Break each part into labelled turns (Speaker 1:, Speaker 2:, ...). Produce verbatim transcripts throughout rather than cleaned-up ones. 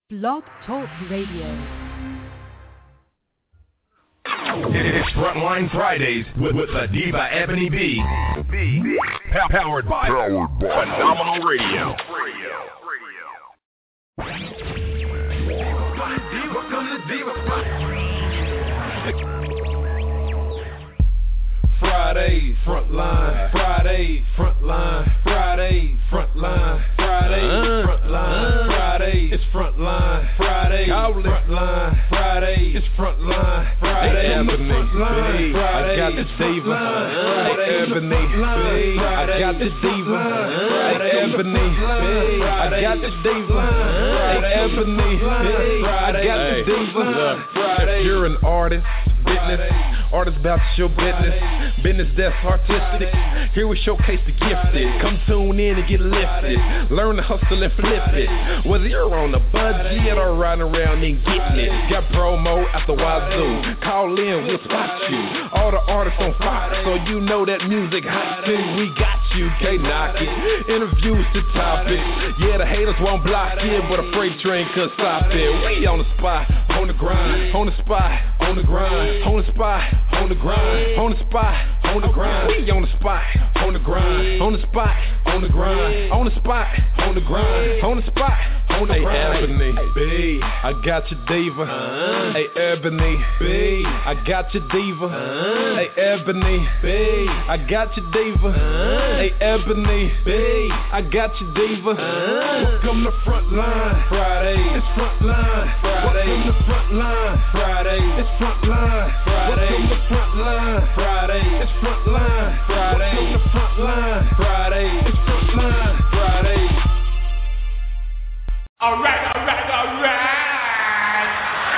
Speaker 1: Blog Talk Radio.
Speaker 2: It's Frontline Fridays with, with the Diva Ebony B. B. Powered by, Powered by Phenomenal Radio. Welcome to Diva
Speaker 3: Friday, Frontline, Friday, Frontline, Friday, Frontline, Friday, Frontline, Friday, it's Frontline, Friday, Frontline, Friday, it's Frontline, Friday, Ebony, I got the diva, Ebony, I got the diva, Ebony, I got the diva, Ebony, I got the diva. If you're an artist, business, artist about to show business, business that's artistic. Here we showcase the gifted. Come tune in and get lifted. Learn to hustle and flip it. Whether you're on a budget or riding around and getting it. Got promo at the wazoo. Call in, we'll spot you. All the artists on Fox, so you know that music hot too. We got you, can't knock it. Interviews to topic. Yeah, the haters won't block it, but a freight train could stop it. We on the spot, on the grind, on the spot, on the grind, on the spot, on the grind, on the spot, on the grind. We on the spot, on the grind, on the spot, on the grind, on the spot, on the grind, on the spot, on the grind. Hey, Ebony, B, I got your diva. Uh, hey, Ebony, B, I got your diva. Uh, hey, Ebony, B, I got your diva. Uh, hey, Ebony, B, I got your diva. Uh, Welcome to Frontline Friday. It's Frontline Friday. Welcome to Frontline Friday. It's Frontline Friday. Welcome to Frontline Friday. It's Frontline Friday. Welcome to Frontline Friday. It's Frontline Friday.
Speaker 4: All right, all right, all right.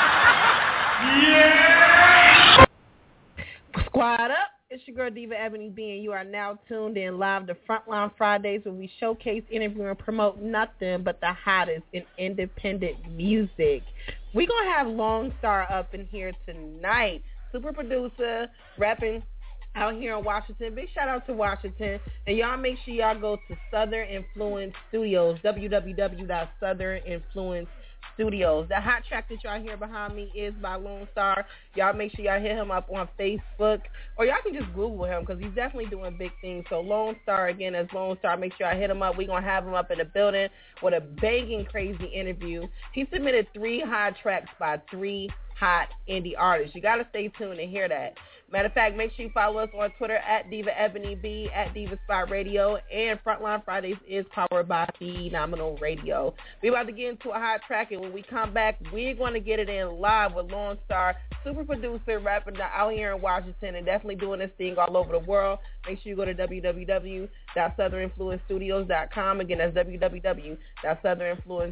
Speaker 4: Yeah.
Speaker 5: Squad up. It's your girl Diva Ebony B, and you are now tuned in live to Frontline Fridays, where we showcase, interview, and promote nothing but the hottest in independent music. We're going to have Lone Star up in here tonight. Super producer, rapping out here in Washington. Big shout out to Washington. And y'all make sure y'all go to Southern Influence Studios, w w w dot southern influence studios. The hot track that y'all hear behind me is by Lone Star. Y'all make sure y'all hit him up on Facebook, or y'all can just Google him because he's definitely doing big things. So Lone Star, again, as Lone Star, make sure I hit him up. We're going to have him up in the building with a banging, crazy interview. He submitted three hot tracks by three hot indie artists. You got to stay tuned and hear that. Matter of fact, make sure you follow us on Twitter at Diva Ebony B, at Diva Spot Radio, and Frontline Fridays is powered by Phenomenal Radio. We're about to get into a hot track, and when we come back, we're going to get it in live with Lone Star, super producer, rapping out here in Washington, and definitely doing this thing all over the world. Make sure you go to w w w dot southern influence studios dot com. Again, that's w w w dot southern influence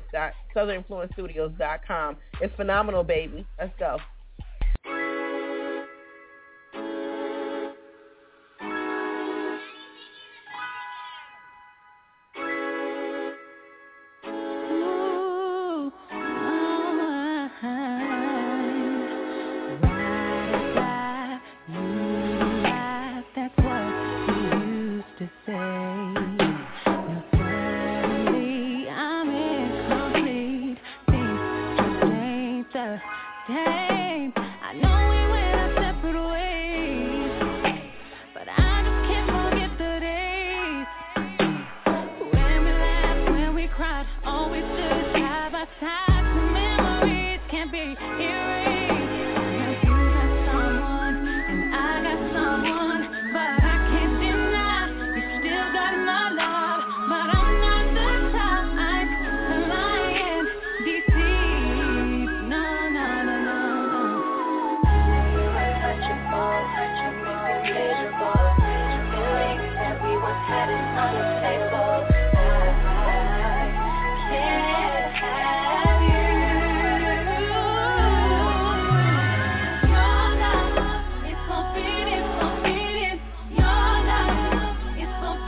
Speaker 5: studios dot com. It's phenomenal, baby. Let's go.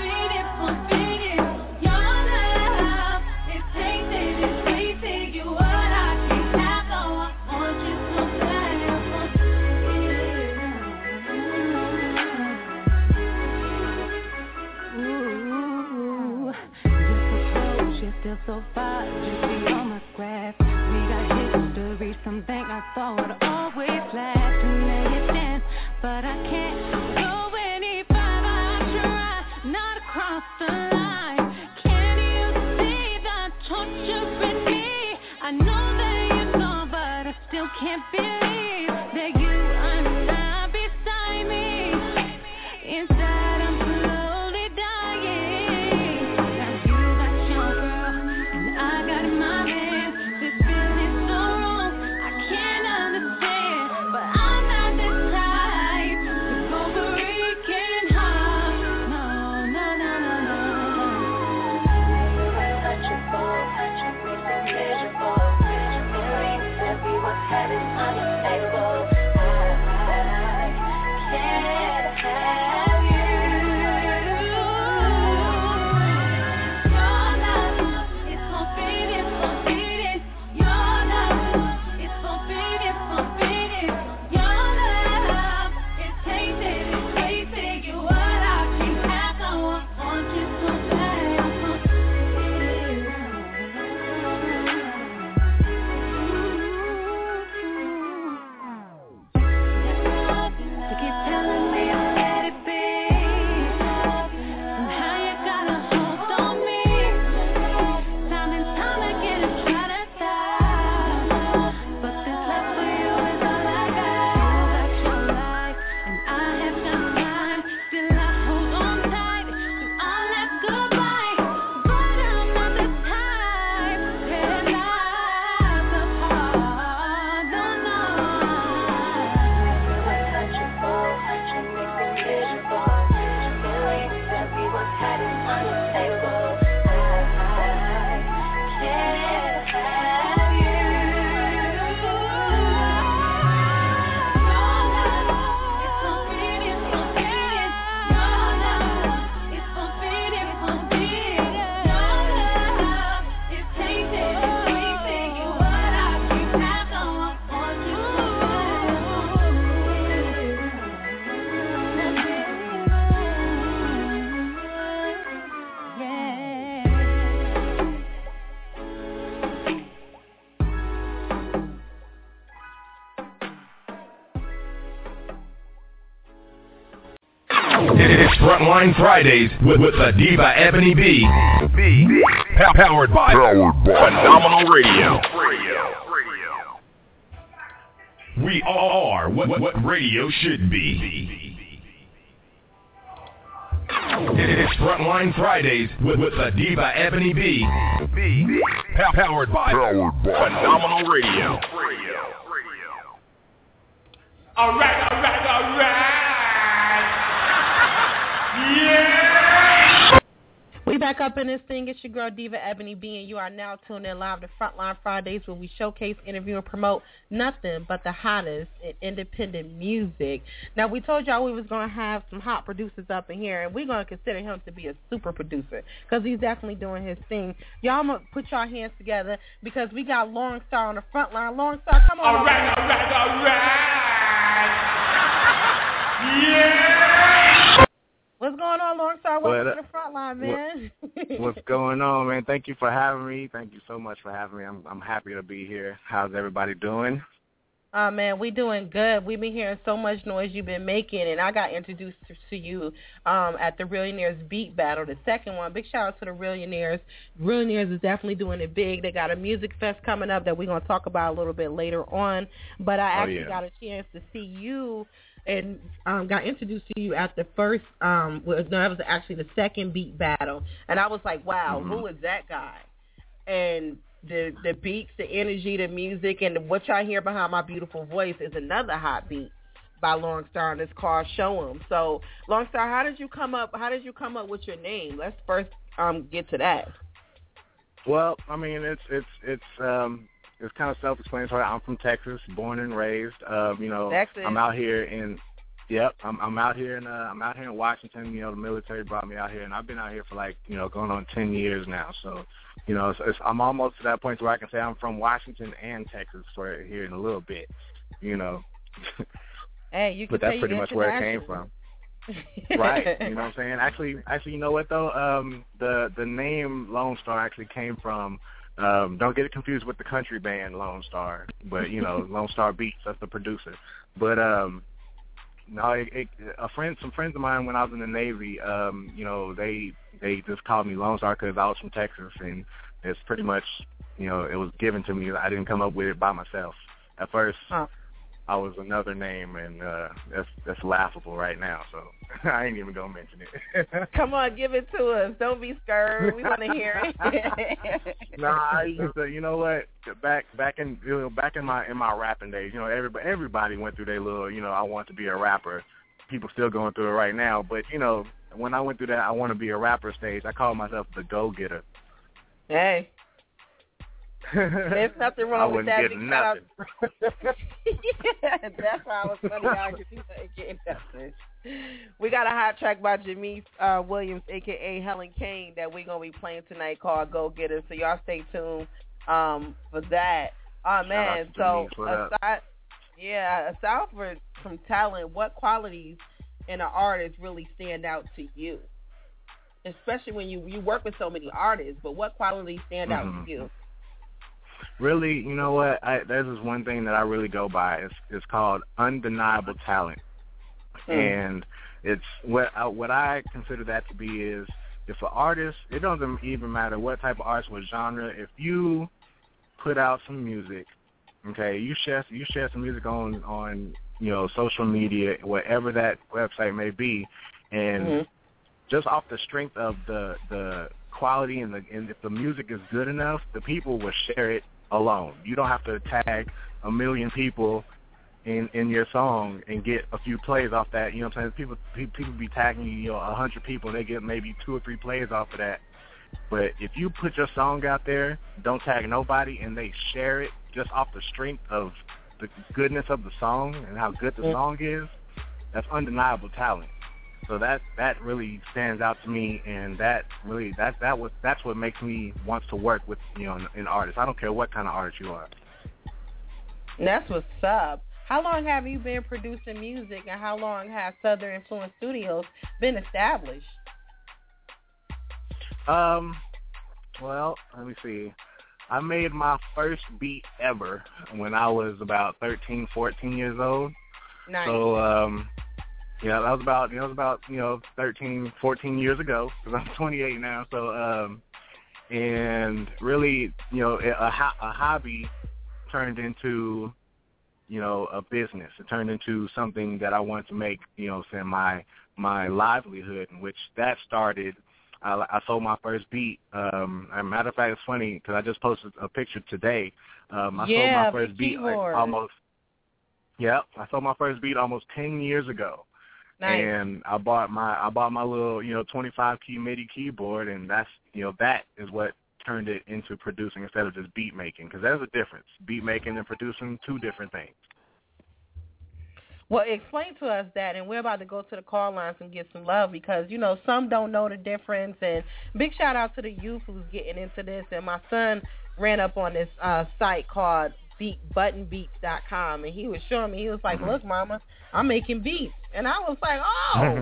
Speaker 6: You are Some think my soul would always last and lay it down, but I can't go any further. I try not to cross the line. Can you see the torture in me? I know that you know, but I still can't believe that you are not beside me. Inside I'm slowly dying. Now you got your girl and I got my man. This feeling's so wrong, I can't understand. But I'm not the type to go breaking hearts. No, no, no, no, no, no. Such a ball, such a miserable. Feelings that we was having unstable. I can't have you. Your love is forbidden, forbidden. Your love is forbidden, forbidden. Your love is tainted, it's tainted. You what I can't have, no, I want you so bad. I want you. You keep telling me to let it be. Somehow you got a hold on me. Time and time again I try to stop, but this love for you is all I got. You got your life and I have got mine. Still I hold on tight to all that goodbye, but I'm not the type to tear lives apart. No, no. Such a ball, such a miserable. Feelings that we was having unstable. I can't have you. Your love is forbidden, forbidden. Your love is forbidden, forbidden. Your love is tainted, it's tainted. You what I can't have, no, I want you
Speaker 2: It's Frontline Fridays with, with the Diva Ebony B. B. Pa- Powered by, powered by Phenomenal Radio. We are what, what, what radio should be. It's Frontline Fridays with, with the Diva Ebony B. B. Pa- Powered by, powered by Phenomenal Radio.
Speaker 4: All right, all right, all right. Yeah.
Speaker 5: We back up in this thing. It's your girl Diva Ebony B, and you are now tuned in live to Frontline Fridays, where we showcase, interview, and promote nothing but the hottest in independent music. Now, we told y'all we was going to have some hot producers up in here, and we're going to consider him to be a super producer because he's definitely doing his thing. Y'all, I'm going to put y'all hands together because we got Lauren Star on the front line. Lauren Star, come on.
Speaker 4: All right, all right, all right. Yeah.
Speaker 5: What's going on, Lauren Star? Welcome
Speaker 7: What,
Speaker 5: to the front line, man.
Speaker 7: What, what's going on, man? Thank you for having me. Thank you so much for having me. I'm I'm happy to be here. How's everybody doing?
Speaker 5: Oh, man, we doing good. We've been hearing so much noise you've been making, and I got introduced to, to you um, at the Realionaires Beat Battle, the second one. Big shout out to the Realionaires. Realionaires is definitely doing it big. They got a music fest coming up that we're going to talk about a little bit later on, but I
Speaker 7: Oh,
Speaker 5: actually
Speaker 7: yeah.
Speaker 5: got a chance to see you and um, got introduced to you at the first, um, well, no, that was actually the second Beat Battle, and I was like, wow,
Speaker 7: Mhm.
Speaker 5: who is that guy? And the the beats, the energy, the music, and what y'all hear behind my beautiful voice is another hot beat by Lauren Star, and it's called "Show 'Em." So, Lauren Star, how did you come up? How did you come up with your name? Let's first um get to that.
Speaker 7: Well, I mean, it's it's it's um it's kind of self-explanatory. I'm from Texas, born and raised. Um, you know,
Speaker 5: Texas.
Speaker 7: I'm out here in. Yep, I'm I'm out here in uh, I'm out here in Washington. You know, the military brought me out here, and I've been out here for like you know going on ten years now. So, you know, it's, it's, I'm almost to that point where I can say I'm from Washington and Texas for here in a little bit. You know.
Speaker 5: Hey, you can
Speaker 7: But that's
Speaker 5: say
Speaker 7: pretty
Speaker 5: you
Speaker 7: much where it came
Speaker 5: international.
Speaker 7: from. Right. You know what I'm saying? Actually, actually, you know what though? Um, the the name Lone Star actually came from Um, don't get it confused with the country band Lone Star, but you know Lone Star Beats, that's the producer. But um, no, it, it, a friend, some friends of mine when I was in the Navy, um, you know, they they just called me Lone Star because I was from Texas, and it's pretty much, you know, it was given to me. I didn't come up with it by myself. At first, huh. I was another name, and uh, that's that's laughable right now. So I ain't even gonna mention it.
Speaker 5: Come on, give it to us. Don't be scared. We want to hear it.
Speaker 7: No, I used to. You know what? Back back in you know back in my in my rapping days, you know, everybody everybody went through their little. You know, I want to be a rapper. People still going through it right now. But you know, when I went through that, I want to be a rapper stage. I called myself the Go Getter.
Speaker 5: Hey. There's nothing wrong with that.
Speaker 7: I wouldn't get nothing.
Speaker 5: Yeah, that's why I was funny. Y'all, because you ain't getting nothing. We got a hot track by Jameis uh, Williams, a k a. Helen Kane, that we're going to be playing tonight called Go Getter. So y'all stay tuned um, for that. Oh, man. So, aside, yeah, aside for, from talent, what qualities in an artist really stand out to you? Especially when you, you work with so many artists, but what qualities stand out mm-hmm. to you?
Speaker 7: Really, you know what? I, there's this one thing that I really go by. It's, it's called undeniable talent, mm. and it's what I, what I consider that to be is if an artist, it doesn't even matter what type of artist, what genre. If you put out some music, okay, you share you share some music on on you know social media, whatever that website may be, and mm-hmm. just off the strength of the the quality and, the, and if the music is good enough, the people will share it alone. You don't have to tag a million people in in your song and get a few plays off that. You know what I'm saying? People people be tagging you know a hundred people and they get maybe two or three plays off of that. But if you put your song out there, don't tag nobody, and they share it just off the strength of the goodness of the song and how good the song is, that's undeniable talent. So that that really stands out to me, and that really that that was that's what makes me want to work with you know an, an artist. I don't care what kind of artist you are.
Speaker 5: That's what's up. How long have you been producing music, and how long have Southern Influence Studios been established?
Speaker 7: Um, well, let me see. I made my first beat ever when I was about thirteen, fourteen years old.
Speaker 5: Nice.
Speaker 7: So, um. Yeah, that was about, you know, it was about, you know, thirteen, fourteen years ago, because I'm twenty-eight now. So, um, and really, you know, a, a hobby turned into, you know, a business. It turned into something that I wanted to make, you know, say my my livelihood, in which that started. I, I sold my first beat. Um, as a matter of fact, it's funny because I just posted a picture today. Um, I
Speaker 5: yeah,
Speaker 7: sold my first beat like almost. Yeah, I sold my first beat almost ten years ago.
Speaker 5: Nice.
Speaker 7: And I bought my I bought my little you know twenty-five key MIDI keyboard, and that's you know that is what turned it into producing instead of just beat making, because there's a difference. Beat making and producing, two different things.
Speaker 5: Well, explain to us that, and we're about to go to the call lines and get some love, because you know some don't know the difference. And big shout out to the youth who's getting into this. And my son ran up on this uh, site called beat button beats dot com, and he was showing me, he was like, look, mama, I'm making beats. And I was like, oh,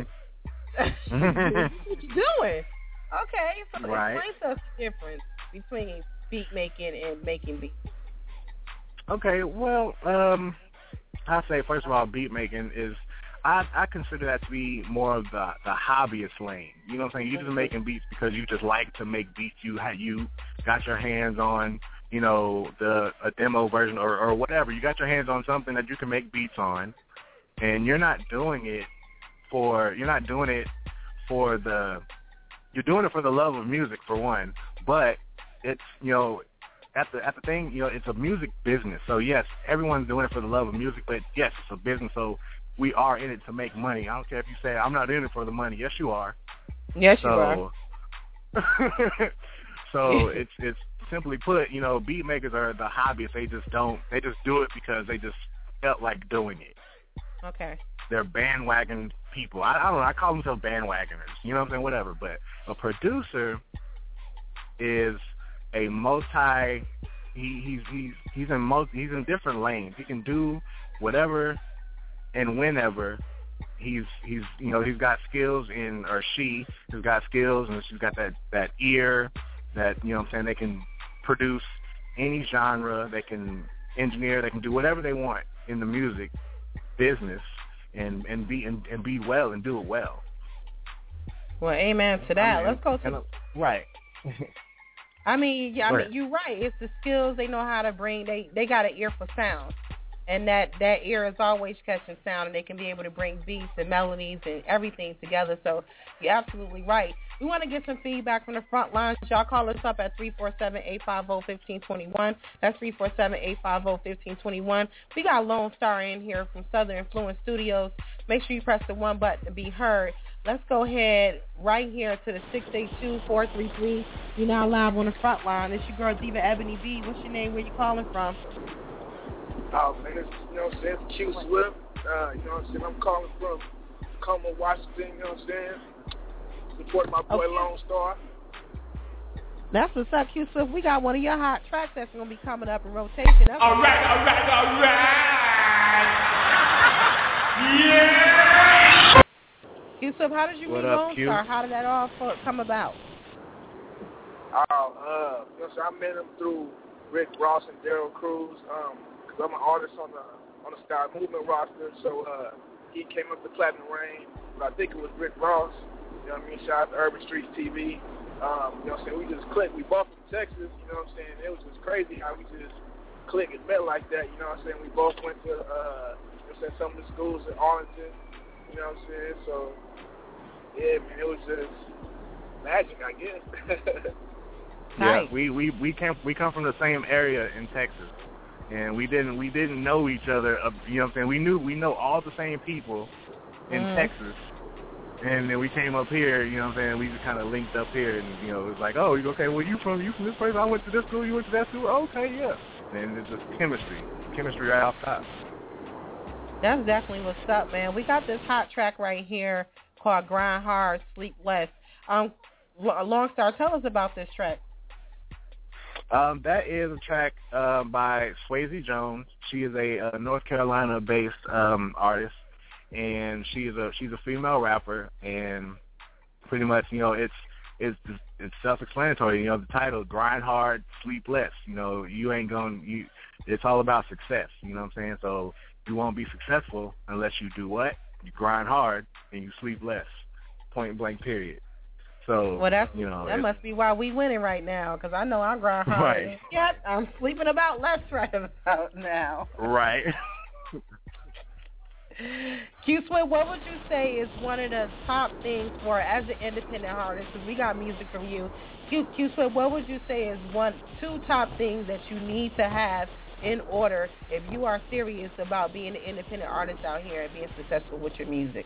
Speaker 5: what you doing? Okay, so
Speaker 7: right.
Speaker 5: Explain to us the difference between beat making and making beats.
Speaker 7: Okay, well, um, I say, first of all, beat making is, I, I consider that to be more of the, the hobbyist lane. You know what I'm saying? You're just making beats because you just like to make beats. You, you got your hands on, you know, the a demo version or, or whatever. You got your hands on something that you can make beats on, and you're not doing it for you're not doing it for the you're doing it for the love of music, for one. But it's you know at the at the thing you know it's a music business. So yes, everyone's doing it for the love of music, but yes, it's a business. So we are in it to make money. I don't care if you say I'm not in it for the money. Yes, you are.
Speaker 5: Yes,
Speaker 7: so,
Speaker 5: you
Speaker 7: are. So it's it's. Simply put, you know, beat makers are the hobbyists. They just don't. They just do it because they just felt like doing it.
Speaker 5: Okay.
Speaker 7: They're bandwagon people. I, I don't know. I call themselves bandwagoners. You know what I'm saying? Whatever. But a producer is a multi. He, he's he's he's in most. He's in different lanes. He can do whatever and whenever. He's he's you know he's got skills in or she has got skills and she's got that that ear that you know what I'm saying they can produce any genre. They can engineer. They can do whatever they want in the music business, and and be and, and be well and do it well.
Speaker 5: Well, amen to that.
Speaker 7: I mean,
Speaker 5: Let's go to
Speaker 7: uh, right.
Speaker 5: I mean, yeah, I
Speaker 7: Right.
Speaker 5: mean, you're right. It's the skills they know how to bring. They they got an ear for sound, and that that ear is always catching sound, and they can be able to bring beats and melodies and everything together. So you're absolutely right. We want to get some feedback from the front lines. Y'all call us up at three four seven, eight five zero, one five two one. That's three four seven, eight five zero, one five two one. We got Lone Star in here from Southern Influence Studios. Make sure you press the one button to be heard. Let's go ahead right here to the six eight two, four three three. You're now live on the front line. It's your girl, Diva Ebony B. What's your name? Where you calling from?
Speaker 8: Oh, man, it's, you know what I'm saying, Q Swift. Uh, you know what I'm saying, I'm calling from Tacoma, Washington, you know what I'm saying? Supporting my boy,
Speaker 5: Okay. Lone
Speaker 8: Star.
Speaker 5: That's what's up, Q Swift. We got one of your hot tracks that's going to be coming up in rotation. That's
Speaker 4: All right, all right, all right. Yeah.
Speaker 5: Q Swift, how did you
Speaker 7: What
Speaker 5: meet
Speaker 7: up,
Speaker 5: Lone
Speaker 7: Q?
Speaker 5: Star? How did that all fo- come about?
Speaker 8: Oh, uh, you know what I'm saying, I met him through Rick Ross and Daryl Cruz, um, because I'm an artist on the on the Sky Movement roster, so uh, he came up to Platinum Rain, but I think it was Rick Ross, you know what I mean, shout out to Urban Streets T V, um, you know what I'm saying, we just clicked, we both from Texas, you know what I'm saying, it was just crazy how we just clicked and met like that, you know what I'm saying, we both went to, uh, you know what I'm saying, some of the schools in Arlington, you know what I'm saying, so, yeah, man, it was just magic, I guess.
Speaker 7: Yeah,
Speaker 5: Nice.
Speaker 7: we, we, we came we come from the same area in Texas, and we didn't we didn't know each other. Uh, you know what I'm saying? We knew we know all the same people in
Speaker 5: Mhm.
Speaker 7: Texas, and then we came up here. You know what I'm saying? We just kind of linked up here, and you know it was like, oh, you okay? Well, you from you from this place? I went to this school. You went to that school? Okay, yeah. And it's just chemistry, chemistry right off top.
Speaker 5: That's definitely what's up, man. We got this hot track right here called Grind Hard, Sleep Less. Um, L- Lone Star, tell us about this track.
Speaker 7: Um, that is a track uh, by Swayze Jones. She is a uh, North Carolina-based um, artist, and she's a she's a female rapper. And pretty much, you know, it's it's it's self-explanatory. You know, the title, "Grind Hard, Sleep Less." You know, you ain't going. You, it's all about success. You know what I'm saying? So you won't be successful unless you do what? You grind hard and you sleep less. Point blank. Period. So,
Speaker 5: Well, that's,
Speaker 7: you know,
Speaker 5: that must be why we winning right now, because I know I grind hard.
Speaker 7: Right.
Speaker 5: Yep, I'm sleeping about less right about now.
Speaker 7: right.
Speaker 5: Q Swift, what would you say is one of the top things for as an independent artist? Because we got music from you. Q, Q Swift, what would you say is one, two top things that you need to have in order if you are serious about being an independent artist out here and being successful with your music?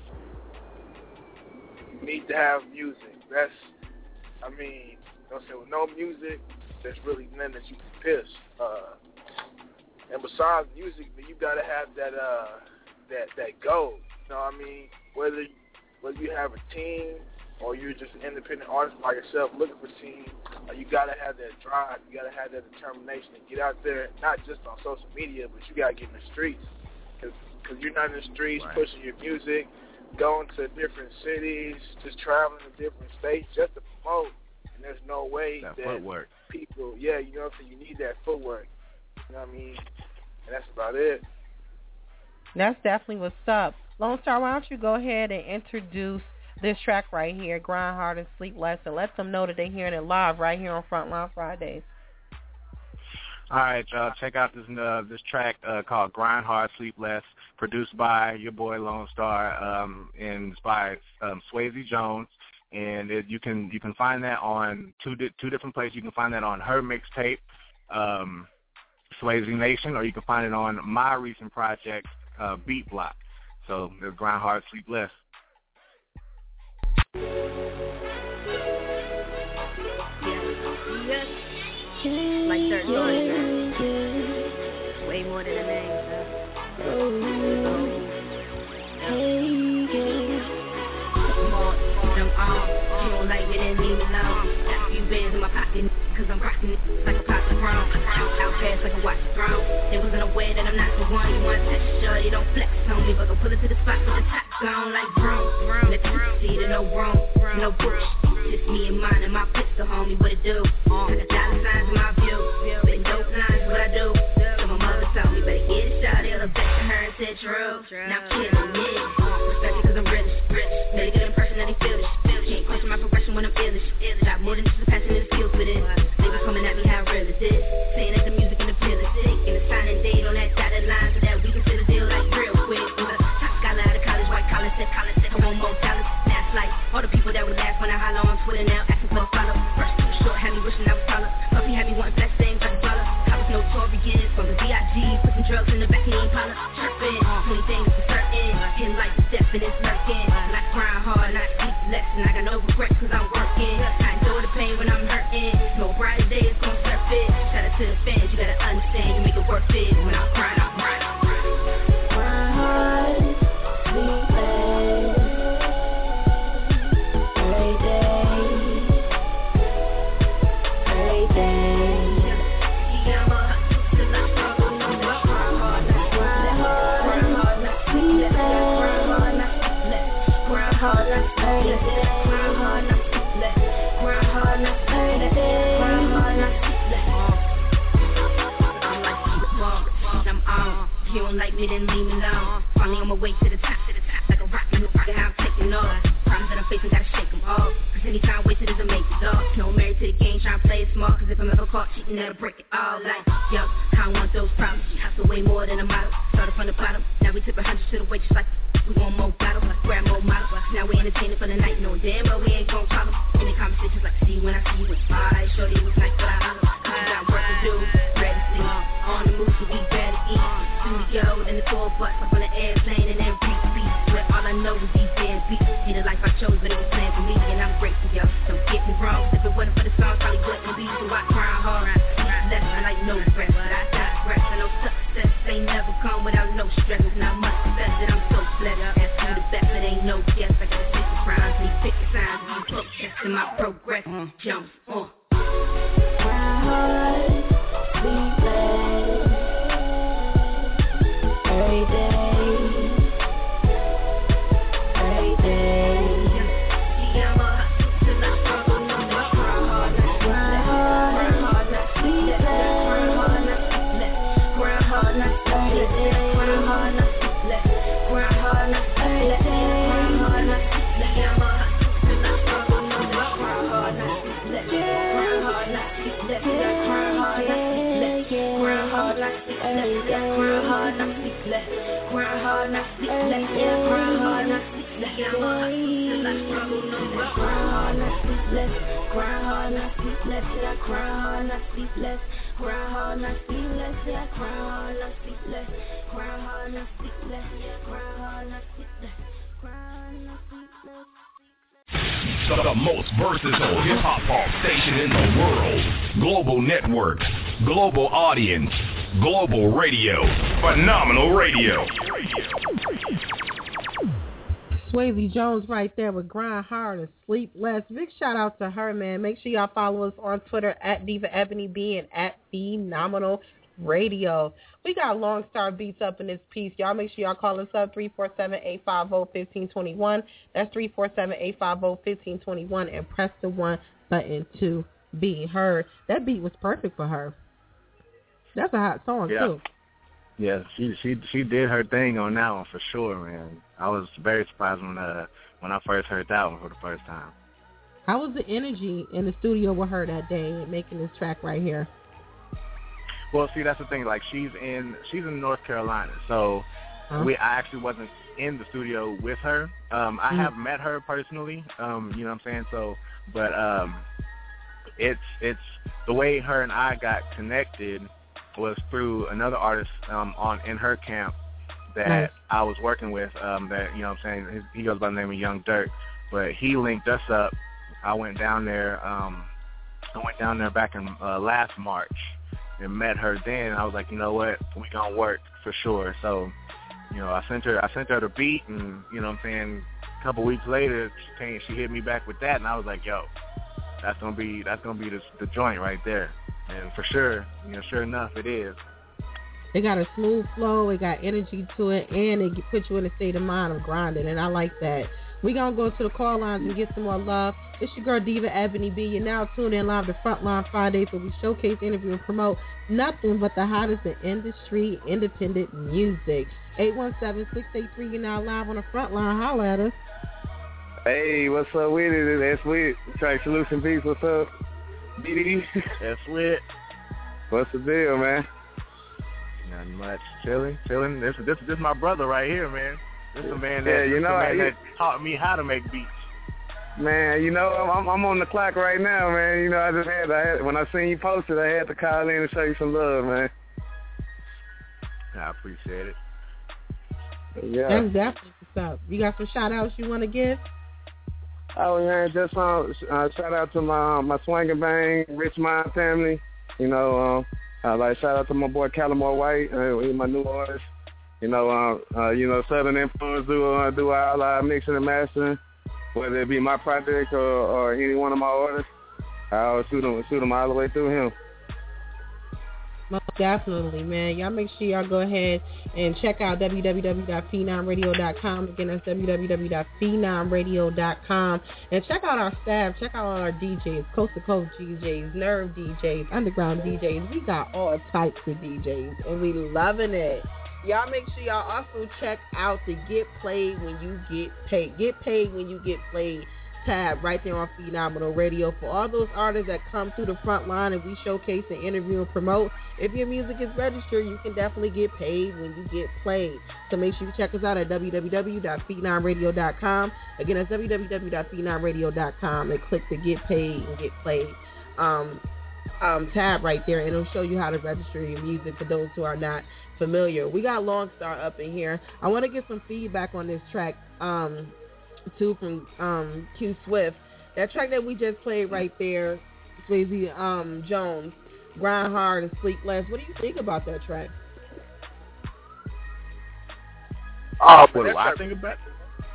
Speaker 8: You need to have music. That's, I mean, you know what I'm saying, with no music, there's really nothing that you can piss. Uh, and besides music, you got to have that, uh, that that goal. You know what I mean? Whether whether you have a team or you're just an independent artist by yourself looking for team, uh, you got to have that drive. You got to have that determination to get out there, not just on social media, but you got to get in the streets. Because you're not in the streets
Speaker 7: Right.
Speaker 8: pushing your music, going to different cities, just traveling to different states just to promote. And there's no way
Speaker 7: That
Speaker 8: that,
Speaker 7: footwork.
Speaker 8: people, yeah, you know what I'm saying, you need that footwork. You know what I mean? And that's about it.
Speaker 5: That's definitely what's up. Lone Star, why don't you go ahead and introduce this track right here, Grind Hard and Sleep Less, and let them know that they're hearing it live right here on Frontline Fridays.
Speaker 7: All right, y'all, check out this uh, this track uh, called "Grind Hard, Sleep Less," produced by your boy Lone Star, um, and it's by um, Swayze Jones. And it, you can you can find that on two di- two different places. You can find that on her mixtape, um, Swayze Nation, or you can find it on my recent project, uh, Beat Block. So the "Grind Hard, Sleep Less."
Speaker 9: Like certain songs, man. Way more than a name, man. Oh, them arms, you don't like it and leave me alone. Got a few bands in my pocket, cause I'm rocking it like a pot of ground. Outcast like a watch throne. They wasn't aware that I'm not the one. You want to touch, they don't flex on me, but go pull it to the spot with the top on like drone. The two seater, no wrong, no bush. Just me and mine and my pistol, homie, what it do? I got dollar signs in my view, but dope signs is what I do. So my mother told me, better get it shot, it'll affect her and said true. Now I'm killing it, respect it cause I'm rich, rich. Better get an impression that they feel it. Can't question my progression when I'm illish. Got more than just a passion and skills with it. Niggas coming at me, how real is it? Saying that the music and the feel is sick. And the signing date on that dotted line so that we can sit a deal like real quick. With a top scholar out of college, white collar, said college, said I want more dollars. That's like all the people that would laugh when I holler on Twitter now, asking for a follow. First too short, had me wishing I was taller. Puffy had me wanting flex things like a baller. I was no tour beginnings from the V I G, put some drugs in the back of the Impala. Chirping, twenty things for certain. Hitting like the step and it's lurking. Like grind hard, not sleep less, and I got no regrets cause I'm working. I endure the pain when I'm hurting. No brighter days gon' surf it. Shout out to the fans, you gotta understand, you make it worth it. When I'm crying, I'm crying.
Speaker 6: Grind hard, sleep less. Every day, every day. Yeah, I'm a hustle till I struggle. No more grind hard, not grind hard, grind hard, not sleep less. Grind hard, not sleep less. Grind hard, not sleep less. Grind hard, not sleep less. Grind hard, not sleep less. Grind hard, not sleep less. I'm like you, mom, I'm on. You don't like me, then leave me alone. Finally on my way to the top, to the top, like a rock, man, look at how I'm taking off. Problems that I'm facing, gotta shake them off. Cause anytime wasted is a make it off. No married to the game, trying to play it smart. Cause if I'm ever caught cheating, that'll break it all. Like, yo, I don't want those problems. Hustle way more than a model. Started from the bottom, now we tipping hundreds to the waitress like we want more bottles, grab more models. Now we entertaining for the night, knowing damn well we ain't gon' follow. Any conversations like see when I see you, it's alright, shorty, it was nice, but I holler. Cause you got work to do, ready to see. On the move, so we better eat. Studio, then the tour bus, up on the airplane, and then repeat. Where all I know is these damn beats. See the life I chose, but it was planned for me, and I'm grateful, yo. Don't get me wrong, if it wasn't for the song, probably wouldn't be. So I grind hard, less I like no rest, but I digress. I know success ain't never come without no stress. Not much success that I'm so blessed. Ask who the best, but ain't no guess. I gotta take the crimes, me pick the signs, be protesting my progress. Jumps on. Grind hard, sleep less. Every day, every day. Yeah, I'm a hustle till I struggle. No more grind hard, not grind hard, grind hard, not sleep less. Grind hard, not sleep less. Grind hard, not sleep less. Grind hard, not sleep less. Grind hard, not sleep less. Grind hard, not sleep less. Yeah, I'm a hustle till I struggle. No more grind hard, not sleep less. Grind hard, not sleep less. Grind hard, not sleep less. Grind hard, not sleep less. Grind hard, not sleep less. Grind hard, not sleep less. Yeah, grind hard, not sleep less. Yeah, I'm a hustle till I struggle. No more grind hard, not sleep less. Grind hard, not sleep less. Yeah, grind hard, not sleep less. Grind hard, not sleep less. Yeah, grind hard, not sleep less. Grind hard, not sleep less. Yeah, grind hard, not sleep less. Grind hard, not sleep less.
Speaker 2: The, the most versatile hip-hop pop station in the world. Global network. Global audience. Global radio. Phenomenal radio.
Speaker 5: Swayze Jones right there with Grind Hard and Sleep Less. Big shout out to her, man. Make sure y'all follow us on Twitter at Diva Ebony B and at Phenomenal Radio. We got Long Star Beats up in this piece. Y'all make sure y'all call us up three four seven, eight five zero, one five two one. That's three four seven, eight five zero, one five two one and press the one button to be heard. That beat was perfect for her. That's a hot song
Speaker 7: yeah.
Speaker 5: too.
Speaker 7: Yeah, she she she did her thing on that one for sure, man. I was very surprised when uh when I first heard that one for the first time.
Speaker 5: How was the energy in the studio with her that day making this track right here?
Speaker 7: Well, see, that's the thing. Like, she's in she's in North Carolina, so huh? we I actually wasn't in the studio with her. Um, I mm. have met her personally. Um, you know what I'm saying? So, but um, it's it's the way her and I got connected was through another artist um, on in her camp that nice. I was working with. Um, that you know what I'm saying? He goes by the name of Young Dirt, but he linked us up. I went down there. Um, I went down there back in uh, last March. And met her then. I was like, you know what, we gonna work for sure. So, you know, I sent her, I sent her the beat, and you know, what I'm saying, a couple weeks later, she came, she hit me back with that, and I was like, yo, that's gonna be, that's gonna be the, the joint right there. And for sure, you know, sure enough, it is.
Speaker 5: It got a smooth flow, it got energy to it, and it puts you in a state of mind of grinding, and I like that. We're going to go to the call lines and get some more love. It's your girl Diva Ebony B. You're now tuned in live to Frontline Fridays, where we showcase, interview, and promote nothing but the hottest in industry independent music. eight one seven, six eight three, you're now live on the Frontline. Holla at us.
Speaker 10: Hey, what's up with it? That's Sweet. Track Solution Beats, what's up? B D.
Speaker 7: That's Sweet.
Speaker 10: What's the deal, man?
Speaker 7: Nothing much. Chilling, chilling. This this this is my brother right here, man. This is the man that,
Speaker 10: yeah, you know,
Speaker 7: the man
Speaker 10: I,
Speaker 7: that taught me how to make beats.
Speaker 10: Man, you know, I'm I'm on the clock right now, man. You know, I just had, I had when I seen you posted, I had to call in and show you some love, man.
Speaker 7: I appreciate it.
Speaker 10: Yeah.
Speaker 5: That's definitely what's up. You got some shout outs you want to give?
Speaker 10: Oh, man, just uh, uh, shout out to my my Swang and Bang, Rich Mind family. You know, uh, uh, like shout out to my boy Calamore White, uh, he's my new artist. You know, uh, uh, you know, Southern Influence do uh, do all our mixing and mastering, whether it be my project or, or any one of my artists. I always shoot them, shoot them all the way through him.
Speaker 5: Most definitely, man. Y'all make sure y'all go ahead and check out w w w dot phenom radio dot com. Again, that's w w w dot phenom radio dot com. And check out our staff. Check out all our D Js, Coast to Coast D Js, Nerve D Js, Underground D Js. We got all types of D Js, and we loving it. Y'all make sure y'all also check out the Get Played When You Get Paid. Get Paid When You Get Played tab right there on Phenomenal Radio for all those artists that come through the front line and we showcase and interview and promote. If your music is registered, you can definitely get paid when you get played. So make sure you check us out at w w w dot phenom radio dot com. Again, that's w w w dot phenom radio dot com and click the Get Paid and Get Played um, um, tab right there, and it'll show you how to register your music for those who are not familiar. We got Long Star up in here. I want to get some feedback on this track. Um, Two from um, Q Swift. That track that we just played right there, Swayze um, Jones, Grind Hard and Sleep Less. What do you think about that track?
Speaker 7: Oh, what do I think about it?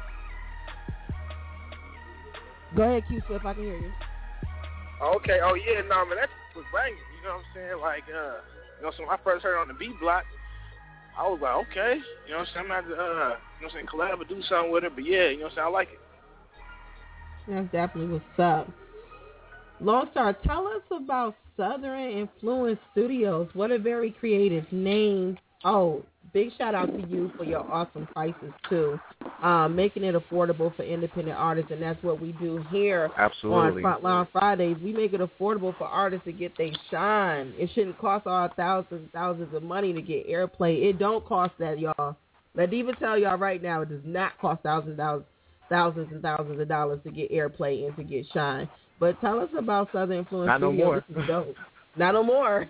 Speaker 5: Go ahead, Q Swift. I can hear you.
Speaker 8: Okay. Oh, yeah. No, man, that was banging. You know what I'm saying? Like, uh, you know, so when I first heard it on the beat block, I was like, okay, you know what I'm saying? I'm going to, uh, you know what I'm saying, collab or do something with it. But, yeah, you know what I'm saying? I like it.
Speaker 5: That's definitely what's up. Long Star, tell us about Southern Influence Studios. What a very creative name. Oh, big shout out to you for your awesome prices, too. Um, making it affordable for independent artists, and that's what we do here
Speaker 7: Absolutely.
Speaker 5: on Frontline Fridays. We make it affordable for artists to get their shine. It shouldn't cost all thousands and thousands of money to get airplay. It don't cost that, y'all. Let even tell y'all right now, it does not cost thousands, thousands, thousands and thousands of dollars to get airplay and to get shine. But tell us about Southern Influence
Speaker 7: Not no
Speaker 5: Studios.
Speaker 7: more.
Speaker 5: This is dope. Not no more.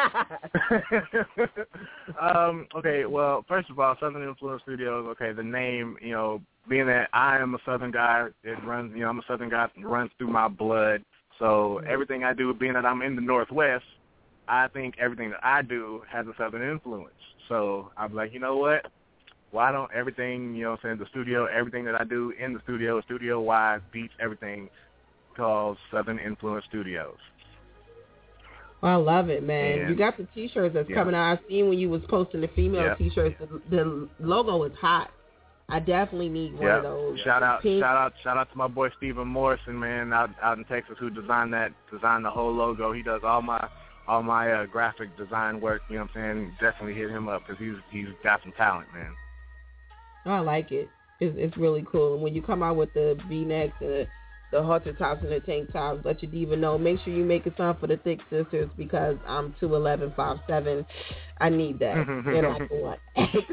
Speaker 7: um, okay, well, first of all, Southern Influence Studios, okay, the name, you know, being that I am a Southern guy, it runs, you know, I'm a Southern guy, it runs through my blood. So everything I do, being that I'm in the Northwest, I think everything that I do has a Southern influence. So I'm like, you know what? Why don't everything, you know what I'm saying, the studio, everything that I do in the studio, studio-wise, beats, everything, called Southern Influence Studios.
Speaker 5: I love it, man.
Speaker 7: And,
Speaker 5: you got the T-shirts that's
Speaker 7: yeah.
Speaker 5: coming out. I seen when you was posting the female
Speaker 7: yeah.
Speaker 5: T-shirts. The, the logo is hot. I definitely need one
Speaker 7: yeah.
Speaker 5: of those.
Speaker 7: Shout out,
Speaker 5: Pink.
Speaker 7: shout out, shout out to my boy Stephen Morrison, man, out out in Texas, who designed that, designed the whole logo. He does all my all my uh, graphic design work. You know what I'm saying? Definitely hit him up because he's he's got some talent, man.
Speaker 5: I like it. It's, it's really cool. And when you come out with the V-necks and the, the halter tops and the tank tops, let your diva know. Make sure you make it some for the thick sisters because I'm two eleven, five seven. I need that. And I can want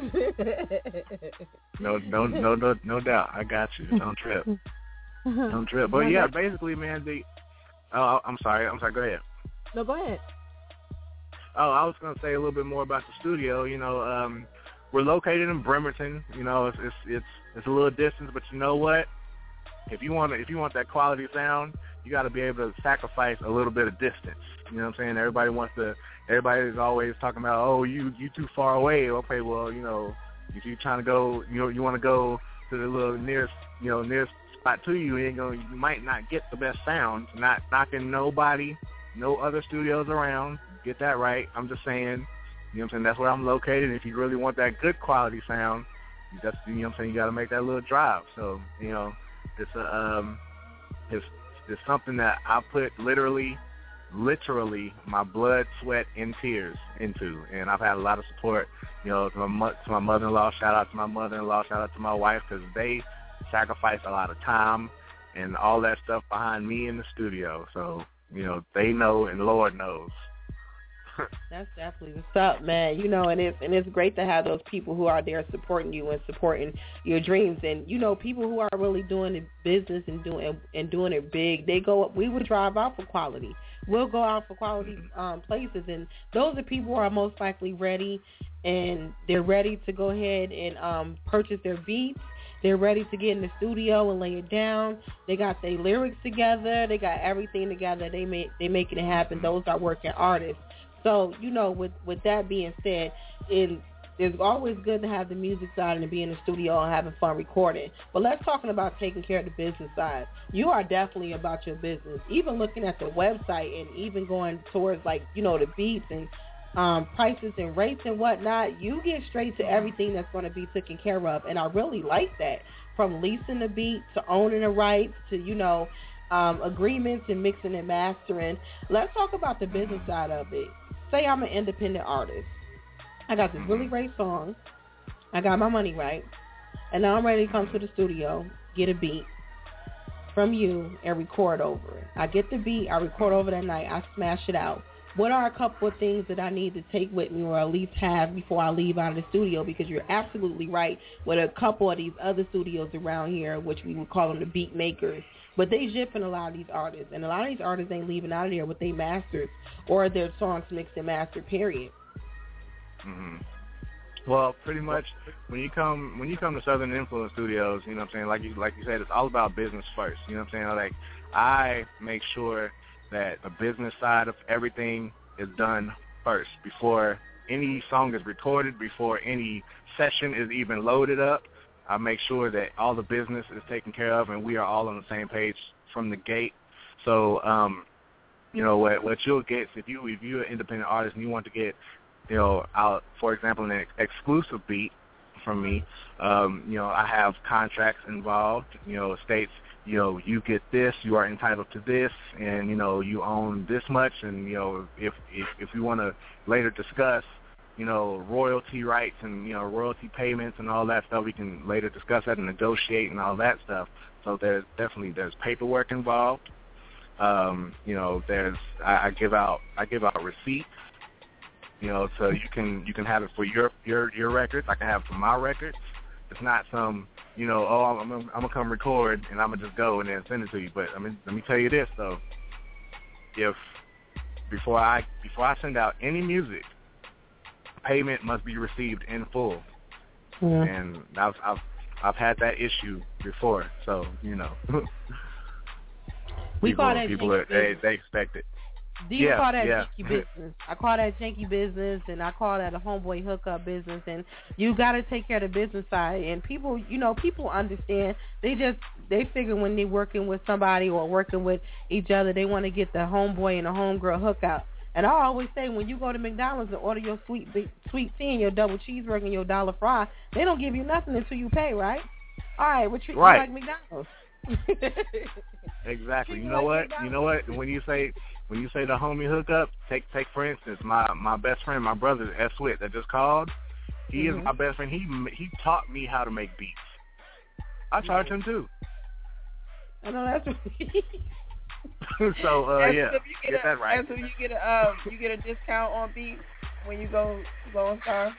Speaker 7: no, no, no, no, no doubt. I got you. Don't trip. Don't trip. But yeah, basically, man. The oh, I'm sorry. I'm sorry. Go ahead.
Speaker 5: No, go ahead.
Speaker 7: Oh, I was gonna say a little bit more about the studio. You know, um, we're located in Bremerton. You know, it's it's it's, it's a little distance, but you know what? If you want if you want that quality sound, you got to be able to sacrifice a little bit of distance. You know what I'm saying? Everybody wants to. Everybody is always talking about, oh, you you too far away. Okay, well, you know, if you're trying to go, you know, you want to go to the little nearest, you know, nearest spot to you, you ain't gonna, you might not get the best sound. Not knocking nobody, no other studios around. Get that right. I'm just saying, you know what I'm saying? That's where I'm located. If you really want that good quality sound, you just, you know what I'm saying? You got to make that little drive. So, you know, it's a, um, it's it's something that I put literally, literally my blood, sweat, and tears into, and I've had a lot of support. You know, to my, mo- to my mother-in-law, shout out to my mother-in-law, shout out to my wife, because they sacrificed a lot of time and all that stuff behind me in the studio. So, you know, they know and Lord knows.
Speaker 5: That's definitely what's up, man. You know, and it's and it's great to have those people who are there supporting you and supporting your dreams. And you know, people who are really doing the business and doing and doing it big, they go up. We would drive out for quality. We'll go out for quality um, places, and those are people who are most likely ready, and they're ready to go ahead and um, purchase their beats. They're ready to get in the studio and lay it down. They got their lyrics together. They got everything together. They make they making it happen. Those are working artists. So, you know, with, with that being said, it, it's always good to have the music side and to be in the studio and having fun recording. But let's talk about taking care of the business side. You are definitely about your business. Even looking at the website and even going towards, like, you know, the beats and um, prices and rates and whatnot, you get straight to everything that's going to be taken care of. And I really like that. From leasing the beat to owning the rights to, you know, um, agreements and mixing and mastering. Let's talk about the business side of it. Say I'm an independent artist. I got this really great song. I got my money right. And now I'm ready to come to the studio, get a beat from you, and record over it. I get the beat, I record over that night, I smash it out. What are a couple of things that I need to take with me or at least have before I leave out of the studio? Because you're absolutely right with a couple of these other studios around here, which we would call them the beat makers. But they zipping a lot of these artists. And a lot of these artists ain't leaving out of there with their masters or their songs mixed and mastered, period.
Speaker 7: Mm-hmm. Well, pretty much when you come when you come to Southern Influence Studios, you know what I'm saying, like you like you said, it's all about business first. You know what I'm saying? Like, I make sure that the business side of everything is done first before any song is recorded, before any session is even loaded up. I make sure that all the business is taken care of and we are all on the same page from the gate. So, um, you know, what what you'll get if you if you're an independent artist and you want to get, you know, out, for example, an ex- exclusive beat from me, um, you know, I have contracts involved, you know, states, you know, you get this, you are entitled to this, and, you know, you own this much, and, you know, if if, if we want to later discuss, you know, royalty rights and, you know, royalty payments and all that stuff, we can later discuss that and negotiate and all that stuff. So there's definitely, there's paperwork involved. Um, you know, there's, I, I give out, I give out receipts, you know, so you can, you can have it for your, your, your records. I can have it for my records. It's not some, you know, oh, I'm, I'm, I'm gonna come record and I'm gonna just go and then send it to you. But I mean, let me tell you this though, if before I, before I send out any music, payment must be received in full. Yeah. And I've, I've, I've had that issue before, so, you know.
Speaker 5: We
Speaker 7: people,
Speaker 5: call that
Speaker 7: people are, they, they expect it.
Speaker 5: Do you
Speaker 7: yeah,
Speaker 5: call that
Speaker 7: yeah.
Speaker 5: janky business? I call that janky business, and I call that a homeboy hookup business. And you got to take care of the business side. And people, you know, people understand. They just they figure when they're working with somebody or working with each other, they want to get the homeboy and the homegirl hookup. And I always say, when you go to McDonald's and order your sweet sweet tea and your double cheeseburger and your dollar fry, they don't give you nothing until you pay, right? All right, we'll treat
Speaker 7: right.
Speaker 5: you like McDonald's.
Speaker 7: Exactly. You know what? You know what? When you say when you say the homie hookup, take take for instance, my my best friend, my brother S. Witt that just called. He mm-hmm. is my best friend. He he taught me how to make beats. I charge him too.
Speaker 5: I know that's.
Speaker 7: so uh, yeah,
Speaker 11: if you get,
Speaker 7: get
Speaker 11: a,
Speaker 7: that right.
Speaker 11: And so you get a um, you get a discount on beats when you go go on Star.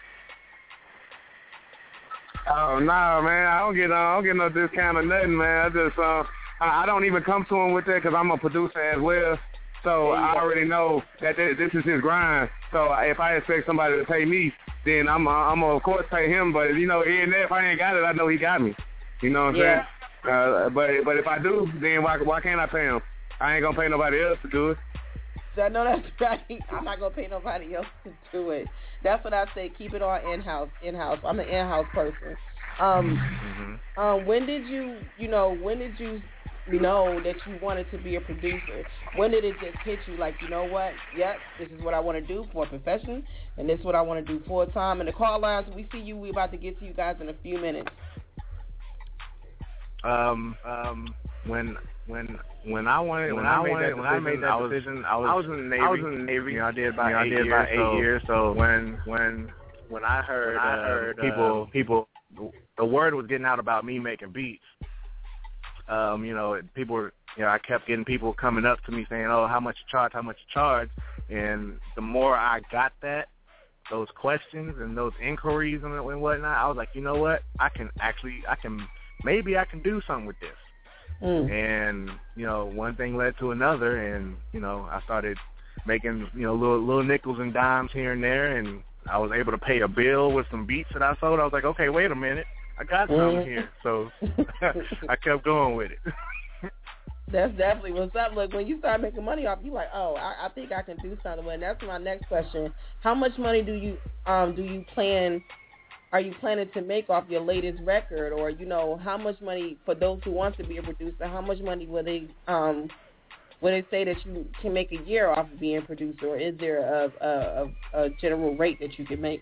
Speaker 10: Oh no, nah, man! I don't get uh, I don't get no discount or nothing, man. I just uh, I, I don't even come to him with that because I'm a producer as well. So I already know that th- this is his grind. So if I expect somebody to pay me, then I'm uh, I'm gonna of course pay him. But you know, even if I ain't got it, I know he got me. You know what I'm
Speaker 11: yeah.
Speaker 10: saying? Uh, but but if I do, then why why can't I pay him? I ain't gonna pay nobody else to do it.
Speaker 11: I know that's right. I'm not gonna pay nobody else to do it. That's what I say. Keep it all in-house. In-house. I'm an in-house person. Um, mm-hmm. um, when did you, you know, when did you know that you wanted to be a producer? When did it just hit you? Like, you know what? Yep, this is what I want to do for a profession, and this is what I want to do full time. And the call lines, we see you. We're about to get to you guys in a few minutes.
Speaker 7: Um, um, when when when I wanted when,
Speaker 10: when
Speaker 7: I,
Speaker 10: I made
Speaker 7: wanted
Speaker 10: that
Speaker 7: when I
Speaker 10: decision,
Speaker 7: made that
Speaker 10: I was,
Speaker 7: decision, I was
Speaker 10: I was in the Navy.
Speaker 7: I was in the Navy.
Speaker 10: You know, I did about
Speaker 7: you know, I
Speaker 10: eight
Speaker 7: did
Speaker 10: years.
Speaker 7: about eight
Speaker 10: so
Speaker 7: years. So
Speaker 10: when when when I heard,
Speaker 7: when I
Speaker 10: uh,
Speaker 7: heard
Speaker 10: people
Speaker 7: uh, people, the word was getting out about me making beats. Um, you know, people were, you know, I kept getting people coming up to me saying, "Oh, how much you charge? How much you charge?" And the more I got that, those questions and those inquiries and, and whatnot, I was like, you know what? I can actually, I can, maybe I can do something with this.
Speaker 11: Mm.
Speaker 7: And, you know, one thing led to another, and, you know, I started making, you know, little little nickels and dimes here and there, and I was able to pay a bill with some beats that I sold. I was like, okay, wait a minute. I got something
Speaker 11: Mm.
Speaker 7: here. So I kept going with it.
Speaker 11: That's definitely what's up. Look, when you start making money off, you like, oh, I, I think I can do something. And that's my next question. How much money do you um do you plan? Are you planning to make off your latest record, or you know, how much money for those who want to be a producer? How much money will they um will they say that you can make a year off of being a producer, or is there a a, a, a general rate that you can make?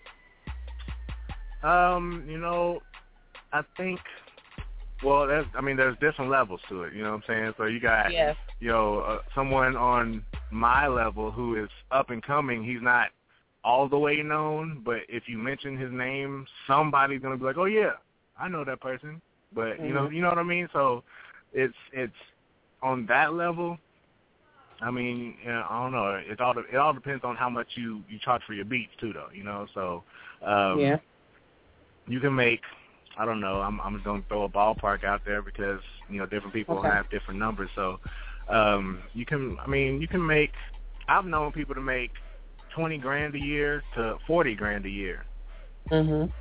Speaker 7: Um, you know, I think. Well, there's, I mean, there's different levels to it, you know what I'm saying? So you got,
Speaker 11: yeah.
Speaker 7: you know, uh, someone on my level who is up and coming. He's not all the way known, but if you mention his name, somebody's going to be like, oh, yeah, I know that person. But, mm-hmm. you know, you know what I mean? So it's it's on that level. I mean, you know, I don't know. It all it all depends on how much you, you charge for your beats, too, though, you know? So um,
Speaker 11: yeah.
Speaker 7: you can make... I don't know. I'm I'm just gonna throw a ballpark out there because you know different people
Speaker 11: okay.
Speaker 7: have different numbers. So um, you can. I mean, you can make. I've known people to make twenty grand a year to forty grand a year.
Speaker 11: Mhm.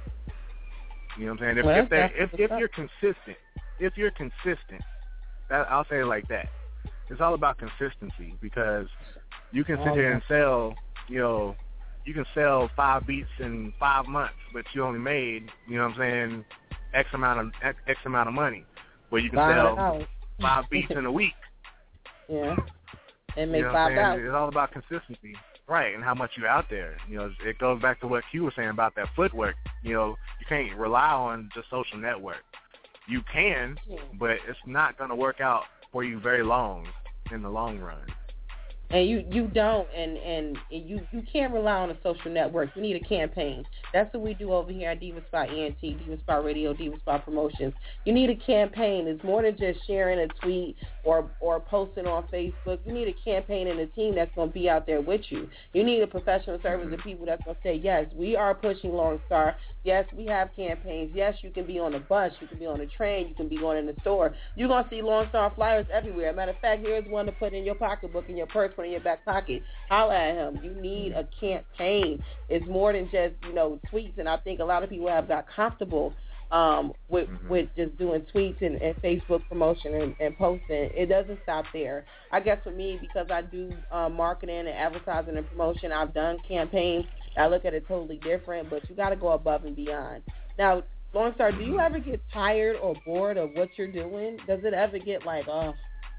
Speaker 7: You know what I'm saying? If
Speaker 11: well,
Speaker 7: if, they, if if you're consistent, if you're consistent, that, I'll say it like that. It's all about consistency because you can sit
Speaker 11: oh,
Speaker 7: here
Speaker 11: yeah.
Speaker 7: and sell. You know. You can sell five beats in five months, but you only made, you know what I'm saying, X amount of X, X amount of money. Where you can
Speaker 11: five
Speaker 7: sell
Speaker 11: dollars.
Speaker 7: five beats in a week.
Speaker 11: Yeah, and make
Speaker 7: you know
Speaker 11: five dollars.
Speaker 7: It's all about consistency, right? And how much you're out there. You know, it goes back to what Q was saying about that footwork. You know, you can't rely on just social network. You can,
Speaker 11: yeah.
Speaker 7: but it's not going to work out for you very long in the long run.
Speaker 11: And you, you don't, and, and you, you can't rely on a social network. You need a campaign. That's what we do over here at Diva Spot E N T, Diva Spot Radio, Diva Spot Promotions. You need a campaign. It's more than just sharing a tweet or or posting on Facebook. You need a campaign and a team that's going to be out there with you. You need a professional service of people that's going to say, yes, we are pushing Lone Star. Yes, we have campaigns. Yes, you can be on a bus. You can be on a train. You can be going in the store. You're going to see Lone Star flyers everywhere. Matter of fact, here's one to put in your pocketbook, in your purse, in your back pocket. Holla at him. You need a campaign. It's more than just, you know, tweets, and I think a lot of people have got comfortable um, with mm-hmm. with just doing tweets and, and Facebook promotion and, and posting. It doesn't stop there. I guess for me, because I do uh, marketing and advertising and promotion, I've done campaigns. I look at it totally different, but you got to go above and beyond. Now, Lone Star, do you ever get tired or bored of what you're doing? Does it ever get like, oh,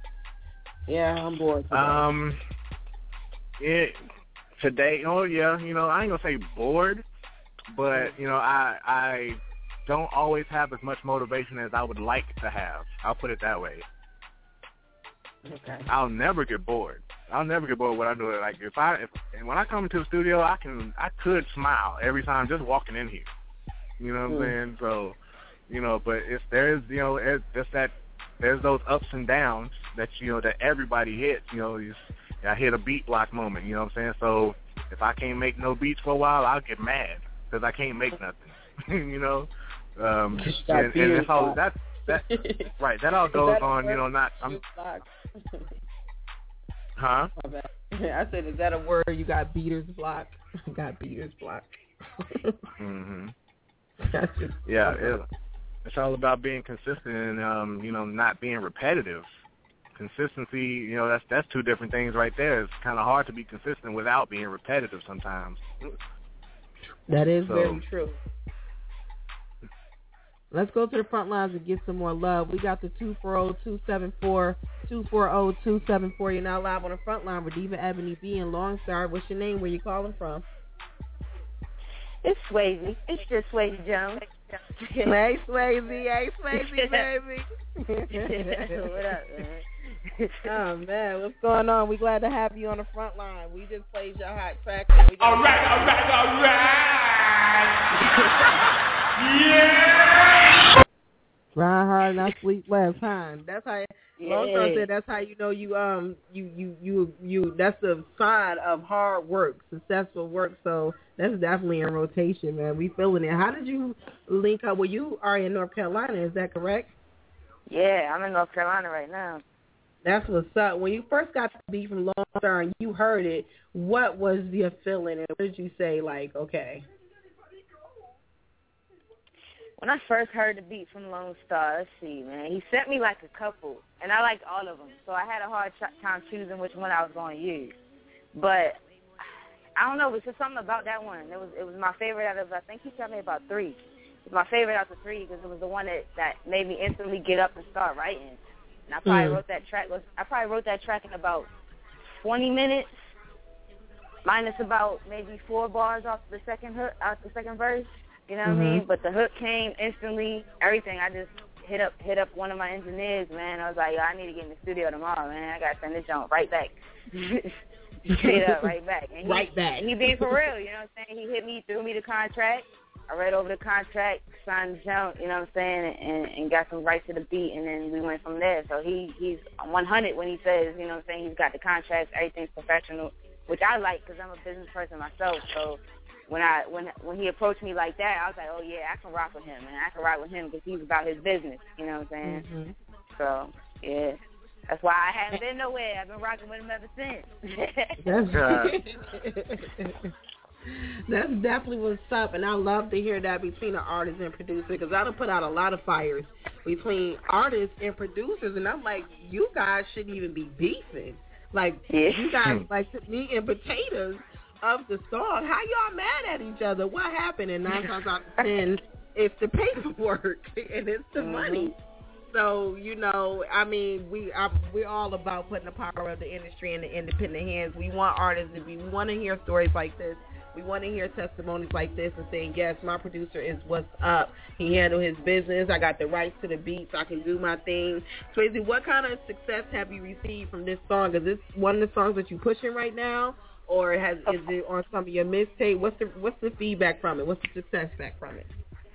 Speaker 11: yeah, I'm bored today?
Speaker 7: Um, it today. Oh yeah, you know, I ain't gonna say bored, but you know, I I don't always have as much motivation as I would like to have. I'll put it that way.
Speaker 11: Okay.
Speaker 7: I'll never get bored. I'll never get bored when I do it. Like if I if and when I come into the studio, I can I could smile every time just walking in here. You know what mm. I'm saying? So, you know, but if there's you know it's just that there's those ups and downs that you know that everybody hits. You know, you I hit a beat block moment. You know what I'm saying? So if I can't make no beats for a while, I'll get mad because I can't make nothing. you know, um, and, and that's all that that right. That all goes on. You know, not I'm. Huh?
Speaker 11: I said, is that a word? You got beaters block? got beaters block.
Speaker 7: mm-hmm. Yeah, it, it's all about being consistent and, um, you know, not being repetitive. Consistency, you know, that's that's two different things right there. It's kind of hard to be consistent without being repetitive sometimes.
Speaker 11: That is
Speaker 7: so,
Speaker 11: very true. Let's go to the front lines and get some more love. We got the two four zero, two seven four, two four zero, two seven four. You're now live on the front line with Diva Ebony B and Lone Star. What's your name? Where you calling from?
Speaker 12: It's Swayze. It's just Swayze Jones.
Speaker 11: Hey, Swayze. Hey, Swayze, baby.
Speaker 12: What up, man?
Speaker 11: Oh, man. What's going on? We glad to have you on the front line. We just played your hot track. And we
Speaker 4: All right, all right, all right. Yeah.
Speaker 11: Grind hard, not sleep less, huh? That's how.
Speaker 12: Yeah.
Speaker 11: Long Star said that's how you know you um you you you you. That's the sign of hard work, successful work. So that's definitely in rotation, man. We feeling it. How did you link up? Well, you are in North Carolina, is that correct?
Speaker 12: Yeah, I'm in North Carolina right now.
Speaker 11: That's what's up. When you first got the beat from Lone Star and you heard it, what was your feeling, and what did you say? Like, okay.
Speaker 12: When I first heard the beat from Lone Star, let's see, man, he sent me like a couple, and I liked all of them. So I had a hard time choosing which one I was going to use. But I don't know, it was just something about that one. It was it was my favorite out of, I think he sent me about three. It was my favorite out of the three because it was the one that, that made me instantly get up and start writing. And I probably mm. wrote that track. I probably wrote that track in about twenty minutes, minus about maybe four bars off the second hook, off the second verse. You know what mm-hmm. I mean? But the hook came instantly. Everything. I just hit up hit up one of my engineers, man. I was like, yo, I need to get in the studio tomorrow, man. I gotta send this junk right back. Straight up, right back. And he,
Speaker 11: right back.
Speaker 12: He being for real. You know what I'm saying? He hit me, threw me the contract. I read over the contract, signed the junk. You know what I'm saying? And, and got some rights to the beat, and then we went from there. So he he's one hundred when he says, you know what I'm saying? He's got the contracts. Everything's professional, which I like because I'm a business person myself. So. When I when when he approached me like that, I was like, oh yeah, I can rock with him, and I can rock with him because he's about his business. You know what I'm saying? Mm-hmm. So yeah, that's why I haven't been nowhere. I've been rocking with him ever since.
Speaker 11: That's That's definitely what's up, and I love to hear that between an artist and producer because I done put out a lot of fires between artists and producers, and I'm like, you guys shouldn't even be beefing. Like
Speaker 12: yeah.
Speaker 11: you guys like meat and potatoes of the song. How y'all mad at each other? What happened? And nine times out of ten, it's the paperwork and it's the mm-hmm. money. So you know, I mean, we are, we're all about putting the power of the industry in the independent hands. We want artists to be. We want to hear stories like this. We want to hear testimonies like this and saying, yes, my producer is what's up. He handled his business. I got the rights to the beats. I can do my thing. Swayze, what kind of success have you received from this song? Is this one of the songs that you're pushing right now? Or has is it on some of your mixtape? What's the what's the feedback from it? What's the success back from it?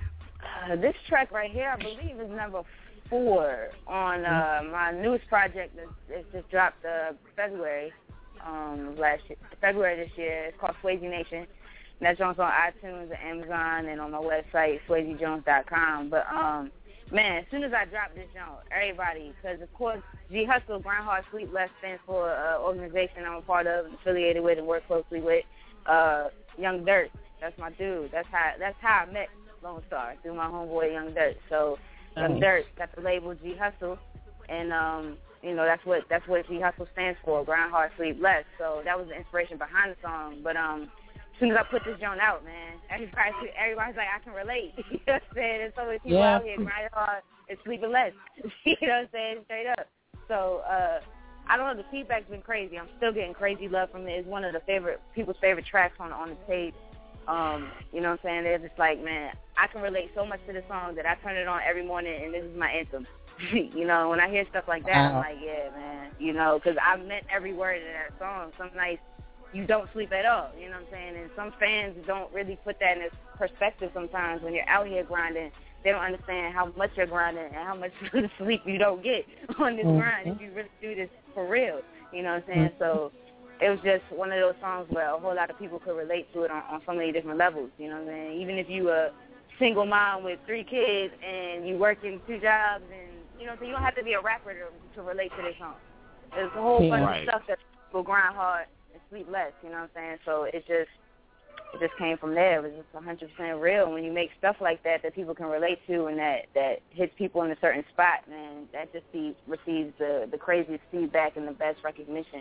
Speaker 12: Uh, this track right here, I believe, is number four on uh, my newest project that just dropped uh, February um, last year, February this year. It's called Swayze Nation. And that joint's on iTunes and Amazon and on my website, swayze jones dot com. But um, man, as soon as I dropped this joint, everybody, because of course, G Hustle, Grind Hard, Sleep Less stands for an uh, organization I'm a part of, affiliated with, and work closely with. Uh, Young Dirt, that's my dude. That's how that's how I met Lone Star, through my homeboy Young Dirt. So Young Dirt got the label G Hustle, and um, you know that's what that's what G Hustle stands for, Grind Hard, Sleep Less. So that was the inspiration behind the song. But um. As soon as I put this joint out, man, everybody, everybody's like, I can relate. You know what I'm saying? There's so many people yeah. out here grinding hard and sleeping less. You know what I'm saying? Straight up. So, uh, I don't know. The feedback's been crazy. I'm still getting crazy love from it. It's one of the favorite people's favorite tracks on on the tape. Um, you know what I'm saying? They're just like, man, I can relate so much to the song that I turn it on every morning, and this is my anthem. You know, when I hear stuff like that, I'm like, yeah, man. You know, because I meant every word in that song. Some nights you don't sleep at all, you know what I'm saying? And some fans don't really put that in perspective sometimes when you're out here grinding. They don't understand how much you're grinding and how much sleep you don't get on this mm-hmm. grind if you really do this for real, you know what I'm saying? Mm-hmm. So it was just one of those songs where a whole lot of people could relate to it on, on so many different levels, you know what I'm saying? Even if you a single mom with three kids and you working two jobs and, you know, so you don't have to be a rapper to, to relate to this song. There's a whole bunch right. of stuff that people grind hard sleep less, you know what I'm saying? So it just it just came from there. It was just one hundred percent real. When you make stuff like that that people can relate to and that, that hits people in a certain spot, man, that just be, receives the, the craziest feedback and the best recognition.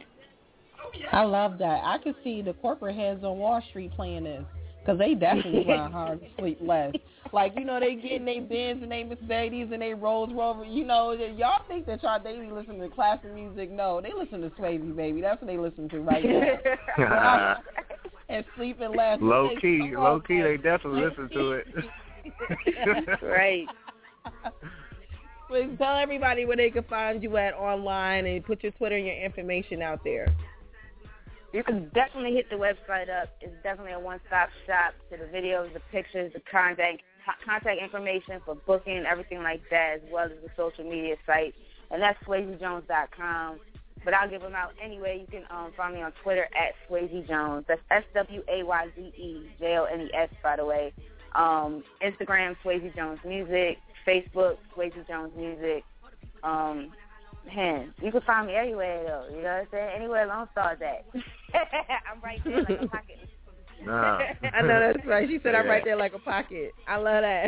Speaker 11: I love that. I could see the corporate heads on Wall Street playing this because they definitely grind hard to sleep less. Like, you know, they getting their Benz and their Mercedes and their Rolls Rover. You know, y'all think that y'all daily listen to classic music. No, they listen to Swayze, baby. That's what they listen to right now. and sleeping last.
Speaker 7: Low key, low key, they definitely listen to it.
Speaker 12: Right.
Speaker 5: Please tell everybody where they can find you at online and put your Twitter and your information out there.
Speaker 12: You can definitely hit the website up. It's definitely a one-stop shop to the videos, the pictures, the contact contact information for booking, everything like that, as well as the social media site. And that's swayze jones dot com. But I'll give them out anyway. You can um, find me on Twitter at Swayze Jones. That's S W A Y Z E J O N E S, by the way. Um, Instagram, Swayze Jones Music. Facebook, Swayze Jones Music. Um, man, you can find me everywhere, though. You know what I'm saying? Anywhere Lone Star's at. I'm right there like a pocket.
Speaker 7: Nah.
Speaker 5: I know that's right. She said yeah. I'm right there like a pocket. I love that.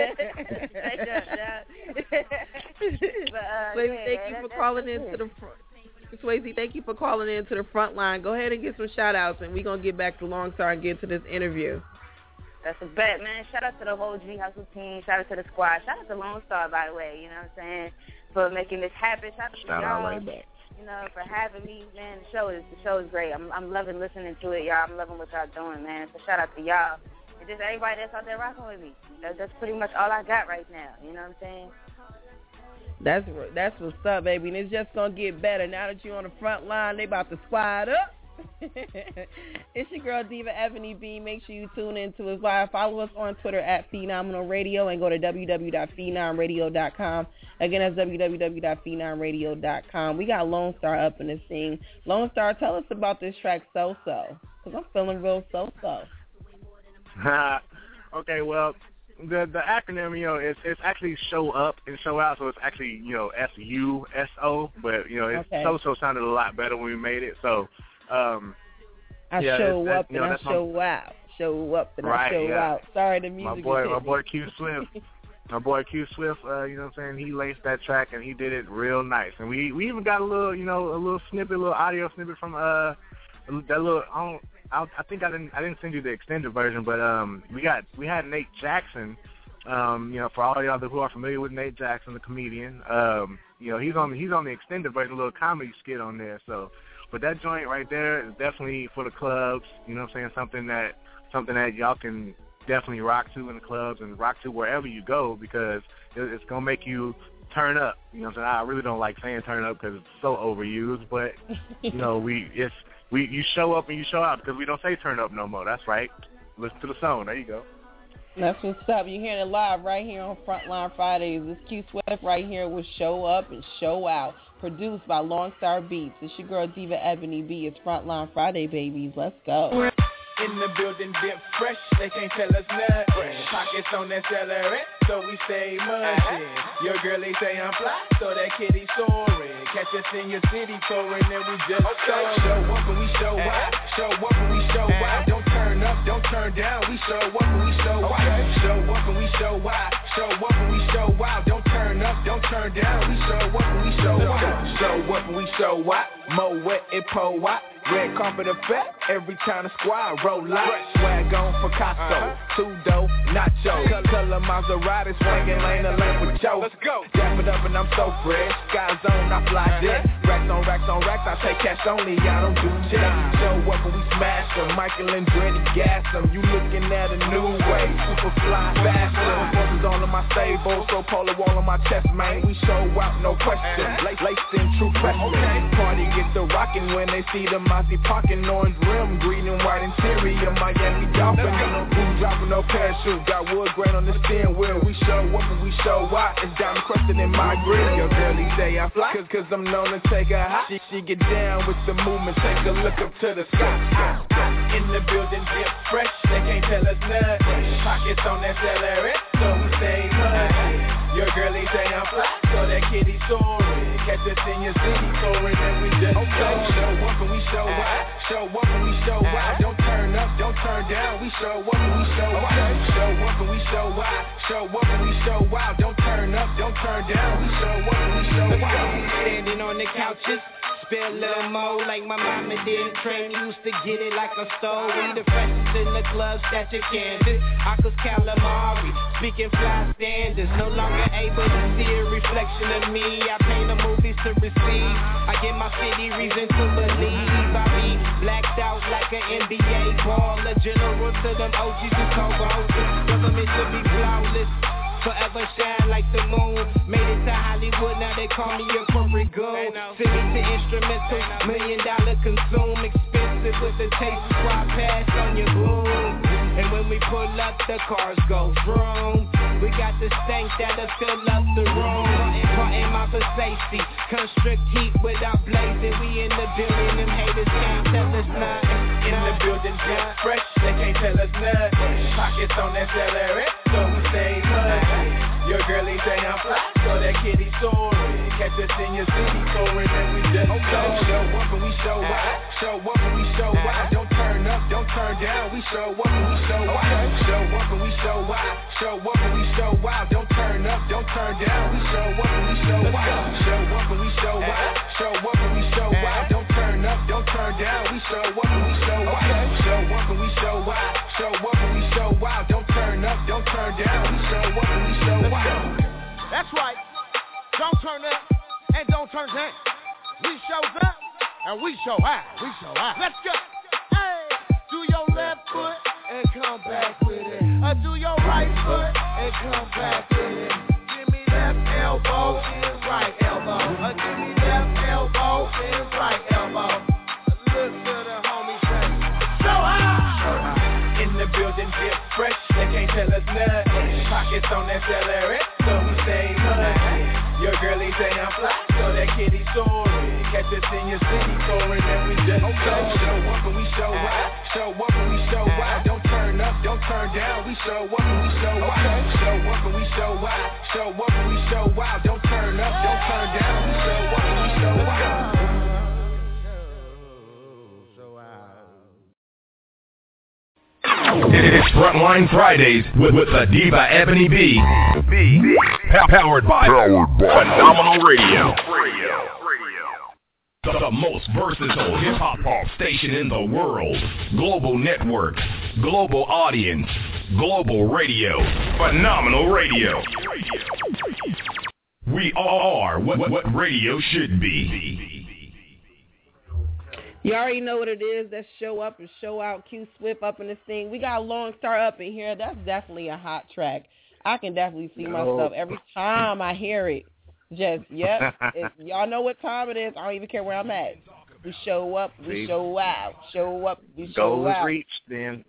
Speaker 5: but, uh, Swayze, yeah, thank you for calling in to the front. Swayze, thank you for calling in to the front line. Go ahead and get some shout outs, and we're going to get back to Lone Star and get to this interview.
Speaker 12: That's a bet, man. Shout out to the whole G Hustle team. Shout out to the squad. Shout out to Lone Star, by the way. You know what I'm saying? For making this happen. Shout out to
Speaker 7: Shout
Speaker 12: y'all.
Speaker 7: out right back.
Speaker 12: You know, for having me, man. The show is the show is great. I'm I'm loving listening to it, y'all. I'm loving what y'all doing, man. So shout out to y'all and just everybody that's out there rocking with me. That, that's pretty much all I got right now. You know what I'm saying?
Speaker 5: That's that's what's up, baby. And it's just gonna get better now that you're on the front line. They about to squad up. It's your girl Diva Ebony B. Make sure you tune in to us live. Follow us on Twitter at Phenomenal Radio and go to w w w dot phenom radio dot com. Again, that's w w w dot phenom radio dot com. We got Lone Star up in the scene. Lone Star, tell us about this track So So, because I'm feeling real so-so.
Speaker 7: Okay, well, the the acronym, you know, it's it's actually show up and show out, so it's actually, you know, S U S O, but, you know, it's okay. So-so sounded a lot better when we made it, so Um,
Speaker 5: I
Speaker 7: yeah,
Speaker 5: show up
Speaker 7: you know,
Speaker 5: and I show my, out. Show up and
Speaker 7: right,
Speaker 5: I show
Speaker 7: yeah.
Speaker 5: out. Sorry, the music.
Speaker 7: My boy,
Speaker 5: is
Speaker 7: my boy Q Swift, my boy Q Swift. Uh, you know what I'm saying? He laced that track and he did it real nice. And we we even got a little, you know, a little snippet, a little audio snippet from uh that little. I don't. I, I think I didn't. I didn't send you the extended version, but um, we got we had Nate Jackson. Um, you know, for all y'all who are familiar with Nate Jackson, the comedian. Um, you know, he's on he's on the extended version, a little comedy skit on there. So. But that joint right there is definitely for the clubs, you know what I'm saying, something that something that y'all can definitely rock to in the clubs and rock to wherever you go because it's going to make you turn up. You know what I'm saying? I really don't like saying turn up because it's so overused, but, you know, we it's we you show up and you show out because we don't say turn up no more. That's right. Listen to the song. There you go.
Speaker 5: That's what's up. You're hearing it live right here on Frontline Fridays. It's Q Swift right here with Show Up and Show Out. Produced by Lone Star Beats. It's your girl Diva Ebony B. It's Frontline Friday, babies. Let's go.
Speaker 3: In the building, dip fresh, they can't tell us nothing. Pockets on that celery, so we stay munching. Your girl, they say I'm fly, so that kitty soaring. Catch us in your city touring, and we just okay. Show up and we show out. Show up and we show out. Don't turn up, don't turn down. We show up and we show out. Show up and we show out. Show up and we show out. Don't turn up, don't turn down. We show up and we show out. Show up and we show out. Mo wet and po out. Red carpet effect every time the squad roll out. Swag on Picasso, uh-huh. Tudo, Nacho, color, color Maserati, swinging lane to lane with Joe. Let's go. Dap it up and I'm so fresh. Sky zone, I fly jet. Racks on racks on racks, I take cash only, I don't do shit. Show up and we smash them. Michael Andretti gas them. You looking at a new way, super fly, faster. Forces all in my stable, so polar wall on my chest, man. We show out, no question. Laced in true freshman. Party get the rockin' when they see the Mossy parking, orange rim, green and white interior, Miami Dolphin. Blue dropping, no parachute, got wood grain on the steering wheel. We show up and we show out. It's diamond crusted in my grill. Your girlie say I fly, cause, cause I'm known to take her high. She, she get down with the movement, take a look up to the sky. In the building, dip fresh, they can't tell us nothing. Pockets on that celery, so we stay munching. Your girlie say I'm fly, so that kitty soaring. Catch us in your city touring, and we just okay. Show up and we show out. Show up and we show out. Don't turn up, don't turn down. We show up and we show out. Show up and we show out. Show up and we show out. Don't turn up, don't turn down. We show up and we show out. Standing on the couches. Spill a little more like my mama did. Train used to get it like a stove. We the freshest in the club, stash your canvas. Akos calamari.
Speaker 13: speaking fly standards. No longer able to see a reflection of me. I paint the movies to receive. I give my city reason to believe. I be blacked out like an N B A baller. General to them O Gs who call bosses. Government should be flawless. Forever shine like the moon. Made it to Hollywood, now they call me a corporate goon. Sing it to instrumental, million dollar consume. Expensive with the taste squad pass on your gloom. And when we pull up, the cars go vroom. We got the stank that'll fill up the room. Parting my for safety, constrict heat without blazing. We in the building, them haters can't tell us nothing.
Speaker 3: In the building, just fresh, they can't tell us nothing. Pockets on that celery, so we stay hush. Your girlie say I'm fly, so that kitty soaring. Catch us in your city, soaring, and we just okay. Show, show up and we show out. Show up and we show out. Don't turn up, don't turn down. We show up and we show out. Show up and we show out. Show up and we show out. Don't turn up, don't turn down. We show up and we show out. Show up and we show out. Show up and we show out. Don't turn up, don't turn down. We show up and we show out. Show up and we show out. Show up and we show out. Don't turn up, don't turn down. We show up and we show out.
Speaker 14: That's right. Don't turn up and don't turn down. We shows up and we show out. We show out. Let's go. Hey, do your left foot and come back with it. Uh, do your right foot and come back with it. Give me left elbow and right elbow. Uh, give me left elbow and right elbow. Look to the homie say, show out.
Speaker 3: In the building, get fresh, they can't tell us nothing. Pockets on that celery, so we stay hush. Your girlie say I'm fly, so that kitty soaring. Catch us in your city, soaring, and we just go. Show up and we show out. Show up and we show out. Don't turn up, don't turn down. We show up and we show out. Show up and we show out. Show up and we show out. Don't turn up, don't turn down. We show up and we show out.
Speaker 2: It's Frontline Fridays with, with the Diva Ebony B. B. Powered by, Powered by Phenomenal Radio. Radio. The, the most versatile hip-hop pop station in the world. Global network. Global audience. Global radio. Phenomenal Radio. We are what, what radio should be.
Speaker 11: You already know what it is. That's Show Up and Show Out. Q Swift up in this thing. We got a Long Star up in here. That's definitely a hot track. I can definitely see
Speaker 7: No.
Speaker 11: myself every time I hear it. Just, yep. If y'all know what time it is. I don't even care where I'm at. We show up. We
Speaker 7: See?
Speaker 11: show out. Show up. We show
Speaker 7: Goal is
Speaker 11: out.
Speaker 7: reached then.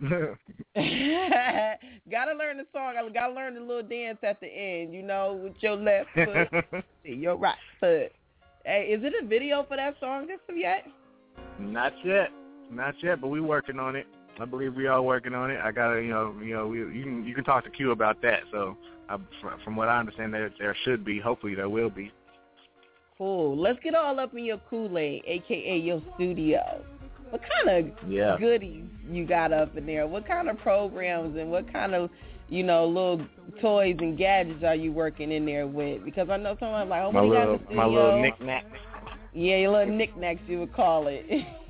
Speaker 11: Gotta learn the song. I gotta learn the little dance at the end, you know, with your left foot, your right foot. Hey, is it a video for that song just of yet?
Speaker 7: Not yet, not yet, but we working on it. I believe we are working on it. I gotta, you know, you know, we, you can you can talk to Q about that. So, I, from what I understand, there there should be. Hopefully, there will be.
Speaker 11: Cool. Let's get all up in your Kool-Aid, aka your studio. What kind of
Speaker 7: Yeah.
Speaker 11: goodies you got up in there? What kind of programs and what kind of, you know, little toys and gadgets are you working in there with? Because I know someone like, oh,
Speaker 7: My
Speaker 11: what do you got in
Speaker 7: little
Speaker 11: the studio?
Speaker 7: my little knick-knack.
Speaker 11: Yeah, your little knickknacks, you would call it.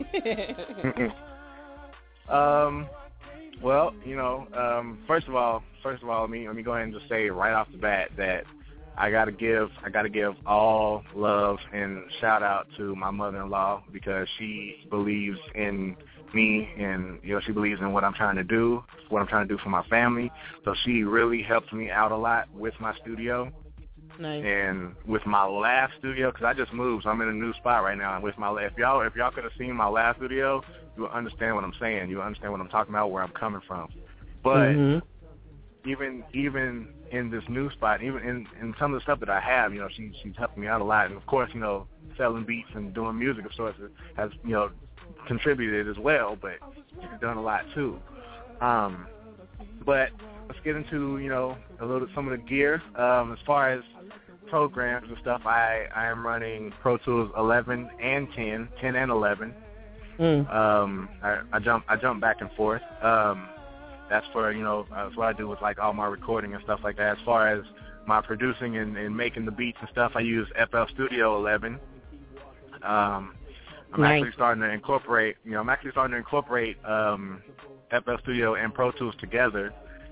Speaker 7: um, well, you know, um, first of all, first of all, let me let me go ahead and just say right off the bat that I gotta give I gotta give all love and shout out to my mother-in-law because she believes in me and you know she believes in what I'm trying to do, what I'm trying to do for my family. So she really helps me out a lot with my studio.
Speaker 11: Nice.
Speaker 7: And with my last studio, because I just moved, so I'm in a new spot right now. And with my if y'all if y'all could have seen my last studio, you would understand what I'm saying. You would understand what I'm talking about, where I'm coming from. But
Speaker 11: mm-hmm.
Speaker 7: even even in this new spot, even in, in some of the stuff that I have, you know, she she's helping me out a lot. And of course, you know, selling beats and doing music of sorts has you know contributed as well. But she's done a lot too. Um, but let's get into you know a little some of the gear um, as far as programs and stuff. I, I am running Pro Tools eleven and ten, ten and eleven.
Speaker 11: Mm.
Speaker 7: Um, I, I jump I jump back and forth. Um, that's for you know that's what I do with like all my recording and stuff like that. As far as my producing and, and making the beats and stuff, I use F L Studio eleven. Um, I'm
Speaker 11: nice.
Speaker 7: actually starting to incorporate. You know, I'm actually starting to incorporate um, F L Studio and Pro Tools together.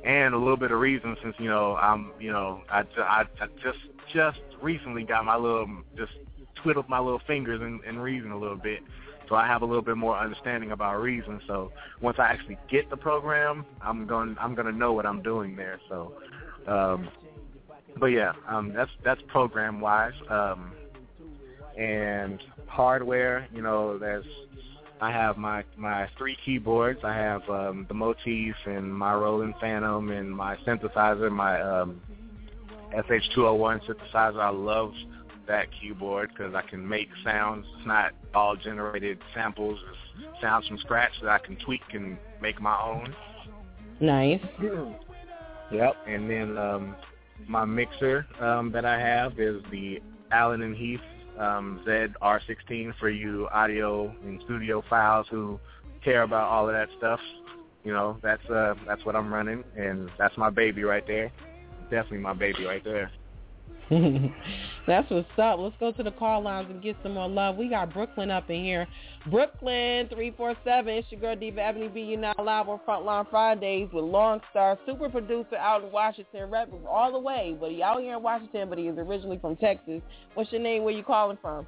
Speaker 7: and a little bit of Reason since, you know, I'm, you know, I, I, I just just recently got my little, just twiddled my little fingers in, in Reason a little bit. So I have a little bit more understanding about Reason. So once I actually get the program, I'm going I'm going to know what I'm doing there. So, um, but yeah, um, that's that's program wise. Um, and hardware, you know, there's I have my my three keyboards. I have um, the Motif and my Roland Phantom and my synthesizer, my um, S H two oh one synthesizer. I love that keyboard because I can make sounds. It's not all generated samples. It's sounds from scratch that I can tweak and make my own.
Speaker 11: Nice.
Speaker 7: Yep. And then um, my mixer um, that I have is the Allen and Heath um, Z R sixteen for you audio and studio files who care about all of that stuff. You know, that's uh, that's what I'm running, and that's my baby right there. Definitely my baby right there.
Speaker 11: That's what's up. Let's go to the call lines and get some more love. We got Brooklyn up in here. Brooklyn three four seven. It's your girl Diva Ebony B. You're now live on Frontline Fridays with Long Star, super producer out in Washington, rep all the way. But he out here in Washington, but he is originally from Texas. What's your name? Where you calling from?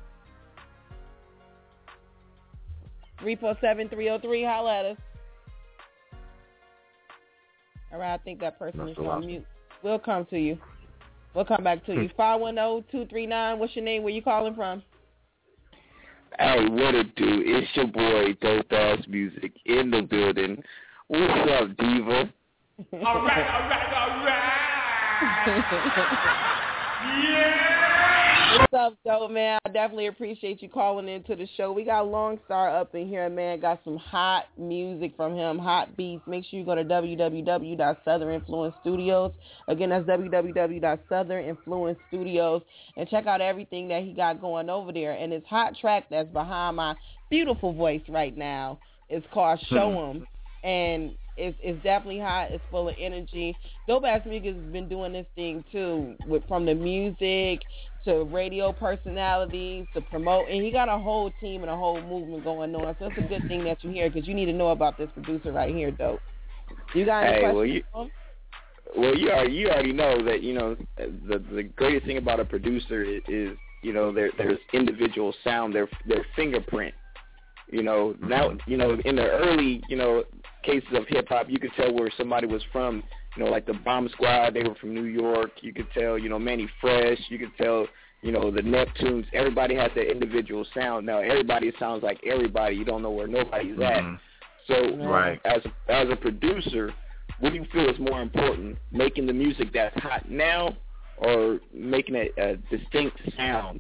Speaker 11: three four seven, three oh three. Holla at us. All right, I think that person That's is on awesome. mute. We'll come to you. We'll come back to you. five one zero, two three nine. What's your name? Where you calling from?
Speaker 15: Hey, what it do? It's your boy, Dope Ass Music, in the building. What's up, Diva?
Speaker 4: All right, all right, all right. Yeah.
Speaker 11: What's up, Dope, man? I definitely appreciate you calling into the show. We got Long Star up in here, man. Got some hot music from him, hot beats. Make sure you go to w w w dot southern influence studios. Again, that's w w w dot southern influence studios. And check out everything that he got going over there. And his hot track that's behind my beautiful voice right now is called Show 'Em. And it's, it's definitely hot. It's full of energy. Dope Ass Music has been doing this thing, too, with from the music to radio personalities to promote. And he got a whole team and a whole movement going on. So it's a good thing that you hear because you need to know about this producer right here, Dope. You got any
Speaker 15: hey,
Speaker 11: questions?
Speaker 15: Well, you, well, you already, you already know that, you know, the the greatest thing about a producer is, is you know, their their individual sound, their their fingerprint. You know, now, you know, in the early, you know, cases of hip-hop, you could tell where somebody was from, you know, like the Bomb Squad, they were from New York. You could tell, you know, Manny Fresh. You could tell, you know, the Neptunes. Everybody has their individual sound. Now, everybody sounds like everybody. You don't know where nobody's
Speaker 7: mm-hmm.
Speaker 15: at. So,
Speaker 7: right.
Speaker 15: as, a, as a producer, what do you feel is more important, making the music that's hot now or making a, a distinct sound?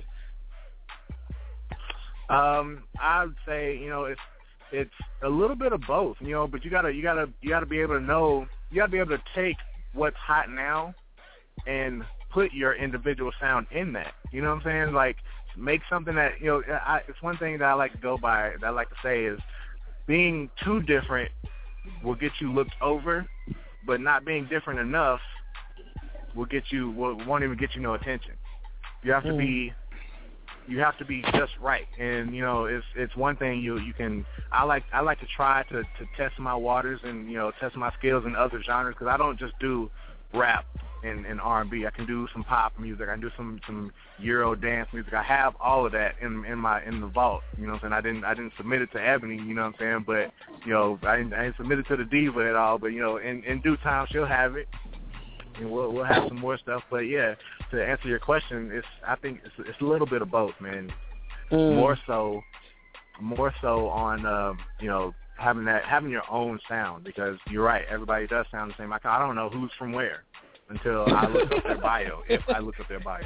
Speaker 7: Um, I would say, you know, it's it's a little bit of both, you know, but you gotta you gotta you gotta be able to know you gotta be able to take what's hot now and put your individual sound in that. You know what I'm saying? Like make something that, you know, I, it's one thing that I like to go by, that I like to say is being too different will get you looked over, but not being different enough will get you will, won't even get you no attention. You have to mm. be You have to be just right, and you know it's it's one thing you you can. I like I like to try to, to test my waters and you know test my skills in other genres because I don't just do rap and, and R and B. I can do some pop music. I can do some, some Euro dance music. I have all of that in in my in the vault. You know what I'm saying? I didn't I didn't submit it to Ebony. You know what I'm saying? But you know I didn't, I didn't submit it to the Diva at all. But you know in, in due time she'll have it. And we'll we'll have some more stuff, but yeah, to answer your question, it's I think it's it's a little bit of both, man. Mm. More so, more so on uh, you know having that having your own sound because you're right, everybody does sound the same. I I don't know who's from where until I look up their bio. If I look up their bio.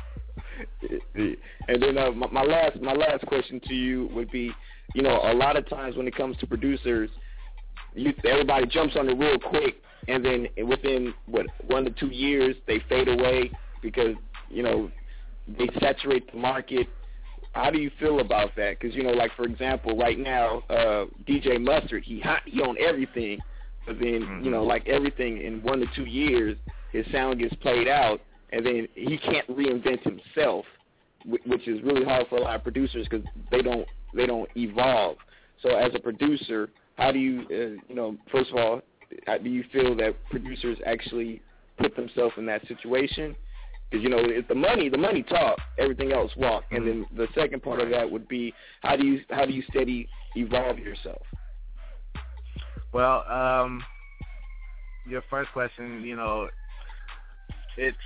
Speaker 15: And then uh, my, my last my last question to you would be, you know, a lot of times when it comes to producers, you, everybody jumps on it real quick. And then within, what, one to two years, they fade away because, you know, they saturate the market. How do you feel about that? Because, you know, like, for example, right now, uh, D J Mustard, he hot, he on everything. But then, mm-hmm. you know, like everything, in one to two years, his sound gets played out, and then he can't reinvent himself, which is really hard for a lot of producers because they don't, they don't evolve. So as a producer, how do you, uh, you know, first of all, how do you feel that producers actually put themselves in that situation? Because, you know, if the money, the money talk, everything else walk. And then the second part of that would be, how do you how do you steady evolve yourself?
Speaker 7: Well, um, your first question, you know, it's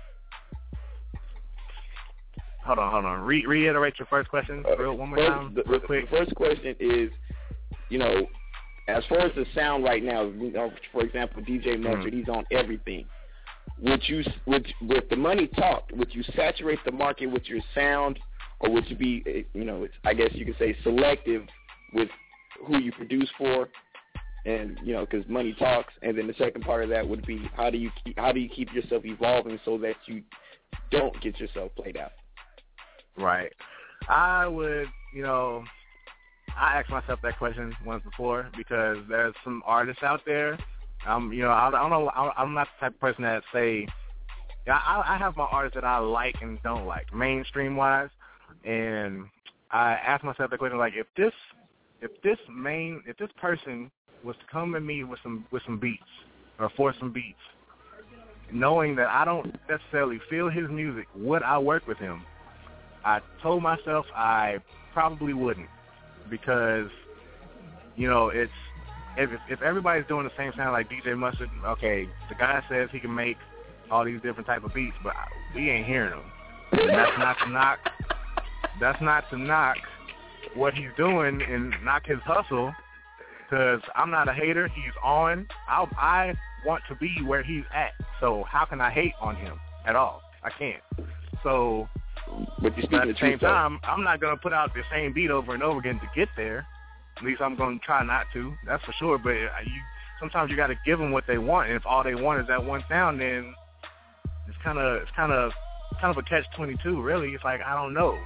Speaker 7: hold on, hold on. Re- reiterate your first question real, one more
Speaker 15: first,
Speaker 7: time,
Speaker 15: the,
Speaker 7: real quick.
Speaker 15: The first question is, you know, as far as the sound right now, you know, for example, D J Mustard, mm-hmm. he's on everything. Would you, would, with the money talked, would you saturate the market with your sound, or would you be, you know, it's, I guess you could say selective with who you produce for, and you know, because money talks. And then the second part of that would be, how do you keep, how do you keep yourself evolving so that you don't get yourself played out?
Speaker 7: Right. I would, you know, I asked myself that question once before because there's some artists out there. Um, you know, I, I don't know. I, I'm not the type of person that say, yeah, I, I have my artists that I like and don't like, mainstream wise. And I asked myself the question, like, if this, if this main, if this person was to come to me with some with some beats or for some beats, knowing that I don't necessarily feel his music, would I work with him? I told myself I probably wouldn't, because, you know, it's if if everybody's doing the same sound like D J Mustard, okay, the guy says he can make all these different type of beats, but we ain't hearing them. And that's not to knock. That's not to knock what he's doing and knock his hustle, because I'm not a hater. He's on. I I want to be where he's at. So how can I hate on him at all? I can't. So.
Speaker 15: But, you're
Speaker 7: but at the same
Speaker 15: truth,
Speaker 7: time, I'm not going to put out the same beat over and over again to get there. At least I'm going to try not to. That's for sure. But you, sometimes you got to give them what they want. And if all they want is that one sound, then it's kind of it's kind of kind of a catch twenty-two. Really, it's like I don't know.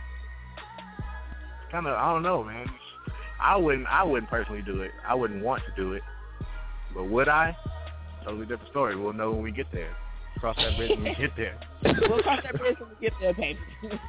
Speaker 7: Kind of I don't know, man. I wouldn't I wouldn't personally do it. I wouldn't want to do it. But would I? Totally different story. We'll know when we get there. Cross that bridge when we get there.
Speaker 11: We'll cross that bridge when we get there, baby.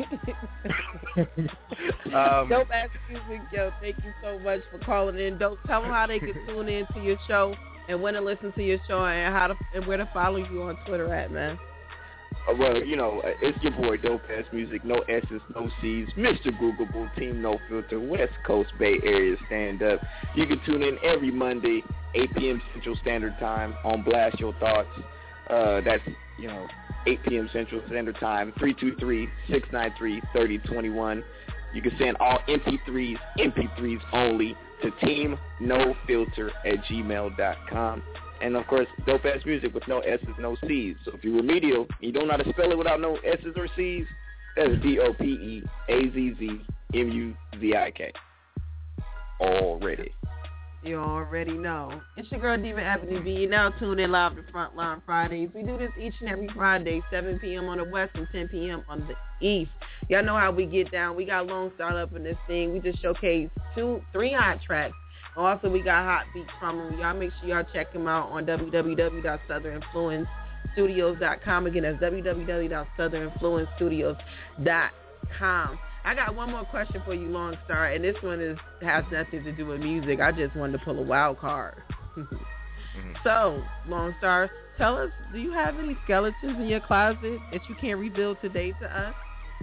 Speaker 7: um,
Speaker 11: Dope Ass Music, yo, thank you so much for calling in. Dope, tell them how they can tune in to your show and when to listen to your show and how to and where to follow you on Twitter at, man.
Speaker 15: Uh, well, you know, uh, it's your boy Dope Ass Music, no S's, no C's, Mister Googleable, Team No Filter, West Coast Bay Area Stand Up. You can tune in every Monday, eight p.m. Central Standard Time on Blast Your Thoughts. Uh, that's, you know, eight p.m. Central Standard Time, three two three, six nine three, three oh two one. You can send all M P threes, M P threes only, to team no filter at gmail dot com. And, of course, Dope Ass Music with no S's, no C's. So if you're remedial, you don't know how to spell it without no S's or C's, that's D O P E A Z Z M U Z I K. Already.
Speaker 11: You already know. It's your girl, Diva Ebony B. You're now tuned in live to Frontline Fridays. We do this each and every Friday, seven p.m. on the west and ten p.m. on the east. Y'all know how we get down. We got Lone Star up in this thing. We just showcase two, three hot tracks. Also, we got hot beats from them. Y'all make sure y'all check them out on w w w dot southern influence studios dot com. Again, that's w w w dot southern influence studios dot com. I got one more question for you, Lone Star, and this one is has nothing to do with music. I just wanted to pull a wild card. mm-hmm. So, Lone Star, tell us, do you have any skeletons in your closet that you can't rebuild today to us?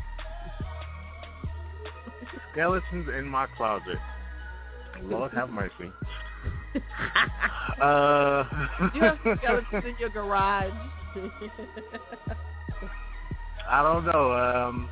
Speaker 7: Skeletons in my closet. Lord have mercy. uh,
Speaker 11: do you have skeletons in your garage?
Speaker 7: I don't know. Um...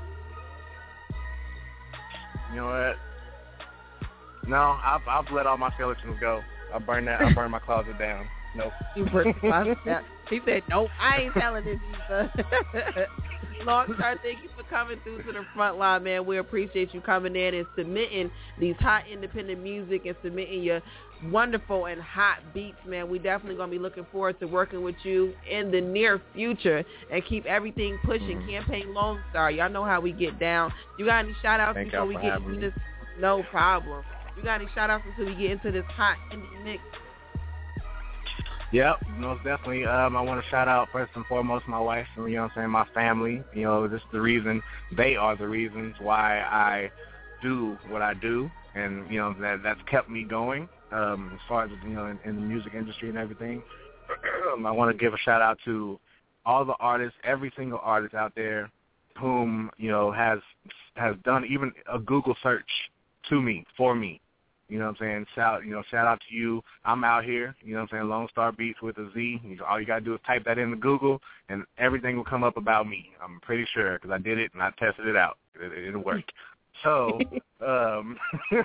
Speaker 7: You know what? No, I've I've let all my skeletons go. I burned that. I burned my closet down. Nope.
Speaker 11: You burned the closet down. He said, "Nope, I ain't telling this either." Lone Star, thank you for coming through to the front line, man. We appreciate you coming in and submitting these hot independent music and submitting your wonderful and hot beats, man. We definitely gonna be looking forward to working with you in the near future and keep everything pushing. Mm-hmm. Campaign Lone Star, y'all know how we get down. You got any shout outs before we get into this? No problem. You got any shout outs until we get into this hot indie mix?
Speaker 7: Yep, most definitely. Um, I want to shout out first and foremost my wife, you know what I'm saying, my family. You know, this is the reason, they are the reasons why I do what I do, and, you know, that that's kept me going. um, as far as, you know, in, in the music industry and everything. I want to give a shout out to all the artists, every single artist out there whom, you know, has has done even a Google search to me, for me. You know what I'm saying? Shout, you know, shout out to you. I'm out here, you know what I'm saying, Lone Star Beats with a Z. All you got to do is type that into Google, and everything will come up about me. I'm pretty sure, because I did it, and I tested it out. It, it, it'll work. So, um,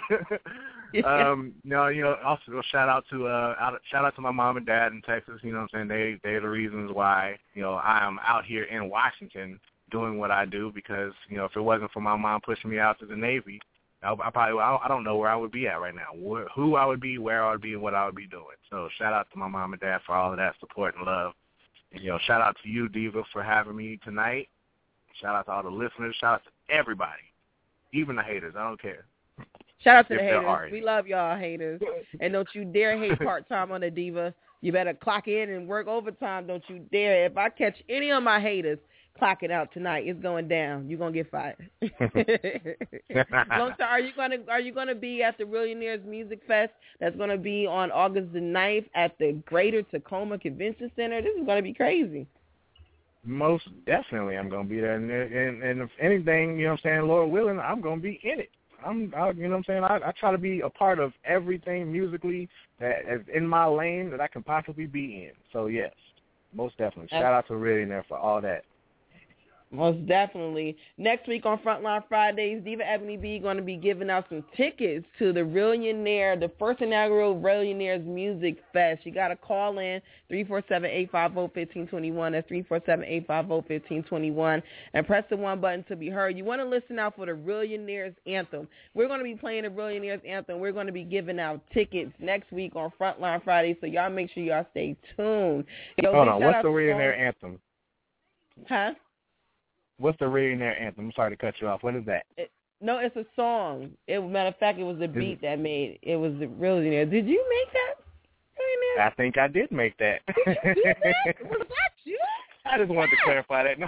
Speaker 7: um, you know, you know, also shout out to uh, out, shout out to my mom and dad in Texas. You know what I'm saying? They they're the reasons why, you know, I am out here in Washington doing what I do, because, you know, if it wasn't for my mom pushing me out to the Navy, I, I probably I, I don't know where I would be at right now, where, who I would be, where I would be, and what I would be doing. So shout out to my mom and dad for all of that support and love. And, you know, shout out to you, Diva, for having me tonight. Shout out to all the listeners. Shout out to everybody. Even the haters, I don't care.
Speaker 11: Shout out to
Speaker 7: if
Speaker 11: the haters. We love y'all haters. And don't you dare hate part-time on the Diva. You better clock in and work overtime. Don't you dare. If I catch any of my haters clocking out tonight, it's going down. You're going to get fired. Lone Star, are you going to are you going to be at the Billionaires Music Fest that's going to be on August the ninth at the Greater Tacoma Convention Center? This is going to be crazy.
Speaker 7: Most definitely, I'm going to be there, and, and and if anything, you know what I'm saying, Lord willing, I'm going to be in it. I'm, I, you know what I'm saying, I, I try to be a part of everything musically that is in my lane that I can possibly be in. So yes, most definitely. Shout out to Billionaire for all that.
Speaker 11: Most definitely. Next week on Frontline Fridays, Diva Ebony B going to be giving out some tickets to the Billionaire, the first inaugural Billionaires Music Fest. You got to call in three four seven, eight five zero, one five two one. That's three four seven, eight five zero, one five two one. And press the one button to be heard. You want to listen out for the Billionaires Anthem. We're going to be playing the Billionaires Anthem. We're going to be giving out tickets next week on Frontline Fridays, so y'all make sure y'all stay tuned. Yo,
Speaker 7: Hold on, what's the Billionaire Anthem?
Speaker 11: Huh?
Speaker 7: What's the Billionaire Anthem? I'm sorry to cut you off. What is that?
Speaker 11: It, no, it's a song. It, matter of fact, it was the beat that made it. Was the Billionaire. Did you make that? Billionaire?
Speaker 7: I think I did make that.
Speaker 11: Did you do that? Was that you?
Speaker 7: I just wanted to clarify that. No.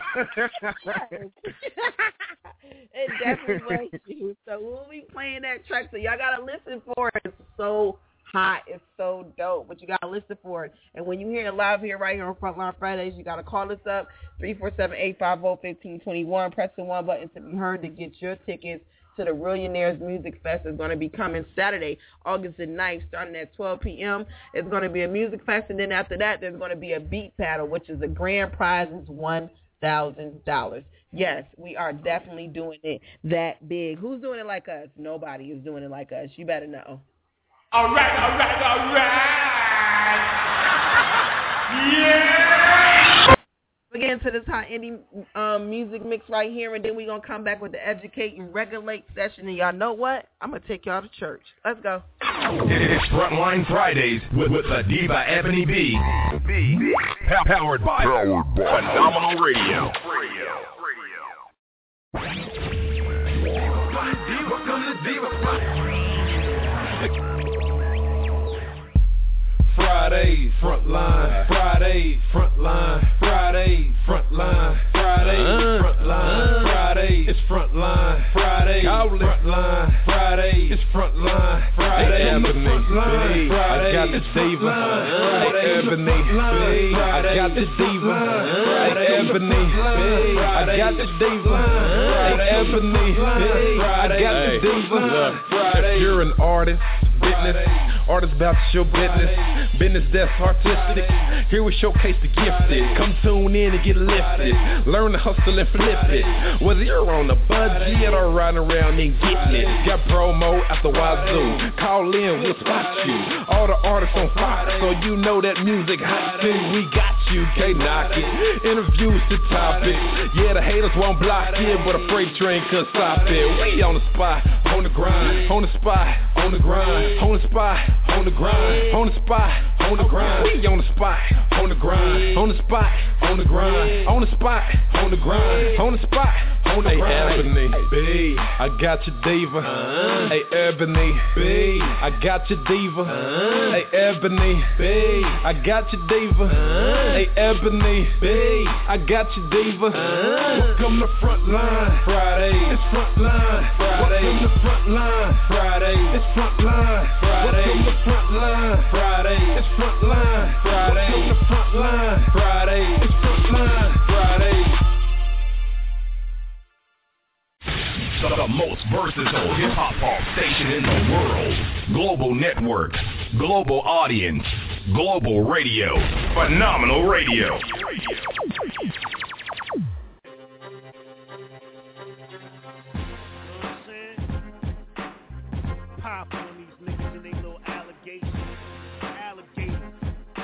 Speaker 11: It definitely was you. So we'll be playing that track. So y'all gotta listen for it. It's so hot. It's so dope, but you got to listen for it. And when you hear it live here, right here on Frontline Fridays, you got to call us up, three four seven, eight five zero, one five two one. Press the one button to be heard to get your tickets to the Billionaires Music Fest. It's going to be coming Saturday, August the ninth, starting at twelve p.m. It's going to be a music fest, and then after that, there's going to be a beat battle, which is the grand prize is one thousand dollars. Yes, we are definitely doing it that big. Who's doing it like us? Nobody is doing it like us. You better know.
Speaker 4: All right, all right, all right. Yeah.
Speaker 11: We're getting to this hot indie um, music mix right here, and then we're going to come back with the Educate and Regulate session. And y'all know what? I'm going to take y'all to church. Let's go.
Speaker 2: It's Frontline Fridays with, with the Diva Ebony B. B. Powered by, Powered by Phenomenal Radio. Radio. Radio. Welcome to Diva.
Speaker 3: Friday, Frontline, Friday, Frontline, Friday, Frontline, Friday, Frontline, Friday, it's Frontline, Friday, Frontline, Friday, it's Frontline, Friday, Frontline, Friday, I got the Diva, Ebony, I got the Diva, Ebony, I got the Diva, Ebony, I got the Diva.
Speaker 14: If you're an artist, business, artist about to show business, business that's artistic. Here we showcase the gifted. Come tune in and get lifted. Learn to hustle and flip it. Whether you're on a budget or riding around and getting it. Got promo at the wazoo. Call in, we'll spot you. All the artists on Fox, so you know that music hot too. We got you, can't knock it. Interviews to topic. Yeah, the haters won't block it, but a freight train could stop it. We on the spot, on the grind, on the spot, on the grind. On the spot, on the grind, on the spot, on the grind. We on the spot, on the grind, on the spot, on the grind, on the spot, on the grind, on the spot,
Speaker 3: on the hey, Ebony, B, I got your diva. Uh, hey, Ebony, B, I got your diva. Uh, hey, Ebony, B, I got your diva. Uh, hey, Ebony, B, I got your diva. Uh, welcome to Frontline Friday. It's Frontline Friday. Welcome to Frontline Friday. It's Frontline Friday. Welcome to Frontline Friday. It's Frontline Friday. Welcome to Frontline Friday. It's Frontline Friday.
Speaker 2: The most versatile hip-hop pop station in the world. Global network, global audience, global radio, phenomenal radio.
Speaker 14: Pop on these niggas and they little allegations. Alligators.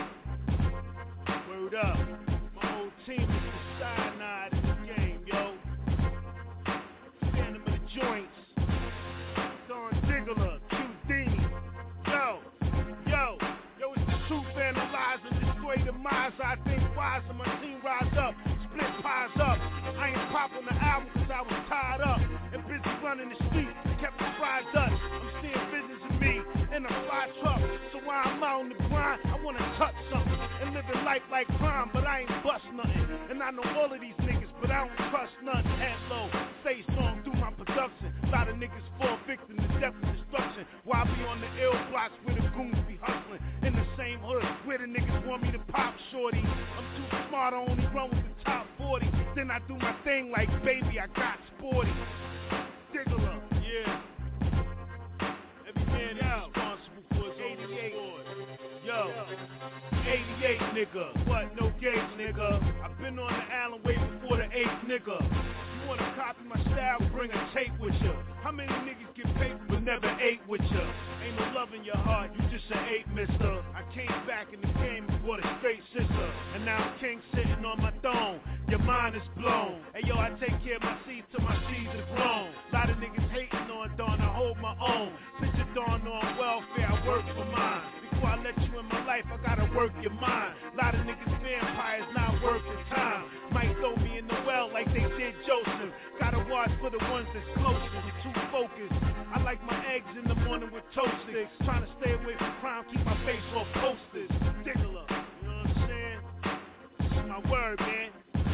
Speaker 14: Word up. My whole team is the cyanide in the game, yo. Phantom of the joints. Don Diggler, Q D. Yo, yo, yo, it's the truth analyzer. Destroy the minds. I think wiser. My team rise up. Split pies up. I ain't pop on the album cause I was tied up and busy running the street. Kept the fried Dutch. I'm seeing visions of me in a fly truck. So while I'm out on the grind, I wanna touch something and live a life like crime, but I ain't bust nothing. And I know all of these niggas, but I don't trust nothing. Head low, stay strong through my production. A lot of niggas fall victim to death and destruction. While I be on the ill blocks where the goons be hustling. In the same hood where the niggas want me to pop shorty. I'm too smart, I only run with the top forty. Then I do my thing like baby, I got sporty. Diggler, yeah. Every man is responsible for his eighty-eight. Yo, eighty-eight nigga. What? No gauge nigga. I've been on the island way before the eighth nigga. You wanna copy my style? Bring a tape with ya. How many niggas get paper but never ate with ya? Ain't no love in your heart, you just an eight mister. I came back in the game and brought a straight sister. And now I'm king sitting on my throne. Your mind is blown. Hey yo, I take care of my seeds till my seeds are grown. Lot of niggas hating on Dawn, I hold my own. Picture Dawn on welfare, I work for mine. Before I let you in my life, I gotta work your mind. Lot of niggas vampires, not worth the time. Might throw me in the well like they did Joseph. Gotta watch for the ones that's closest and too focused. I like my eggs in the morning with toast sticks. Trying to stay away from crime, keep my face off posters. Diggler, you know what I'm saying? This is my word, man.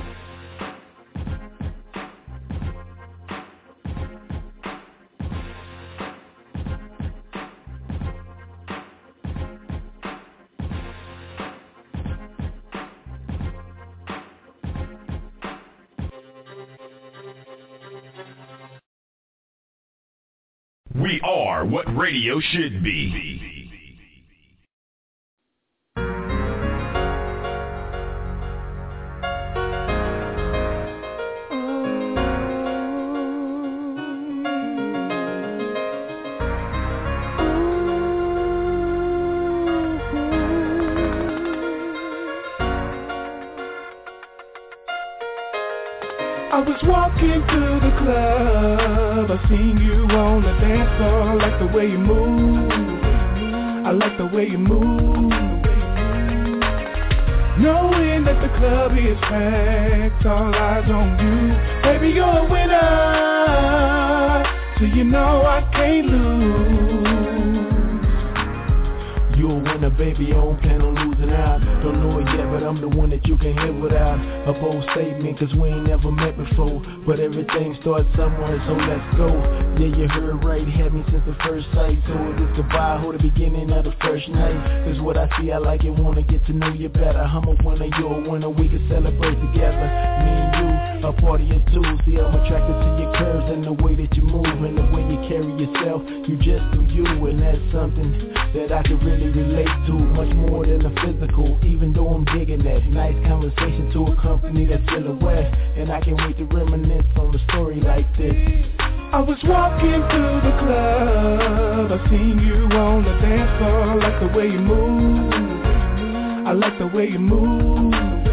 Speaker 2: We are what radio should be.
Speaker 16: I was walking to the club, I seen you on the dance floor. I like the way you move, I like the way you move. Knowing that the club is packed, all eyes on you. Baby, you're a winner, so you know I can't lose. You a winner, baby, I don't plan on losing out. Don't know it yet, but I'm the one that you can hit without a bold statement, cause we ain't never met before. But everything starts somewhere, so let's go. Yeah, you heard right, had me since the first sight. So it is goodbye, hold the beginning of the first night. Cause what I see, I like it, wanna get to know you better. I'm a winner, you're a winner, we can celebrate together. Me and you, a party of two. See, I'm attracted to your curves and the way that you move and the way you carry yourself. You just do you, and that's something that I can really relate to, much more than the physical, even though I'm digging that. Nice conversation to accompany that silhouette, and I can't wait to reminisce on a story like this. I was walking through the club, I seen you on the dance floor. I like the way you move, I like the way you move.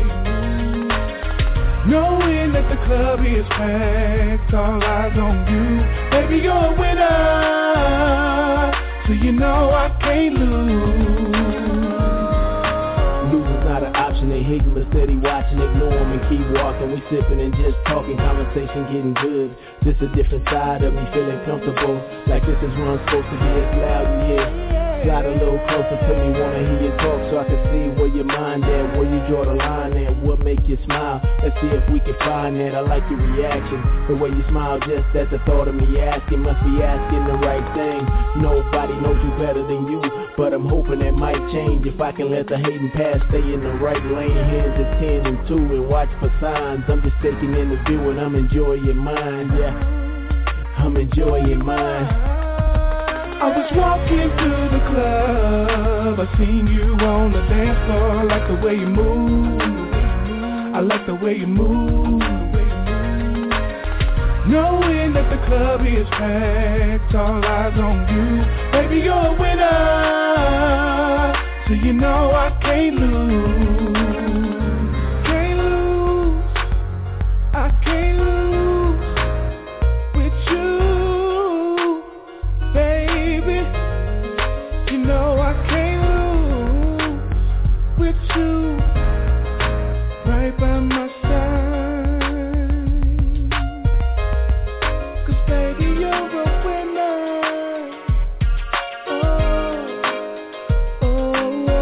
Speaker 16: Knowing that the club is packed, all eyes on you. Baby, you're a winner, so you know I can't lose. Losing's not an option. emotion, they hating but steady watching, ignore them and keep walking. We sipping and just talking, conversation getting good. This a different side of me, feeling comfortable, like this is where I'm supposed to be, as loud you hear. Slide a little closer to me, wanna hear you talk so I can see where your mind at, where you draw the line at, what make you smile. Let's see if we can find that. I like your reaction, the way you smile just at the thought of me asking. Must be asking the right thing. Nobody knows you better than you, but I'm hoping that might change if I can let the hating past stay in the right lane. Hands at ten and two and watch for signs. I'm just taking in the view and I'm enjoying mine, yeah, I'm enjoying mine.
Speaker 17: I was walking through the club, I seen you on the dance floor. I like the way you move, I like the way you move. Knowing that the club is packed, all eyes on you. Baby, you're a winner, so you know I can't lose. Can't lose, I can't lose with you, baby. You know I can't lose with you right by my side. 'Cause baby, you're a winner. Oh, oh, oh.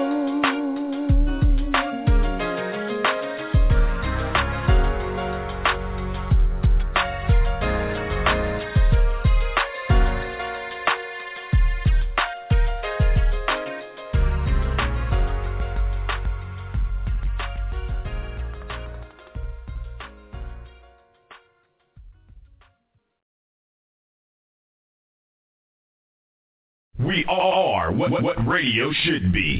Speaker 2: We are what, what, what radio should be.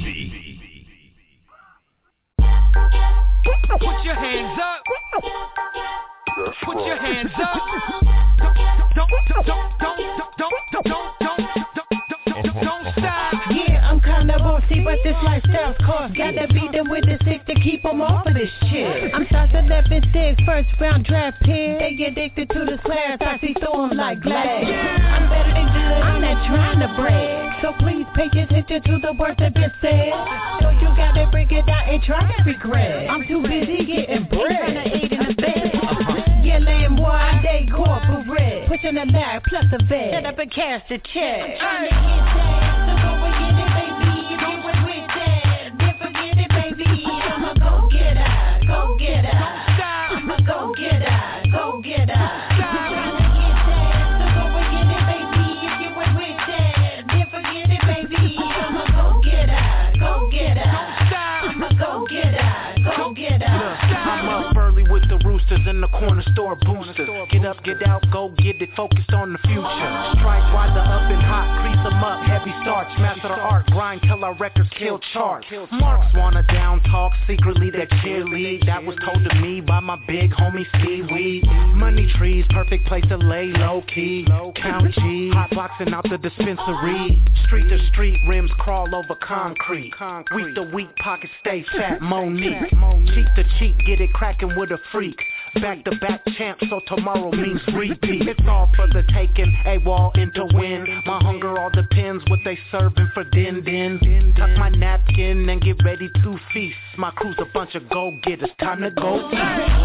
Speaker 13: Put your hands up. Put your hands up. Don't, don't, don't, don't, don't, don't, don't, don't, don't, don't stop.
Speaker 18: Yeah, I'm kinda bossy, but this lifestyle's cost. Gotta beat them with the stick to keep them off of this shit. I'm shots eleven six, first round draft pick. They get addicted to the class, I see through them like glass. I'm better than good, I'm not trying to brag. So please pay attention to the words that been said. So you gotta break it down and try to regret. I'm too busy getting bread, trying to eat in the bed. Yeah, lamb boy, they corporate. Pushing a lag plus a vet. Set up and cash the check. I'm trying to get that, so go and get it, baby. You get with with that, then forget it, baby. I'ma go get her, go get her. I'ma go get her, go get her. I'm trying to get that, so go and get it, baby. You get with with that, then forget it, baby. I'ma go get her, go get her. I'ma go get her, go get her.
Speaker 13: I'm up early with the roosters in the corner store boosters. Get up, get out, go get it, focused on the future. Strike while the up and hot, crease them up, heavy starch. Master the art, grind till our records kill charts. Marks wanna down talk, secretly they cheerlead. That was told to me by my big homie Seaweed. Money trees, perfect place to lay low key. Count G, hot boxing out the dispensary. Street to street, rims crawl over concrete. Week to week, pockets stay fat, Monique. Cheek to cheek, get it cracking with a freak. Back to back champ, so tomorrow means repeat. It's all for the taking, a wall into win. My hunger all depends what they serving for din din. Tuck my napkin and get ready to feast. My crew's a bunch of go getters, time to go eat.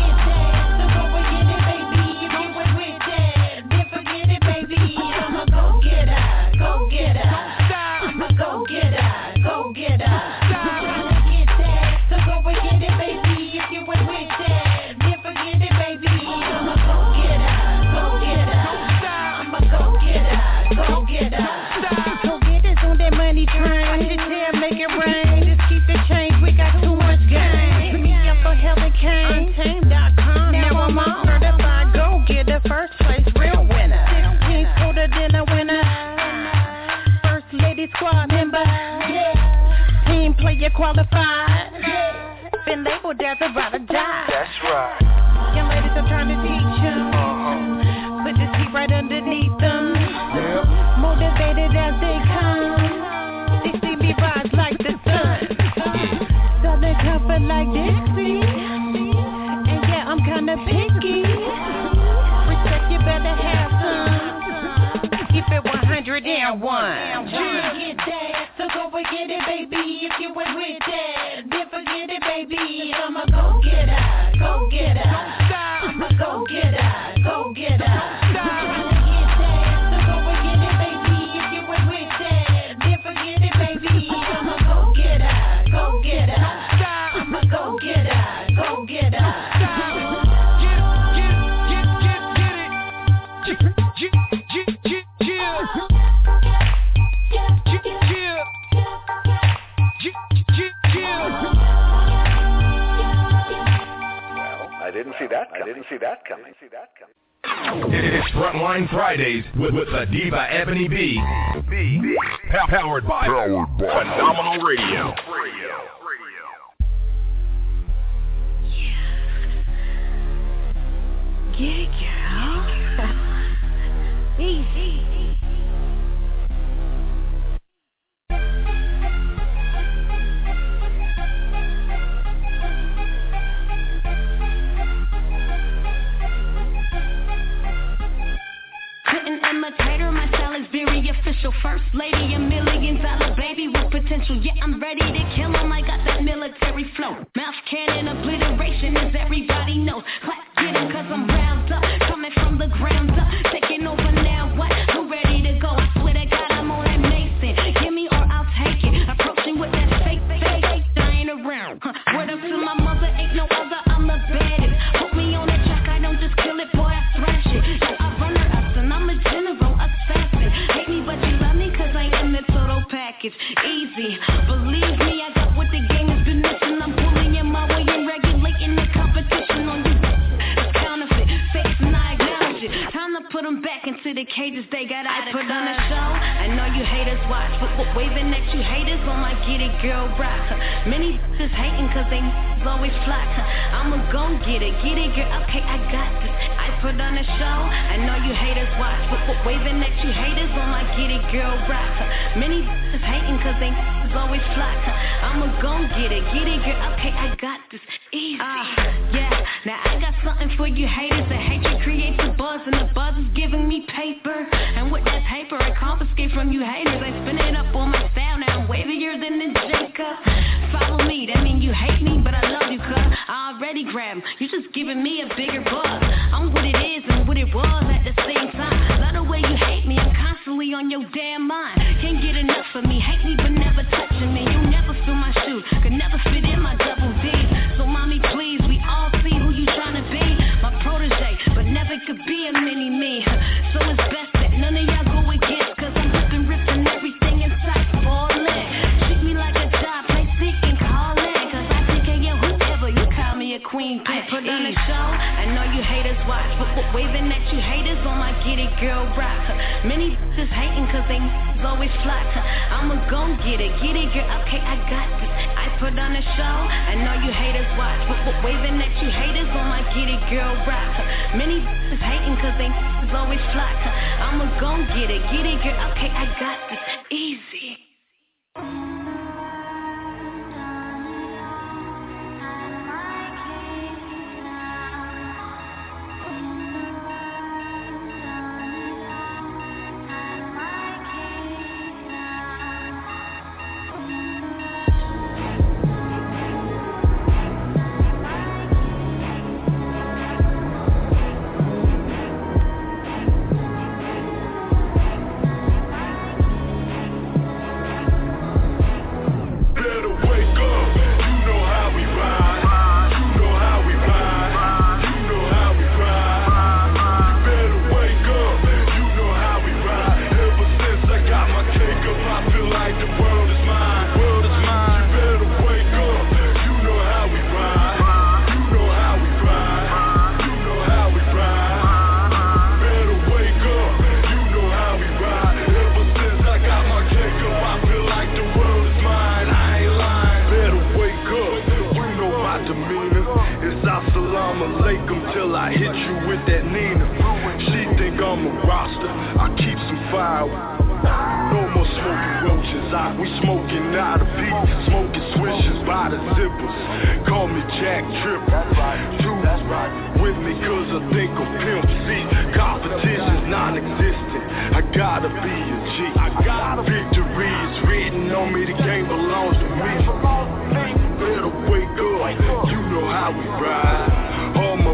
Speaker 18: I'ma go get her, go get her. I'ma go get her, go get her. I'm trying to get that, so go and get it, baby. If you went with that, then forget it, baby. I'ma go get her, go get her. I'ma go get her, go get her. Go get us on that money train. I sit there, make it rain. Just keep the change, we got too much game. Put me up for Helen Kane. Untamed dot com. Now I'm on certified go get the first place real winner. Sixteen colder than a winner. First lady squad member. Team player qualified. Been labeled as about to die.
Speaker 13: That's right.
Speaker 18: Young ladies, I'm trying to teach them. Put this heat right underneath them. Motivated as they come. They see me rise like the sun. Southern comfort like Dixie. And yeah, I'm kinda picky. Respect, you better have some. Keep it one hundred and one. I'm trying to get that, so go and get it, baby. If you went with that, then forget it, baby. getter. I'm a go getter, go getter. I'm trying to get that, so go and get it, baby. If you ain't with that, then forget it, baby. I'm a go getter, go getter. I'm a go getter, go getter.
Speaker 2: I didn't see that coming. I didn't see that coming. See that coming. It's Frontline Fridays with, with the Diva Ebony B. B. Powered by, Powered by Phenomenal Radio. Radio.
Speaker 18: Get it, girl. Easy.
Speaker 6: Couldn't imitate her, my style is very official. First lady, a million dollar baby with potential. Yeah, I'm ready to kill him, I got that military flow. Mouth cannon, obliteration, as everybody knows. Clap, get him, cause I'm round up. Coming from the ground up, taking over now, what? Who ready to go? I swear to God, I'm on that Mason. Give me or I'll take it. Approaching with that fake, fake, fake, dying around. Huh. Word up to my mother, ain't no other, I'm the baddest. Put me on the track, I don't just kill it, boy, I thrash it. Yeah, I run her up, and I'm a general assassin. Hate me, but you love me, cause I am the total package. Easy, believe me, I got what the game has been missing. I'm bullying my way and regulating the competition on you. It's counterfeit, fakes, and I acknowledge it. Time to put them back into the cages they got out of. I put on a show, I know you haters watch, but, but waving at you haters on my get it girl rock. Many just hating cause they always flock. I'ma gon' get it, get it girl, okay, I got this. I put on a show, I know you haters watch, but, but waving at you haters on my get it girl rock. Many just hating cause they always flock. I'ma gon' get it, get it girl, okay, I got this. Easy. Uh, yeah, now I got something for you haters. The hatred creates a buzz and the buzz is giving me paper. And with that paper I confiscate from you haters. I spin it up on my style, now I'm wavier than the Jacob. Follow me, that mean you hate me, but I love you cuz I already grabbed. You just giving me a bigger buzz. I'm what it is and what it was at the same time. Love the way you hate me, I'm constantly on your damn mind. Can't get enough of me, hate me but never touching me. You never fill my shoes, could never fit in my double D's. So mommy please, we all see who you trying to be. My protege, but never could be a mini me. So it's best that none of y'all go against, cause I'm ripping, ripping everything in sight, falling. Treat me like a job, play sick and call in, cause I think I am whoever, you call me a queen. I put on a show, I know you haters watch, but, but waving at you haters on my get it girl rock. Many just hating cause they always flock. I'ma gon' get it, get it girl, okay, I got this. I put on a show, I know you haters watch, but, but waving at you haters on my get it girl rock. Many just hating cause they always flock. I'ma gon' get it, get it girl, okay, I got this. Easy.
Speaker 19: Better wake up, you know how we ride. All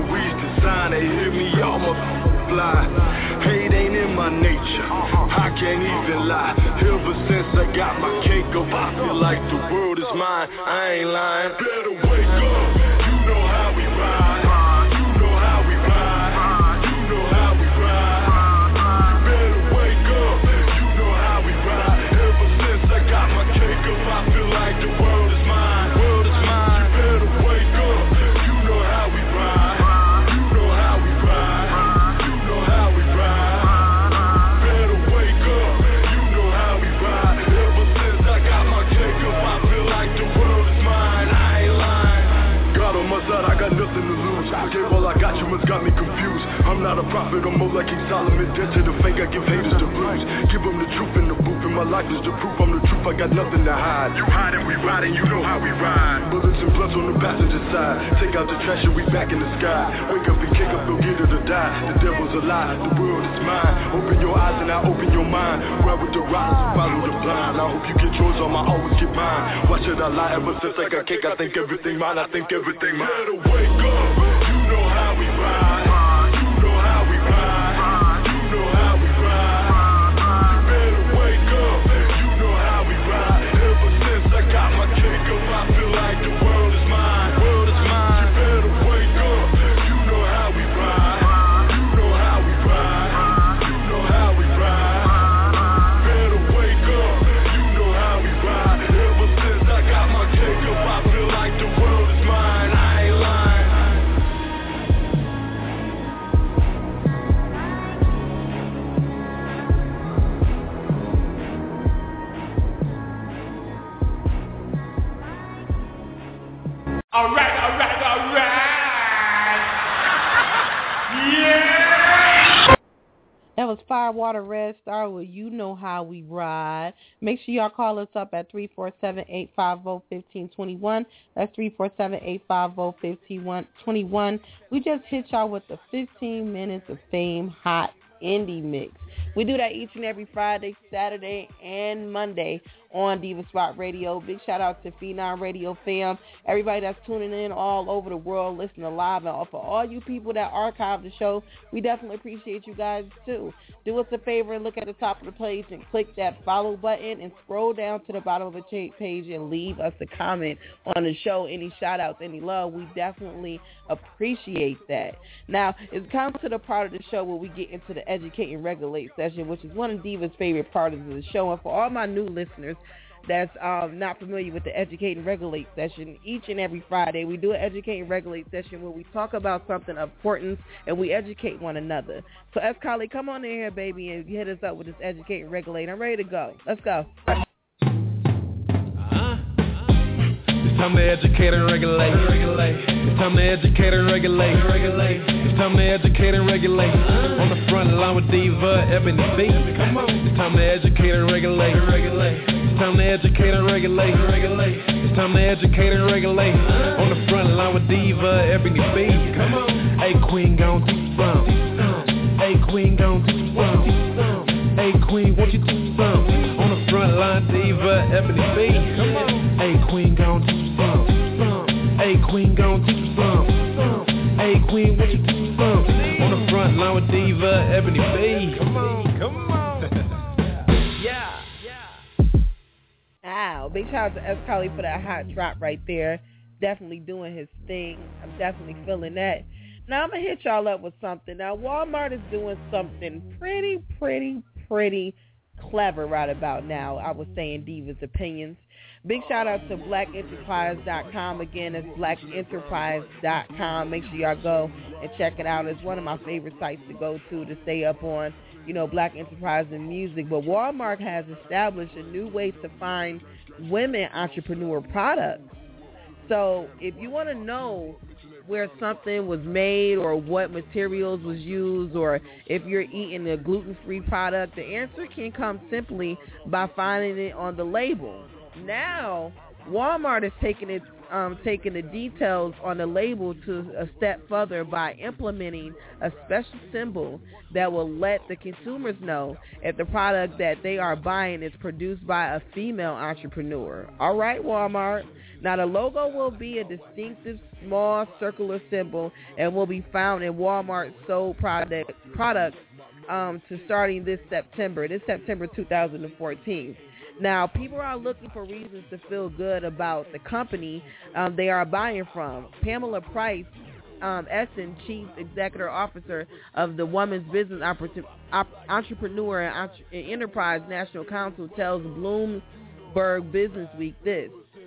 Speaker 19: tryna hit me, I'ma fly. Hate ain't in my nature, I can't even lie. Ever since I got my cake up, I feel like the world is mine. I ain't lying. Better wake up, you know how we ride. You know how we ride. You know how we ride. Better wake up, you know how we ride. Ever since I got my cake up, I feel like the world is mine. World is mine. You better wake up, you know how we ride. You know how we ride. You know how we ride. Better wake up, you know how we ride. Ever since I got my cake up, I feel like the world is mine. I ain't lying. God on my side, I got nothing to lose. Okay, well I got you, it's got me confused. I'm not a prophet, I'm more like King Solomon. Dead to the fake, I give haters the blues. Give them the truth in the booth, and my life is the proof. I'm the truth, I got nothing to hide. You hide and we ride, and you know how we ride. Bullets and blunts on the passenger side. Take out the trash and we back in the sky. Wake up and kick up, go get it or die. The devil's a lie, the world is mine. Open your eyes and I open your mind. Ride with the riders and follow the blind. I hope you get yours, or I always get mine. Why should I lie? Ever since I got cake, I think everything mine. I think everything mine. Better wake up, you know how we ride. You know how we ride. You know how we ride. You better wake up, you know how we ride. Ever since I got my cake up, I feel like the world is mine. World is mine. You better wake up, you know how we ride. You know how we ride. You know how we ride. Better wake up, you know how we ride. Ever since I got my cake up, I feel like the world is mine. I ain't lying.
Speaker 4: Alright, alright, alright. Yeah.
Speaker 11: That was Firewater Red Star with You Know How We Ride. Make sure y'all call us up at three four seven, eight five zero, one five two one. That's three four seven, eight five zero, one five two one. We just hit y'all with the fifteen minutes of fame hot indie mix. We do that each and every Friday, Saturday, and Monday on Diva Spot Radio. Big shout out to Phenom Radio fam, everybody that's tuning in all over the world, listening live, and for all you people that archive the show, we definitely appreciate you guys too. Do us a favor and look at the top of the page and click that follow button and scroll down to the bottom of the page and leave us a comment on the show. Any shout outs, any love, we definitely appreciate that. Now, it comes to the part of the show where we get into the Educate and Regulate session, which is one of Diva's favorite parts of the show. And for all my new listeners that's um, not familiar with the Educate and Regulate session, each and every Friday we do an Educate and Regulate session where we talk about something of importance and we educate one another. So Eskali, come on in here, baby, and hit us up with this Educate and Regulate. I'm ready to go. Let's go.
Speaker 3: It's time to educate and regulate. It's time to educate and regulate. It's time to educate and regulate. On the front line with Diva, Ebony B. Come on. It's time to educate and regulate. It's time to educate and regulate. It's time to educate and regulate. On the front line with Diva, Ebony B. Come on. Hey queen, gon' do some. Hey queen, gon' do some. Hey queen, won't you do some? On the front line, Diva, Ebony B. Come on. Hey queen, gon' do some. Hey queen, gon' do some. Hey queen, won't you do some? On the front line with Diva, Ebony B. Come on, come on. Yeah.
Speaker 11: Wow, big shout out to Eskali for that hot drop right there. Definitely doing his thing. I'm definitely feeling that. Now I'm gonna hit y'all up with something. Now Walmart is doing something pretty, pretty, pretty clever right about now. I was saying Diva's opinions. Big shout out to black enterprise dot com. Again, it's black enterprise dot com. Make sure y'all go and check it out. It's one of my favorite sites to go to to stay up on, you know, black enterprise and music. But Walmart has established a new way to find women entrepreneur products. So if you want to know where something was made or what materials was used, or if you're eating a gluten-free product, the answer can come simply by finding it on the label. Now, Walmart is taking it, um, taking the details on the label to a step further by implementing a special symbol that will let the consumers know if the product that they are buying is produced by a female entrepreneur. All right, Walmart. Now, the logo will be a distinctive small circular symbol and will be found in Walmart sold product, products um, to starting this September, this September two thousand fourteen. Now, people are looking for reasons to feel good about the company um, they are buying from. Pamela Price, um, Essen, Chief Executive Officer of the Women's Business Oppor- Op- Entrepreneur and Entre- Enterprise National Council, tells Bloomberg Business Week this.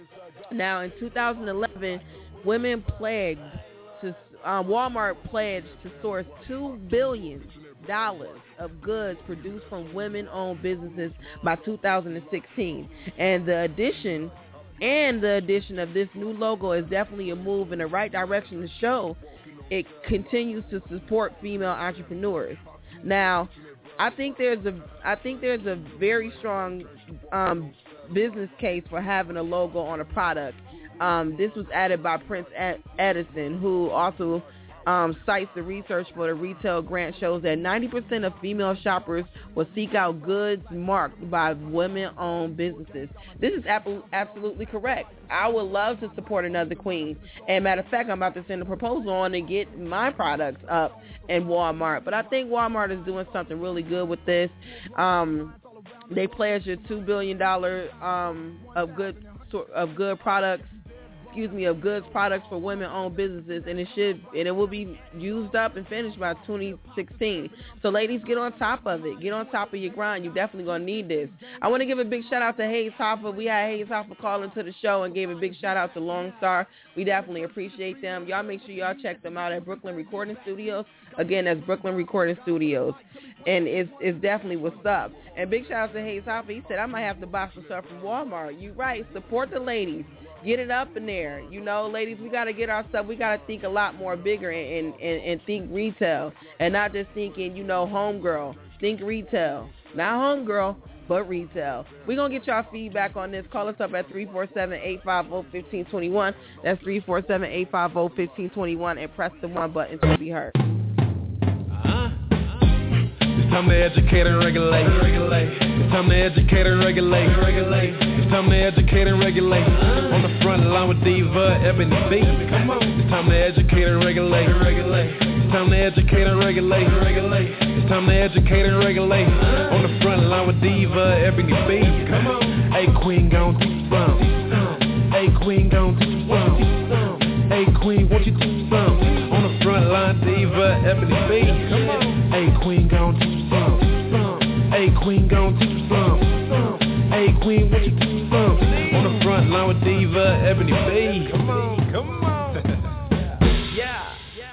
Speaker 11: Now, in two thousand eleven, women pledged to um, Walmart pledged to source two billion dollars of goods produced from women-owned businesses by two thousand sixteen, and the addition and the addition of this new logo is definitely a move in the right direction to show it continues to support female entrepreneurs. Now, I think there's a I think there's a very strong um, business case for having a logo on a product. Um, this was added by Prince Edison, who also um, cites the research for the retail grant shows that ninety percent of female shoppers will seek out goods marked by women-owned businesses. This is ap- absolutely correct. I would love to support another queen. And matter of fact, I'm about to send a proposal on to get my products up in Walmart. But I think Walmart is doing something really good with this. Um, they pledged a two billion dollars um, of good of good products. Excuse me, of goods products for women-owned businesses, and it should and it will be used up and finished by twenty sixteen. So, ladies, get on top of it. Get on top of your grind. You're definitely gonna need this. I want to give a big shout out to Hayes Hoffa. We had Hayes Hoffa call into the show and gave a big shout out to Lone Star. We definitely appreciate them. Y'all make sure y'all check them out at Brooklyn Recording Studios. Again, that's Brooklyn Recording Studios, and it's it's definitely what's up. And big shout out to Hayes Hoffa. He said I might have to buy some stuff from Walmart. You right. Support the ladies. Get it up in there. You know, ladies, we got to get our stuff. We got to think a lot more bigger and, and, and think retail and not just thinking, you know, homegirl. Think retail. Not homegirl, but retail. We're going to get y'all feedback on this. Call us up at three four seven, eight five zero, one five two one. That's three four seven, eight five zero, one five two one, and press the one button to be heard.
Speaker 3: It's time to educate and regulate. It's time to educate and regulate. It's time to educate and regulate. On the front line with Diva, Ebony B. Come on. It's time to educate and regulate. It's time to educate and regulate. It's time to educate and regulate. On the front line with Diva, Ebony B. Come on. Hey queen, gon' do some. Hey queen, gon' do some. Hey queen, won't you do some? On the front line, Diva, Ebony B. Come on. Hey queen, gon' do some. Hey queen, gon' do some. Hey queen, what you do some? On the front line with Diva, Ebony B. Come on, come on.
Speaker 11: Yeah.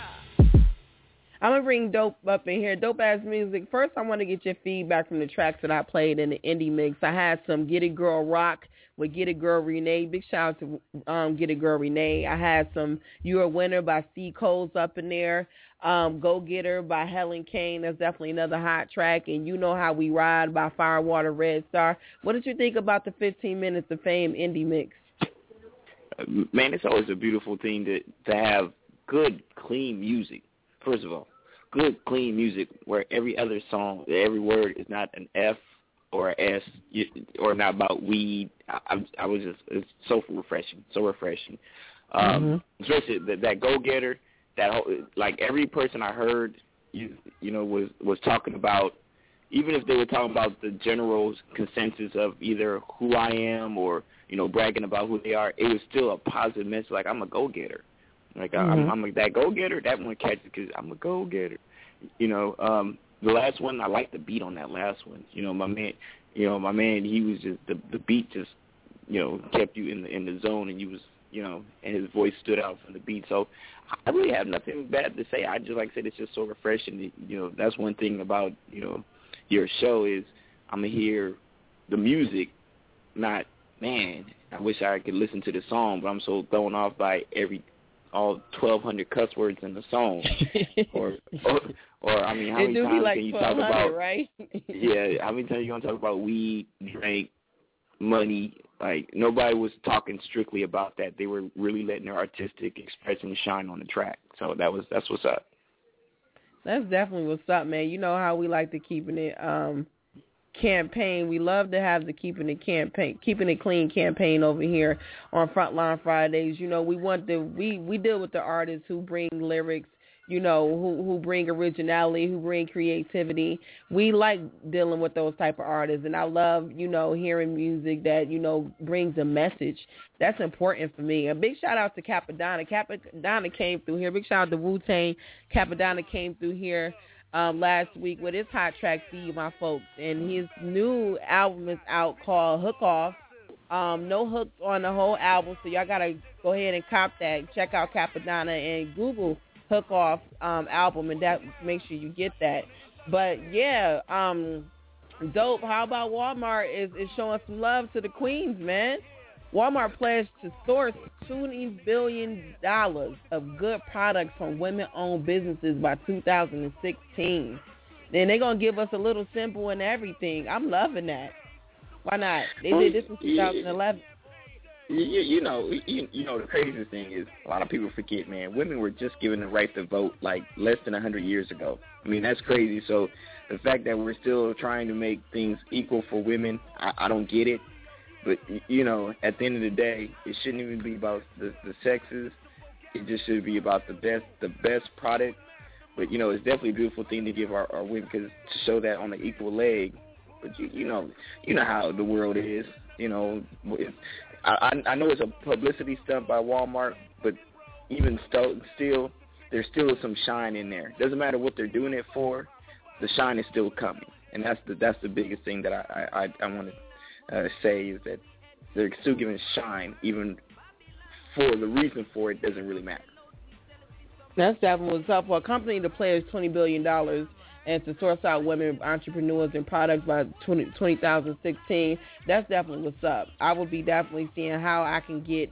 Speaker 11: I'm going to bring Dope up in here. Dope-ass music. First, I want to get your feedback from the tracks that I played in the indie mix. I had some Get It Girl Rock with Get It Girl Renee. Big shout out to um, Get It Girl Renee. I had some You're a Winner by C. Coles up in there. Um, Go Getter by Helen Kane. That's definitely another hot track. And You Know How We Ride by Firewater Red Star. What did you think about the fifteen minutes of fame indie mix?
Speaker 15: Man, it's always a beautiful thing to, to have good, clean music, first of all. Good, clean music where every other song, every word is not an F or an S or not about weed. I, I, I was just, it's so refreshing, so refreshing. Um, mm-hmm. Especially that, that go-getter, that whole, like every person I heard, you, you know, was, was talking about, even if they were talking about the general consensus of either who I am or, you know, bragging about who they are, it was still a positive message, like I'm a go-getter. Like, mm-hmm. I'm, I'm like, that go-getter, that one catches because I'm a go-getter. You know, um, the last one, I like the beat on that last one. You know, my man, you know, my man, he was just, the, the beat just, you know, kept you in the in the zone, and you was, you know, and his voice stood out from the beat. So I really have nothing bad to say. I just, like I said, it's just so refreshing. You know, that's one thing about, you know, your show is I'm going to hear the music, not, man, I wish I could listen to the song, but I'm so thrown off by every all twelve hundred cuss words in the song, or, or, or I mean, how many times like can you talk about?
Speaker 11: Right?
Speaker 15: Yeah, how many times are you gonna talk about weed, drink, money? Like nobody was talking strictly about that. They were really letting their artistic expression shine on the track. So that was that's what's up.
Speaker 11: That's definitely what's up, man. You know how we like to keeping it, um, campaign. We love to have the Keeping It campaign, Keeping It Clean campaign over here on Frontline Fridays. You know, we want the we we deal with the artists who bring lyrics, you know, who who bring originality, who bring creativity. We like dealing with those type of artists, and I love, you know, hearing music that, you know, brings a message. That's important for me. A big shout out to Capadonna. Capadonna came through here. Big shout out to Wu-Tang. Capadonna came through here um, last week with his hot track, See My Folks, and his new album is out called Hook Off. Um, no hooks on the whole album, so y'all got to go ahead and cop that. Check out Capadonna and Google Hook Off um, album, and that make sure you get that. But yeah, um, dope. How about Walmart is, is showing some love to the queens, man? Walmart pledged to source twenty billion dollars of good products from women-owned businesses by two thousand sixteen. Then they're going to give us a little symbol and everything. I'm loving that. Why not? They did this in two thousand eleven.
Speaker 15: You, you know, you, you know, the craziest thing is a lot of people forget, man, women were just given the right to vote like less than one hundred years ago. I mean, that's crazy. So the fact that we're still trying to make things equal for women, I, I don't get it. But, you know, at the end of the day, it shouldn't even be about the, the sexes. It just should be about the best the best product. But, you know, it's definitely a beautiful thing to give our, our women, because to show that on the equal leg. But, you, you know, you know how the world is. You know, it's, I, I know it's a publicity stunt by Walmart, but even st- still, there's still some shine in there. Doesn't matter what they're doing it for, the shine is still coming, and that's the that's the biggest thing that I I, I want to uh, say is that they're still giving shine, even for the reason for it doesn't really matter.
Speaker 11: That's definitely what's up. For a company to pledge twenty billion dollars and to source out women entrepreneurs and products by twenty, two thousand sixteen, that's definitely what's up. I will be definitely seeing how I can get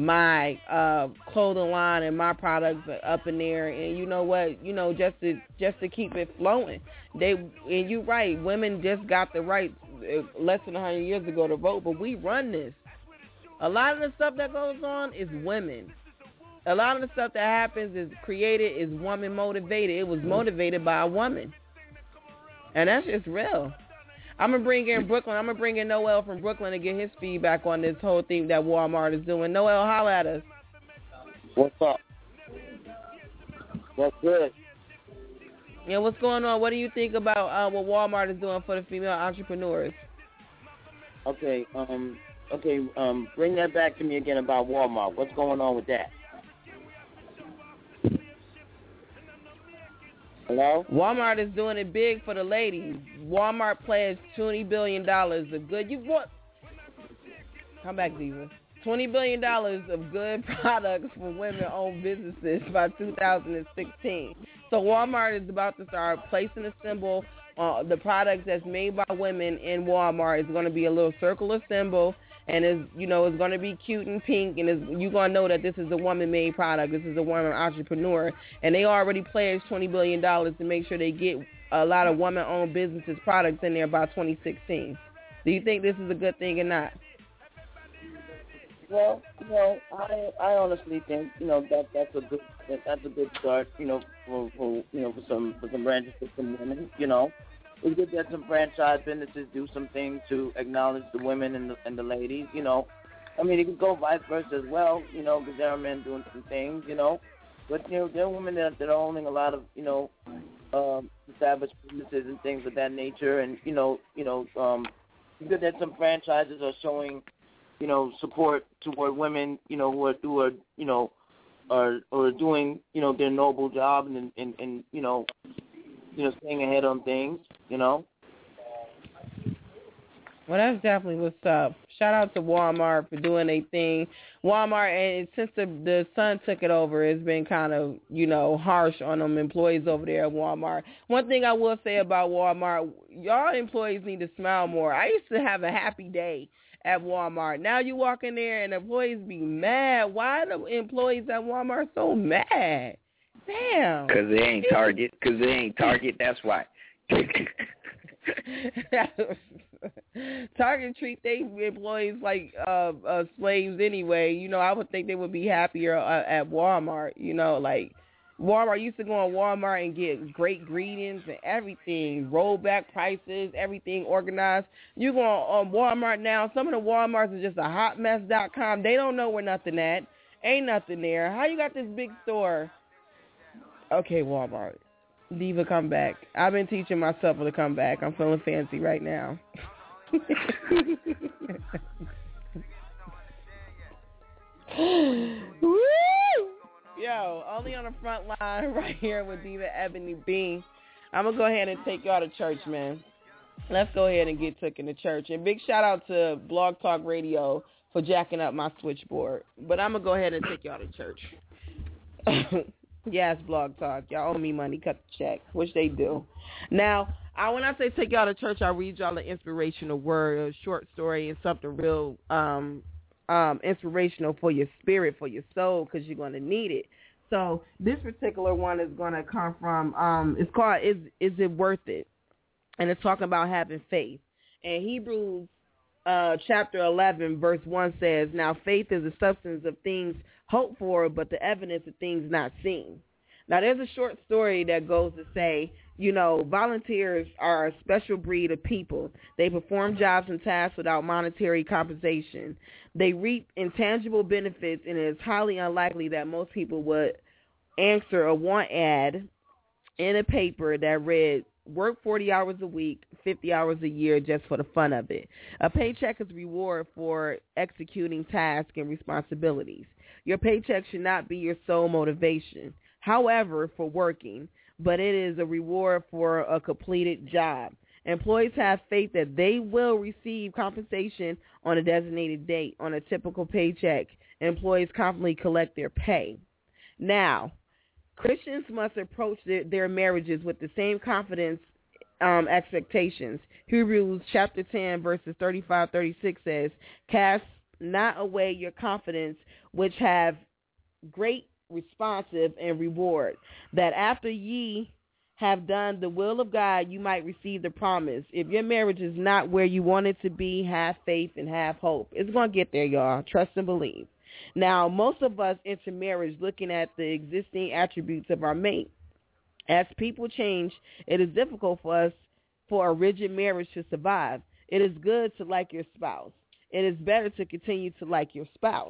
Speaker 11: my uh, clothing line and my products up in there. And you know what? You know, just to just to keep it flowing. They and you're right. Women just got the right less than one hundred years ago to vote, but we run this. A lot of the stuff that goes on is women. A lot of the stuff that happens is created, is woman motivated. It was motivated by a woman. And that's just real. I'm going to bring in Brooklyn. I'm going to bring in Noel from Brooklyn to get his feedback on this whole thing that Walmart is doing. Noel, holla at us.
Speaker 20: What's up? What's good?
Speaker 11: Yeah, what's going on? What do you think about uh, what Walmart is doing for the female entrepreneurs?
Speaker 20: Okay, um, okay, um, bring that back to me again about Walmart. What's going on with that? Hello?
Speaker 11: Walmart is doing it big for the ladies. Walmart pledged twenty billion dollars of good. You what? Come back, Diva. twenty billion dollars of good products for women-owned businesses by two thousand sixteen. So Walmart is about to start placing a symbol on the products that's made by women in Walmart. It's going to be a little circular symbol, and it's, you know, it's going to be cute and pink, and it's, you're going to know that this is a woman-made product. This is a woman entrepreneur, and they already pledged twenty billion dollars to make sure they get a lot of woman-owned businesses products in there by twenty sixteen. Do you think this is a good thing or not?
Speaker 20: Well, you know, I I honestly think, you know, that that's a good that, that's a good start, you know, for, for you know for some for some branches for some women, you know. It's good that some franchise businesses do some things to acknowledge the women and the and the ladies, you know. I mean, it could go vice versa as well, you know, because there are men doing some things, you know. But you know, there are women that, that are owning a lot of, you know, um, established businesses and things of that nature, and you know, you know, um, it's good that some franchises are showing, you know, support toward women, you know, who are, who are you know, are or doing, you know, their noble job and, and, and you know, you know, staying ahead on things, you know.
Speaker 11: Well, that's definitely what's up. Shout out to Walmart for doing their thing. Walmart, and since the the son took it over, it's been kind of, you know, harsh on them employees over there at Walmart. One thing I will say about Walmart, y'all employees need to smile more. I used to have a happy day at Walmart. Now you walk in there and the employees be mad. Why are the employees at Walmart so mad? Damn.
Speaker 15: Because they ain't Target. Because they ain't Target. That's why.
Speaker 11: Target treat their employees like uh, uh, slaves anyway. You know, I would think they would be happier uh, at Walmart. You know, like, Walmart, I used to go on Walmart and get great ingredients and everything, rollback prices, everything organized. You go on Walmart now, some of the Walmarts are just a hot mess dot com. They don't know where nothing at. Ain't nothing there. How you got this big store? Okay, Walmart. Diva, come back. I've been teaching myself to come back. I'm feeling fancy right now. Woo! Yo, only on the front line right here with Diva Ebony B. I'm going to go ahead and take y'all to church, man. Let's go ahead and get taken to church. And big shout out to Blog Talk Radio for jacking up my switchboard. But I'm going to go ahead and take y'all to church. Yes, Blog Talk. Y'all owe me money. Cut the check, which they do. Now, I, when I say take y'all to church, I read y'all an inspirational word, a short story, and something real um Um, inspirational for your spirit, for your soul, because you're going to need it. So this particular one is going to come from, um, it's called, Is Is It Worth It? And it's talking about having faith. And Hebrews uh, chapter eleven, verse one says, now faith is the substance of things hoped for, but the evidence of things not seen. Now there's a short story that goes to say, you know, volunteers are a special breed of people. They perform jobs and tasks without monetary compensation. They reap intangible benefits, and it is highly unlikely that most people would answer a want ad in a paper that read, work forty hours a week, fifty hours a year just for the fun of it. A paycheck is reward for executing tasks and responsibilities. Your paycheck should not be your sole motivation, however, for working, but it is a reward for a completed job. Employees have faith that they will receive compensation on a designated date. On a typical paycheck, employees confidently collect their pay. Now, Christians must approach their, their marriages with the same confidence um, expectations. Hebrews chapter ten, verses thirty-five thirty-six says, cast not away your confidence, which have great responsive and reward, that after ye have done the will of God, you might receive the promise. If your marriage is not where you want it to be, have faith and have hope. It's going to get there, y'all. Trust and believe. Now, most of us enter marriage looking at the existing attributes of our mate. As people change, it is difficult for us for a rigid marriage to survive. It is good to like your spouse. It is better to continue to like your spouse.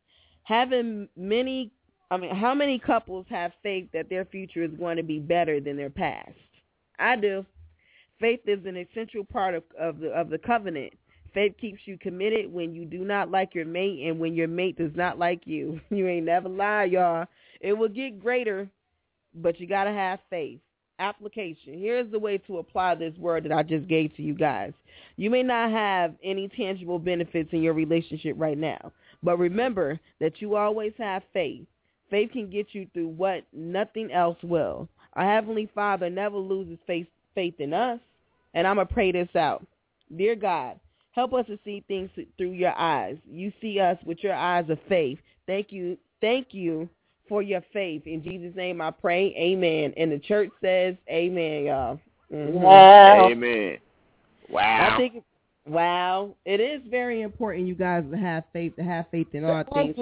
Speaker 11: Having many I mean, how many couples have faith that their future is going to be better than their past? I do. Faith is an essential part of, of the of the covenant. Faith keeps you committed when you do not like your mate and when your mate does not like you. You ain't never lie, y'all. It will get greater, but you got to have faith. Application. Here's the way to apply this word that I just gave to you guys. You may not have any tangible benefits in your relationship right now, but remember that you always have faith. Faith can get you through what nothing else will. Our Heavenly Father never loses faith, faith in us. And I'm going to pray this out. Dear God, help us to see things through your eyes. You see us with your eyes of faith. Thank you. Thank you for your faith. In Jesus' name I pray. Amen. And the church says amen, y'all. Mm-hmm.
Speaker 15: Wow. Amen. Wow.
Speaker 11: I think, wow. It is very important, you guys, to have faith, to have faith in all things.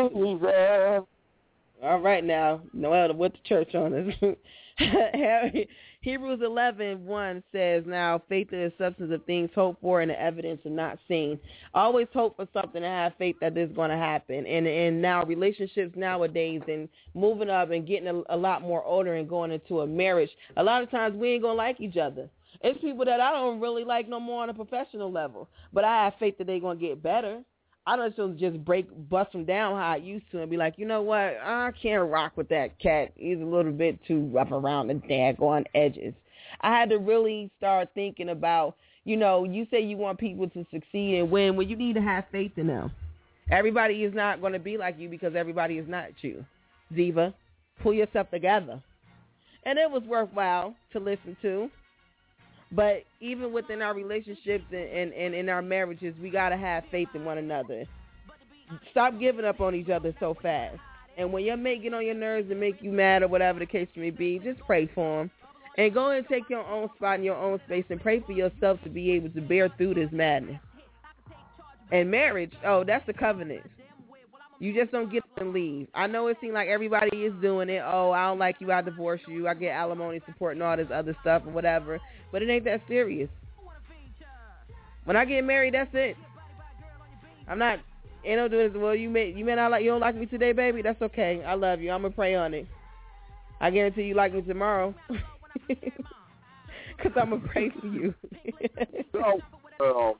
Speaker 11: All right now, Noel went to church on us. Hebrews eleven one says, now faith is the substance of things hoped for and the evidence of not seen. Always hope for something and have faith that this is going to happen. And and now relationships nowadays and moving up and getting a, a lot more older and going into a marriage, a lot of times we ain't going to like each other. It's people that I don't really like no more on a professional level, but I have faith that they're going to get better. I don't just break, bust them down how I used to and be like, you know what, I can't rock with that cat. He's a little bit too rough around the daggone edges. I had to really start thinking about, you know, you say you want people to succeed and win, well, you need to have faith in them. Everybody is not going to be like you because everybody is not you. Diva, pull yourself together. And it was worthwhile to listen to. But even within our relationships and, and, and in our marriages, we got to have faith in one another. Stop giving up on each other so fast. And when your mate get on your nerves and make you mad or whatever the case may be, just pray for him. And go and take your own spot in your own space and pray for yourself to be able to bear through this madness. And marriage, oh, that's a covenant. You just don't get up and leave. I know it seems like everybody is doing it. Oh, I don't like you, I divorce you, I get alimony support and all this other stuff or whatever. But it ain't that serious. When I get married, that's it. I'm not, ain't no doing this. Well, you may, you may not like, you don't like me today, baby. That's okay. I love you. I'm gonna pray on it. I guarantee you like me tomorrow, cause I'm gonna pray for you.
Speaker 20: Go, girl.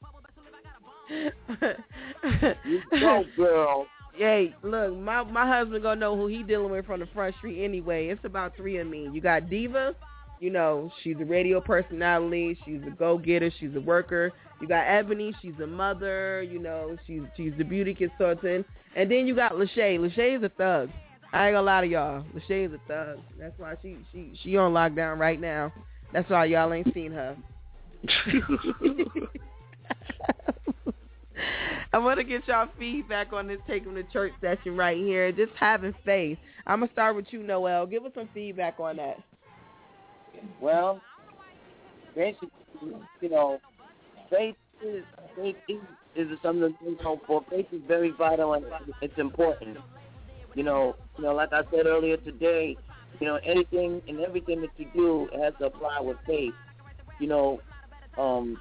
Speaker 20: You go, girl.
Speaker 11: Hey, look, my my husband gonna know who he dealing with from the front street anyway. It's about three of me. You got Diva. You know, she's a radio personality. She's a go-getter. She's a worker. You got Ebony. She's a mother. You know, she's she's the beauty consultant. And then you got Lachey. Lachey is a thug. I ain't gonna lie to y'all. Lachey is a thug. That's why she she she on lockdown right now. That's why y'all ain't seen her. I want to get y'all feedback on this Take 'Em to Church session right here. Just having faith. I'm gonna start with you, Noel. Give us some feedback on that.
Speaker 20: Well, basically, you know, faith is faith is, is something to think for. Faith is very vital and it's important. You know, you know, like I said earlier today, you know, anything and everything that you do has to apply with faith. You know, um,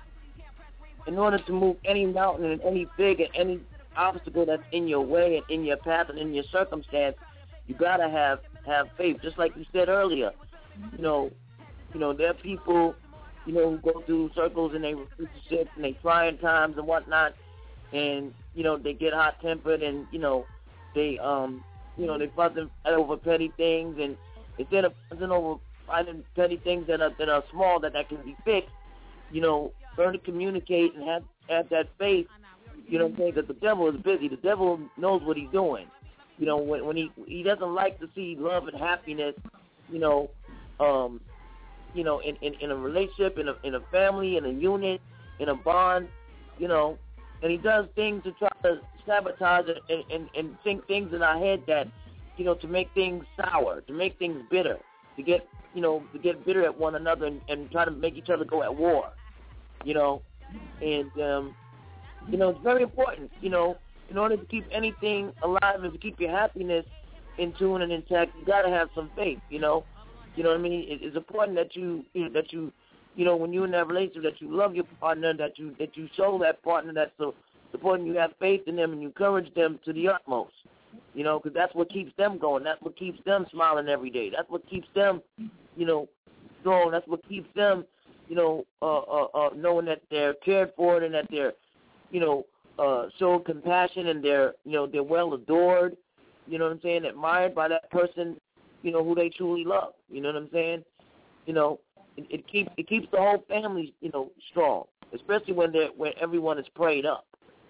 Speaker 20: in order to move any mountain and any big and any obstacle that's in your way and in your path and in your circumstance, you gotta have have faith. Just like you said earlier, you know. You know, there are people, you know, who go through circles and they relationships and they trying times and whatnot, and, you know, they get hot-tempered and, you know, they, um, you know, they fussing over petty things, and instead of fussing over finding petty things that are, that are small that, that can be fixed, you know, learn to communicate and have, have that faith, you know what I'm saying, because the devil is busy. The devil knows what he's doing. You know, when, when he, he doesn't like to see love and happiness, you know, um, you know, in, in, in a relationship, in a in a family, in a unit, in a bond, you know, and he does things to try to sabotage it and, and, and think things in our head that, you know, to make things sour, to make things bitter, to get, you know, to get bitter at one another and, and try to make each other go at war, you know, and, um, you know, it's very important, you know, in order to keep anything alive and to keep your happiness in tune and intact, you got to have some faith, you know. You know what I mean? It's important that you, you know, that you, you know, when you're in that relationship, that you love your partner, that you that you show that partner that's so important. You have faith in them and you encourage them to the utmost. You know, because that's what keeps them going. That's what keeps them smiling every day. That's what keeps them, you know, strong. That's what keeps them, you know, uh, uh, uh, knowing that they're cared for and that they're, you know, uh, showing compassion and they're, you know, they're well adored. You know what I'm saying? Admired by that person, you know, who they truly love. You know what I'm saying? You know, it, it keeps it keeps the whole family, you know, strong, especially when they when everyone is prayed up.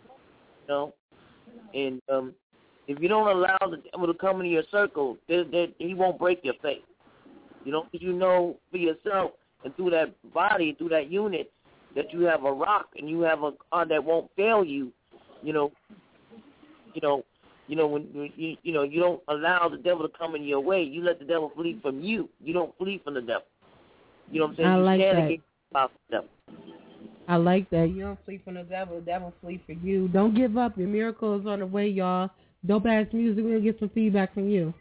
Speaker 20: You know, and um, if you don't allow the devil to come into your circle, there, there, he won't break your faith. You know, because you know for yourself and through that body, through that unit, that you have a rock and you have a God that won't fail you. You know, you know. You know, when you you know you don't allow the devil to come in your way, you let the devil flee from you. You don't flee from the devil. You know what I'm saying?
Speaker 11: I
Speaker 20: you
Speaker 11: like
Speaker 20: stand
Speaker 11: that.
Speaker 20: against the devil.
Speaker 11: I like that. You don't flee from the devil. The devil flee for you. Don't give up. Your miracle is on the way, y'all. Dope ass music. We'll get some feedback from you.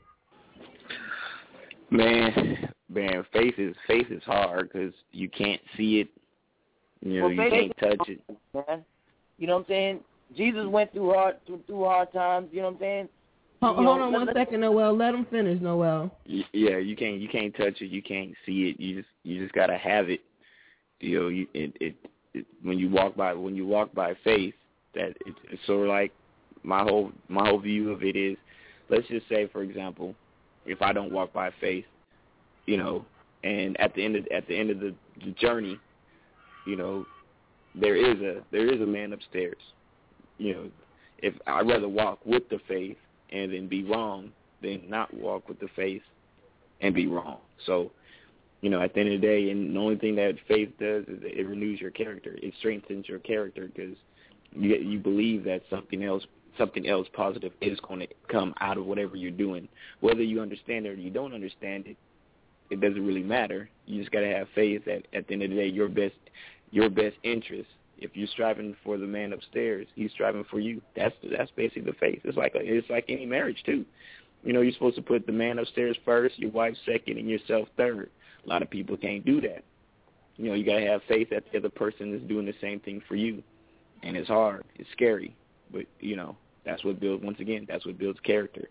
Speaker 15: Man, man, faith is faith is hard because you can't see it. You know,
Speaker 20: well,
Speaker 15: you can't touch it.
Speaker 20: Man. You know what I'm saying? Jesus went through hard through, through hard times. You know what I'm saying?
Speaker 11: Hold,
Speaker 20: you know,
Speaker 11: hold on one second, Noel. Let him finish, Noel.
Speaker 15: Yeah, you can't you can't touch it. You can't see it. You just you just gotta have it. You know, you, it, it, it when you walk by when you walk by faith, that it, it's sort of like my whole my whole view of it is. Let's just say, for example, if I don't walk by faith, you know, and at the end of at the end of the, the journey, you know, there is a there is a man upstairs. You know, if I'd rather walk with the faith and then be wrong than not walk with the faith and be wrong. So, you know, at the end of the day, and the only thing that faith does is it renews your character. It strengthens your character because you you believe that something else something else positive is going to come out of whatever you're doing. Whether you understand it or you don't understand it, it doesn't really matter. You just got to have faith that at the end of the day, your best your best interest If you're striving for the man upstairs, he's striving for you. That's that's basically the faith. It's like a, it's like any marriage too. You know, you're supposed to put the man upstairs first, your wife second, and yourself third. A lot of people can't do that. You know, you got to have faith that the other person is doing the same thing for you. And it's hard. It's scary. But, you know, that's what builds, once again, that's what builds character.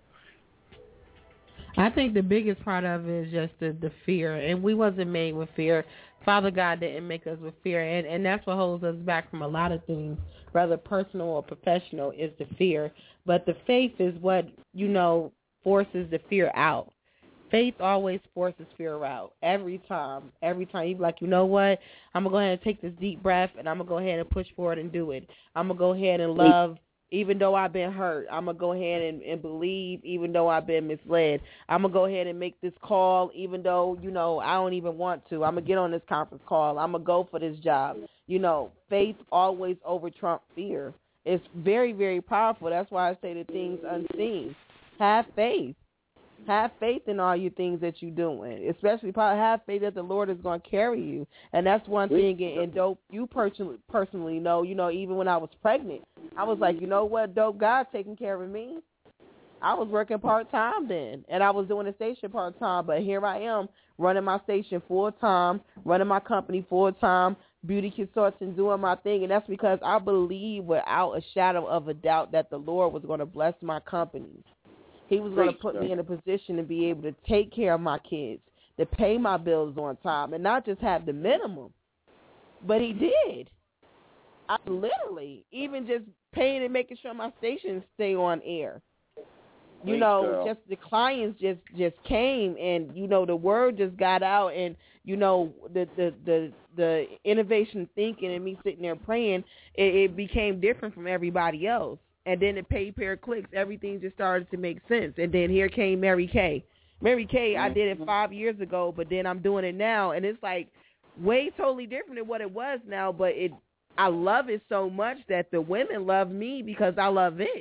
Speaker 5: I think the biggest part of it is just the, the fear. And we wasn't made with fear. Father God didn't make us with fear. And, and that's what holds us back from a lot of things, whether personal or professional, is the fear. But the faith is what, you know, forces the fear out. Faith always forces fear out. Every time. Every time. You're like, you know what? I'm going to go ahead and take this deep breath, and I'm going to go ahead and push forward and do it. I'm going to go ahead and love even though I've been hurt. I'm going to go ahead and, and believe even though I've been misled. I'm going to go ahead and make this call even though, you know, I don't even want to. I'm going to get on this conference call. I'm going to go for this job. You know, faith always over trump fear. It's very, very powerful. That's why I say the things unseen. Have faith. Have faith in all your things that you're doing, especially probably have faith that the Lord is going to carry you. And that's one thing, and Dope, you personally, personally know, you know, even when I was pregnant, I was like, you know what, Dope, God's taking care of me. I was working part-time then, and I was doing the station part-time, but here I am running my station full-time, running my company full-time, Beauty Consortium, doing my thing, and that's because I believe without a shadow of a doubt that the Lord was going to bless my companies. He was going to put me in a position to be able to take care of my kids, to pay my bills on time, and not just have the minimum. But he did. I literally, even just paying and making sure my stations stay on air. You
Speaker 20: Great
Speaker 5: know,
Speaker 20: girl.
Speaker 5: just the clients just, just came, and, you know, the word just got out, and, you know, the the, the, the innovation thinking and me sitting there praying, it, it became different from everybody else. And then it paid per clicks. Everything just started to make sense. And then here came Mary Kay. Mary Kay, I did it five years ago, but then I'm doing it now. And it's like way totally different than what it was now. But it, I love it so much that the women love me because I love it.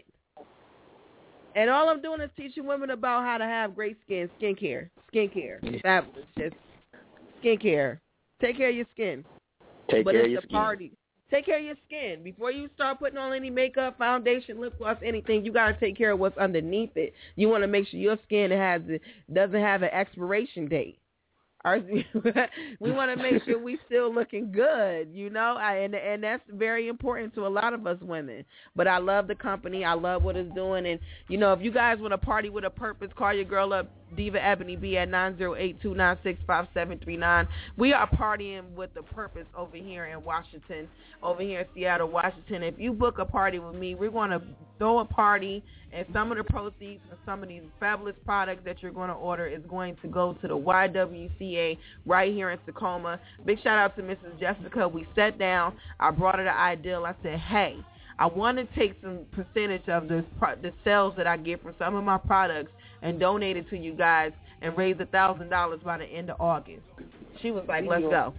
Speaker 5: And all I'm doing is teaching women about how to have great skin, skincare, skincare, fabulous, just skincare. Take care of your skin.
Speaker 15: Take
Speaker 5: but
Speaker 15: care
Speaker 5: it's
Speaker 15: of your
Speaker 5: a
Speaker 15: skin.
Speaker 5: party. Take care of your skin. Before you start putting on any makeup, foundation, lip gloss, anything, you got to take care of what's underneath it. You want to make sure your skin has doesn't have an expiration date. Our, we want to make sure we still looking good, you know, I, and and that's very important to a lot of us women. But I love the company. I love what it's doing. And, you know, if you guys want to party with a purpose, call your girl up, Diva Ebony B, at nine zero eight, two nine six, five seven three nine. We are partying with a purpose over here in Washington, over here in Seattle, Washington. If you book a party with me, we're going to throw a party, and some of the proceeds of some of these fabulous products that you're going to order is going to go to the Y W C A right here in Tacoma. Big shout out to Missus Jessica. We sat down. I brought her the ideal. I said, hey, I want to take some percentage of the, the sales that I get from some of my products and donate it to you guys and raise one thousand dollars by the end of August. She was like, let's go.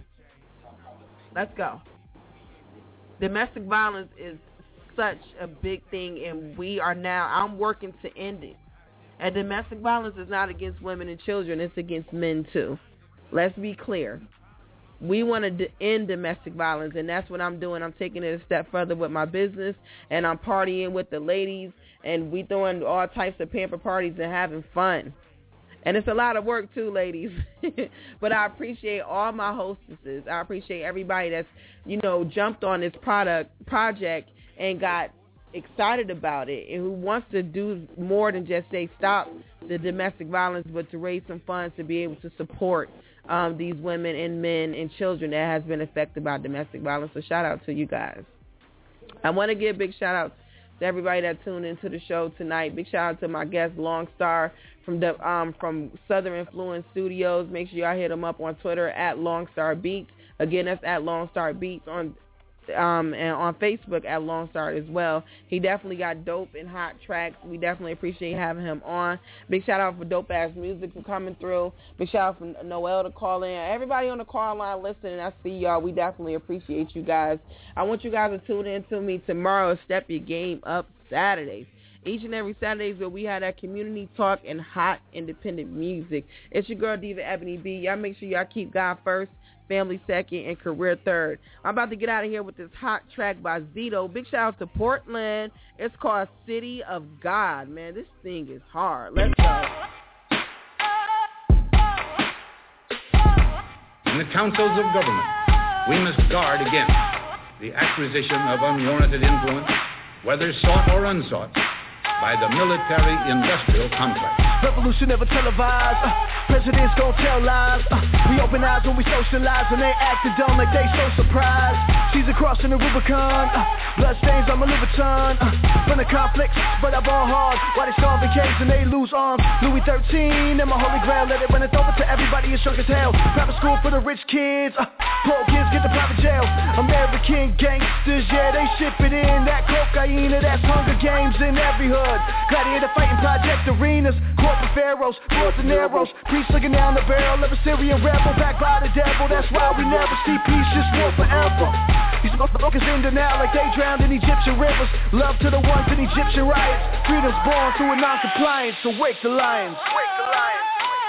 Speaker 5: Let's go. Domestic violence is such a big thing, and we are now, I'm working to end it. And domestic violence is not against women and children, it's against men too. Let's be clear. We want to d- end domestic violence, and that's what I'm doing. I'm taking it a step further with my business, and I'm partying with the ladies, and we throwing all types of pamper parties and having fun. And it's a lot of work too, ladies. But I appreciate all my hostesses. I appreciate everybody that's, you know, jumped on this product project and got excited about it, and who wants to do more than just say stop the domestic violence, but to raise some funds to be able to support um, these women and men and children that has been affected by domestic violence. So shout out to you guys. I want to give a big shout out to everybody that tuned into the show tonight. Big shout out to my guest Longstar from the um, from Southern Influence Studios. Make sure y'all hit him up on Twitter at Longstar Beats. Again, that's at Longstar Beats on Um, and on Facebook at Longstar as well. He definitely got dope and hot tracks. We definitely appreciate having him on. Big shout out for Dope Ass Music for coming through. Big shout out for Noel to call in. Everybody on the call line listening, I see y'all. We definitely appreciate you guys. I want you guys to tune in to me tomorrow, Step Your Game Up Saturdays. Each and every Saturdays where we have that community talk and hot independent music. It's your girl Diva Ebony B. Y'all make sure y'all keep God first.
Speaker 11: family second, and career third. I'm about to get out of here with this hot track by Zito. Big shout out to Portland. It's called City of God. Man, this thing is hard. Let's go.
Speaker 21: In the councils of government, we must guard against the acquisition of unwarranted influence, whether sought or unsought, by the military-industrial complex.
Speaker 22: Revolution never televised. Uh, presidents gon' tell lies. Uh, we open eyes when we socialize, and they acting dumb like they so surprised. Caesar crossing the Rubicon. Uh, bloodstains on my Louboutin. Uh, from the conflicts, but I ball hard. While they starving caves and they lose arms. Louis thirteen and my holy grail. Let it run it over to everybody. It's shook as hell. Private school for the rich kids. Uh, poor kids get to private jail. American gangsters, yeah, they ship it in. That cocaine, that's Hunger Games in every hood. Gladiator fighting project arenas, corporate pharaohs, boards and arrows, priests looking down the barrel of a Syrian rebel, backed by the devil. That's why we never see peace, just war forever. These motherfuckers in denial like they drowned in Egyptian rivers. Love to the ones in Egyptian riots. Freedom's born through a non-compliance, so wake the lions. Wake the lions.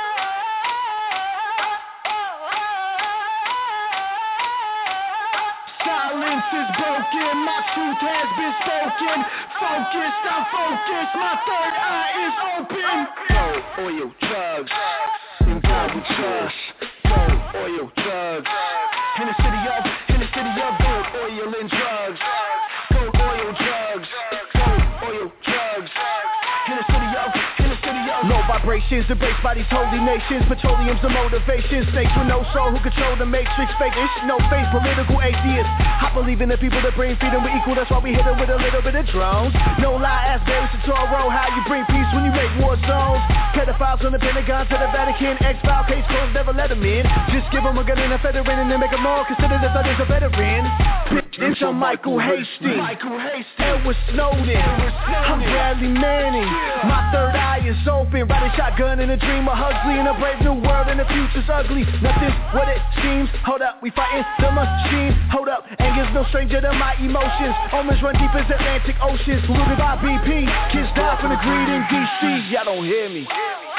Speaker 17: Silence is broken, my truth has been spoken. Focused, I'm focused, my third eye is open.
Speaker 19: Gold, oil, drugs, in God we trust. Gold, oil, drugs, in the city of, in the city of gold, oil, and drugs. Gold, oil, drugs, gold, oil, drugs, in the city of, in the city of.
Speaker 22: Low vibrations embraced by these holy nations. Petroleum's the motivation. Snakes with no soul who control the matrix. Fake-ish, no face, political atheists. I believe in the people that bring freedom. We equal, that's why we hit them with a little bit of drones. No lie, ask Barry Satoro how you bring peace when you make war zones. Pedophiles from the Pentagon to the Vatican. X-file case closed, never let them in. Just give them a gun and a veteran and then make them all consider the others a veteran. Bitch, I'm Michael Hastings.
Speaker 17: Michael Hastings.
Speaker 22: Edward Snowden. I'm Bradley Manning. My third eye is open. Riding shotgun in a dream of Huxley. In a brave new world and the future's ugly. Nothing's what it seems. Hold up, we fighting the machine. Hold up, anger's no stranger to my emotions. Omens run deep as Atlantic oceans. Polluted by B P. Kids die from the greed in D C. Y'all don't hear me.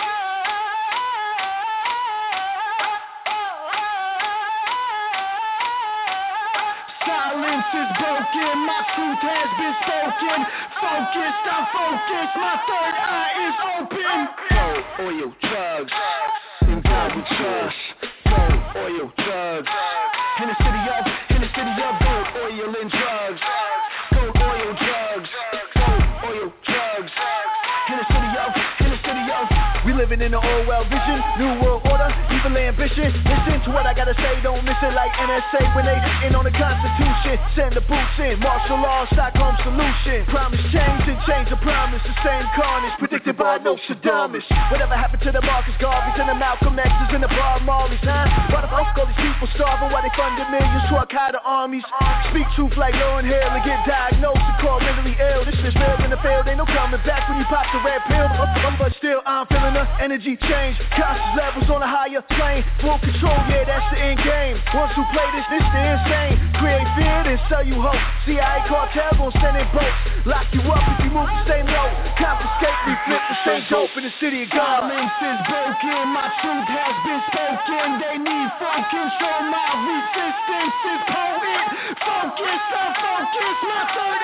Speaker 17: Silence is broken, my truth has been spoken. Focused, I'm focused, my third eye is open.
Speaker 19: Gold, oil, drugs, in God we trust. Gold, oil, drugs, in the city of, in the city of gold, oil, and drugs. Gold, oil, drugs, gold, oil, drugs, in the city of, in the city of.
Speaker 22: We living in the Orwell vision, new world order, evil ambition. Listen to what I gotta say, don't miss it like N S A when they in on the Constitution. Send the boots in, martial law, Stockholm solution. Promise change and change the promise, the same carnage predicted by Nostradamus. Whatever happened to the Marcus Garvey, to the Malcolm X's and the Bob Marleys, huh? Why the fuck all these people starving? Why they funded millions to Al-Qaeda armies? Speak truth like Lauryn Hill and get diagnosed and called mentally ill. This shit's real in the field, ain't no coming back when you pop the red pill. But still, I'm feeling the energy change. Conscious levels on a higher plane. Full control, yeah, that's the end game. Once who play this, this the insane. Create fear, then sell you hope. C I A cartel gon' send in boats. Lock you up if you move the same road. Confiscate, we flip the same dope in the city of God.
Speaker 17: Silence is broken, my truth has been spoken. They need full control, my resistance is potent. Focus, I'm focused, my third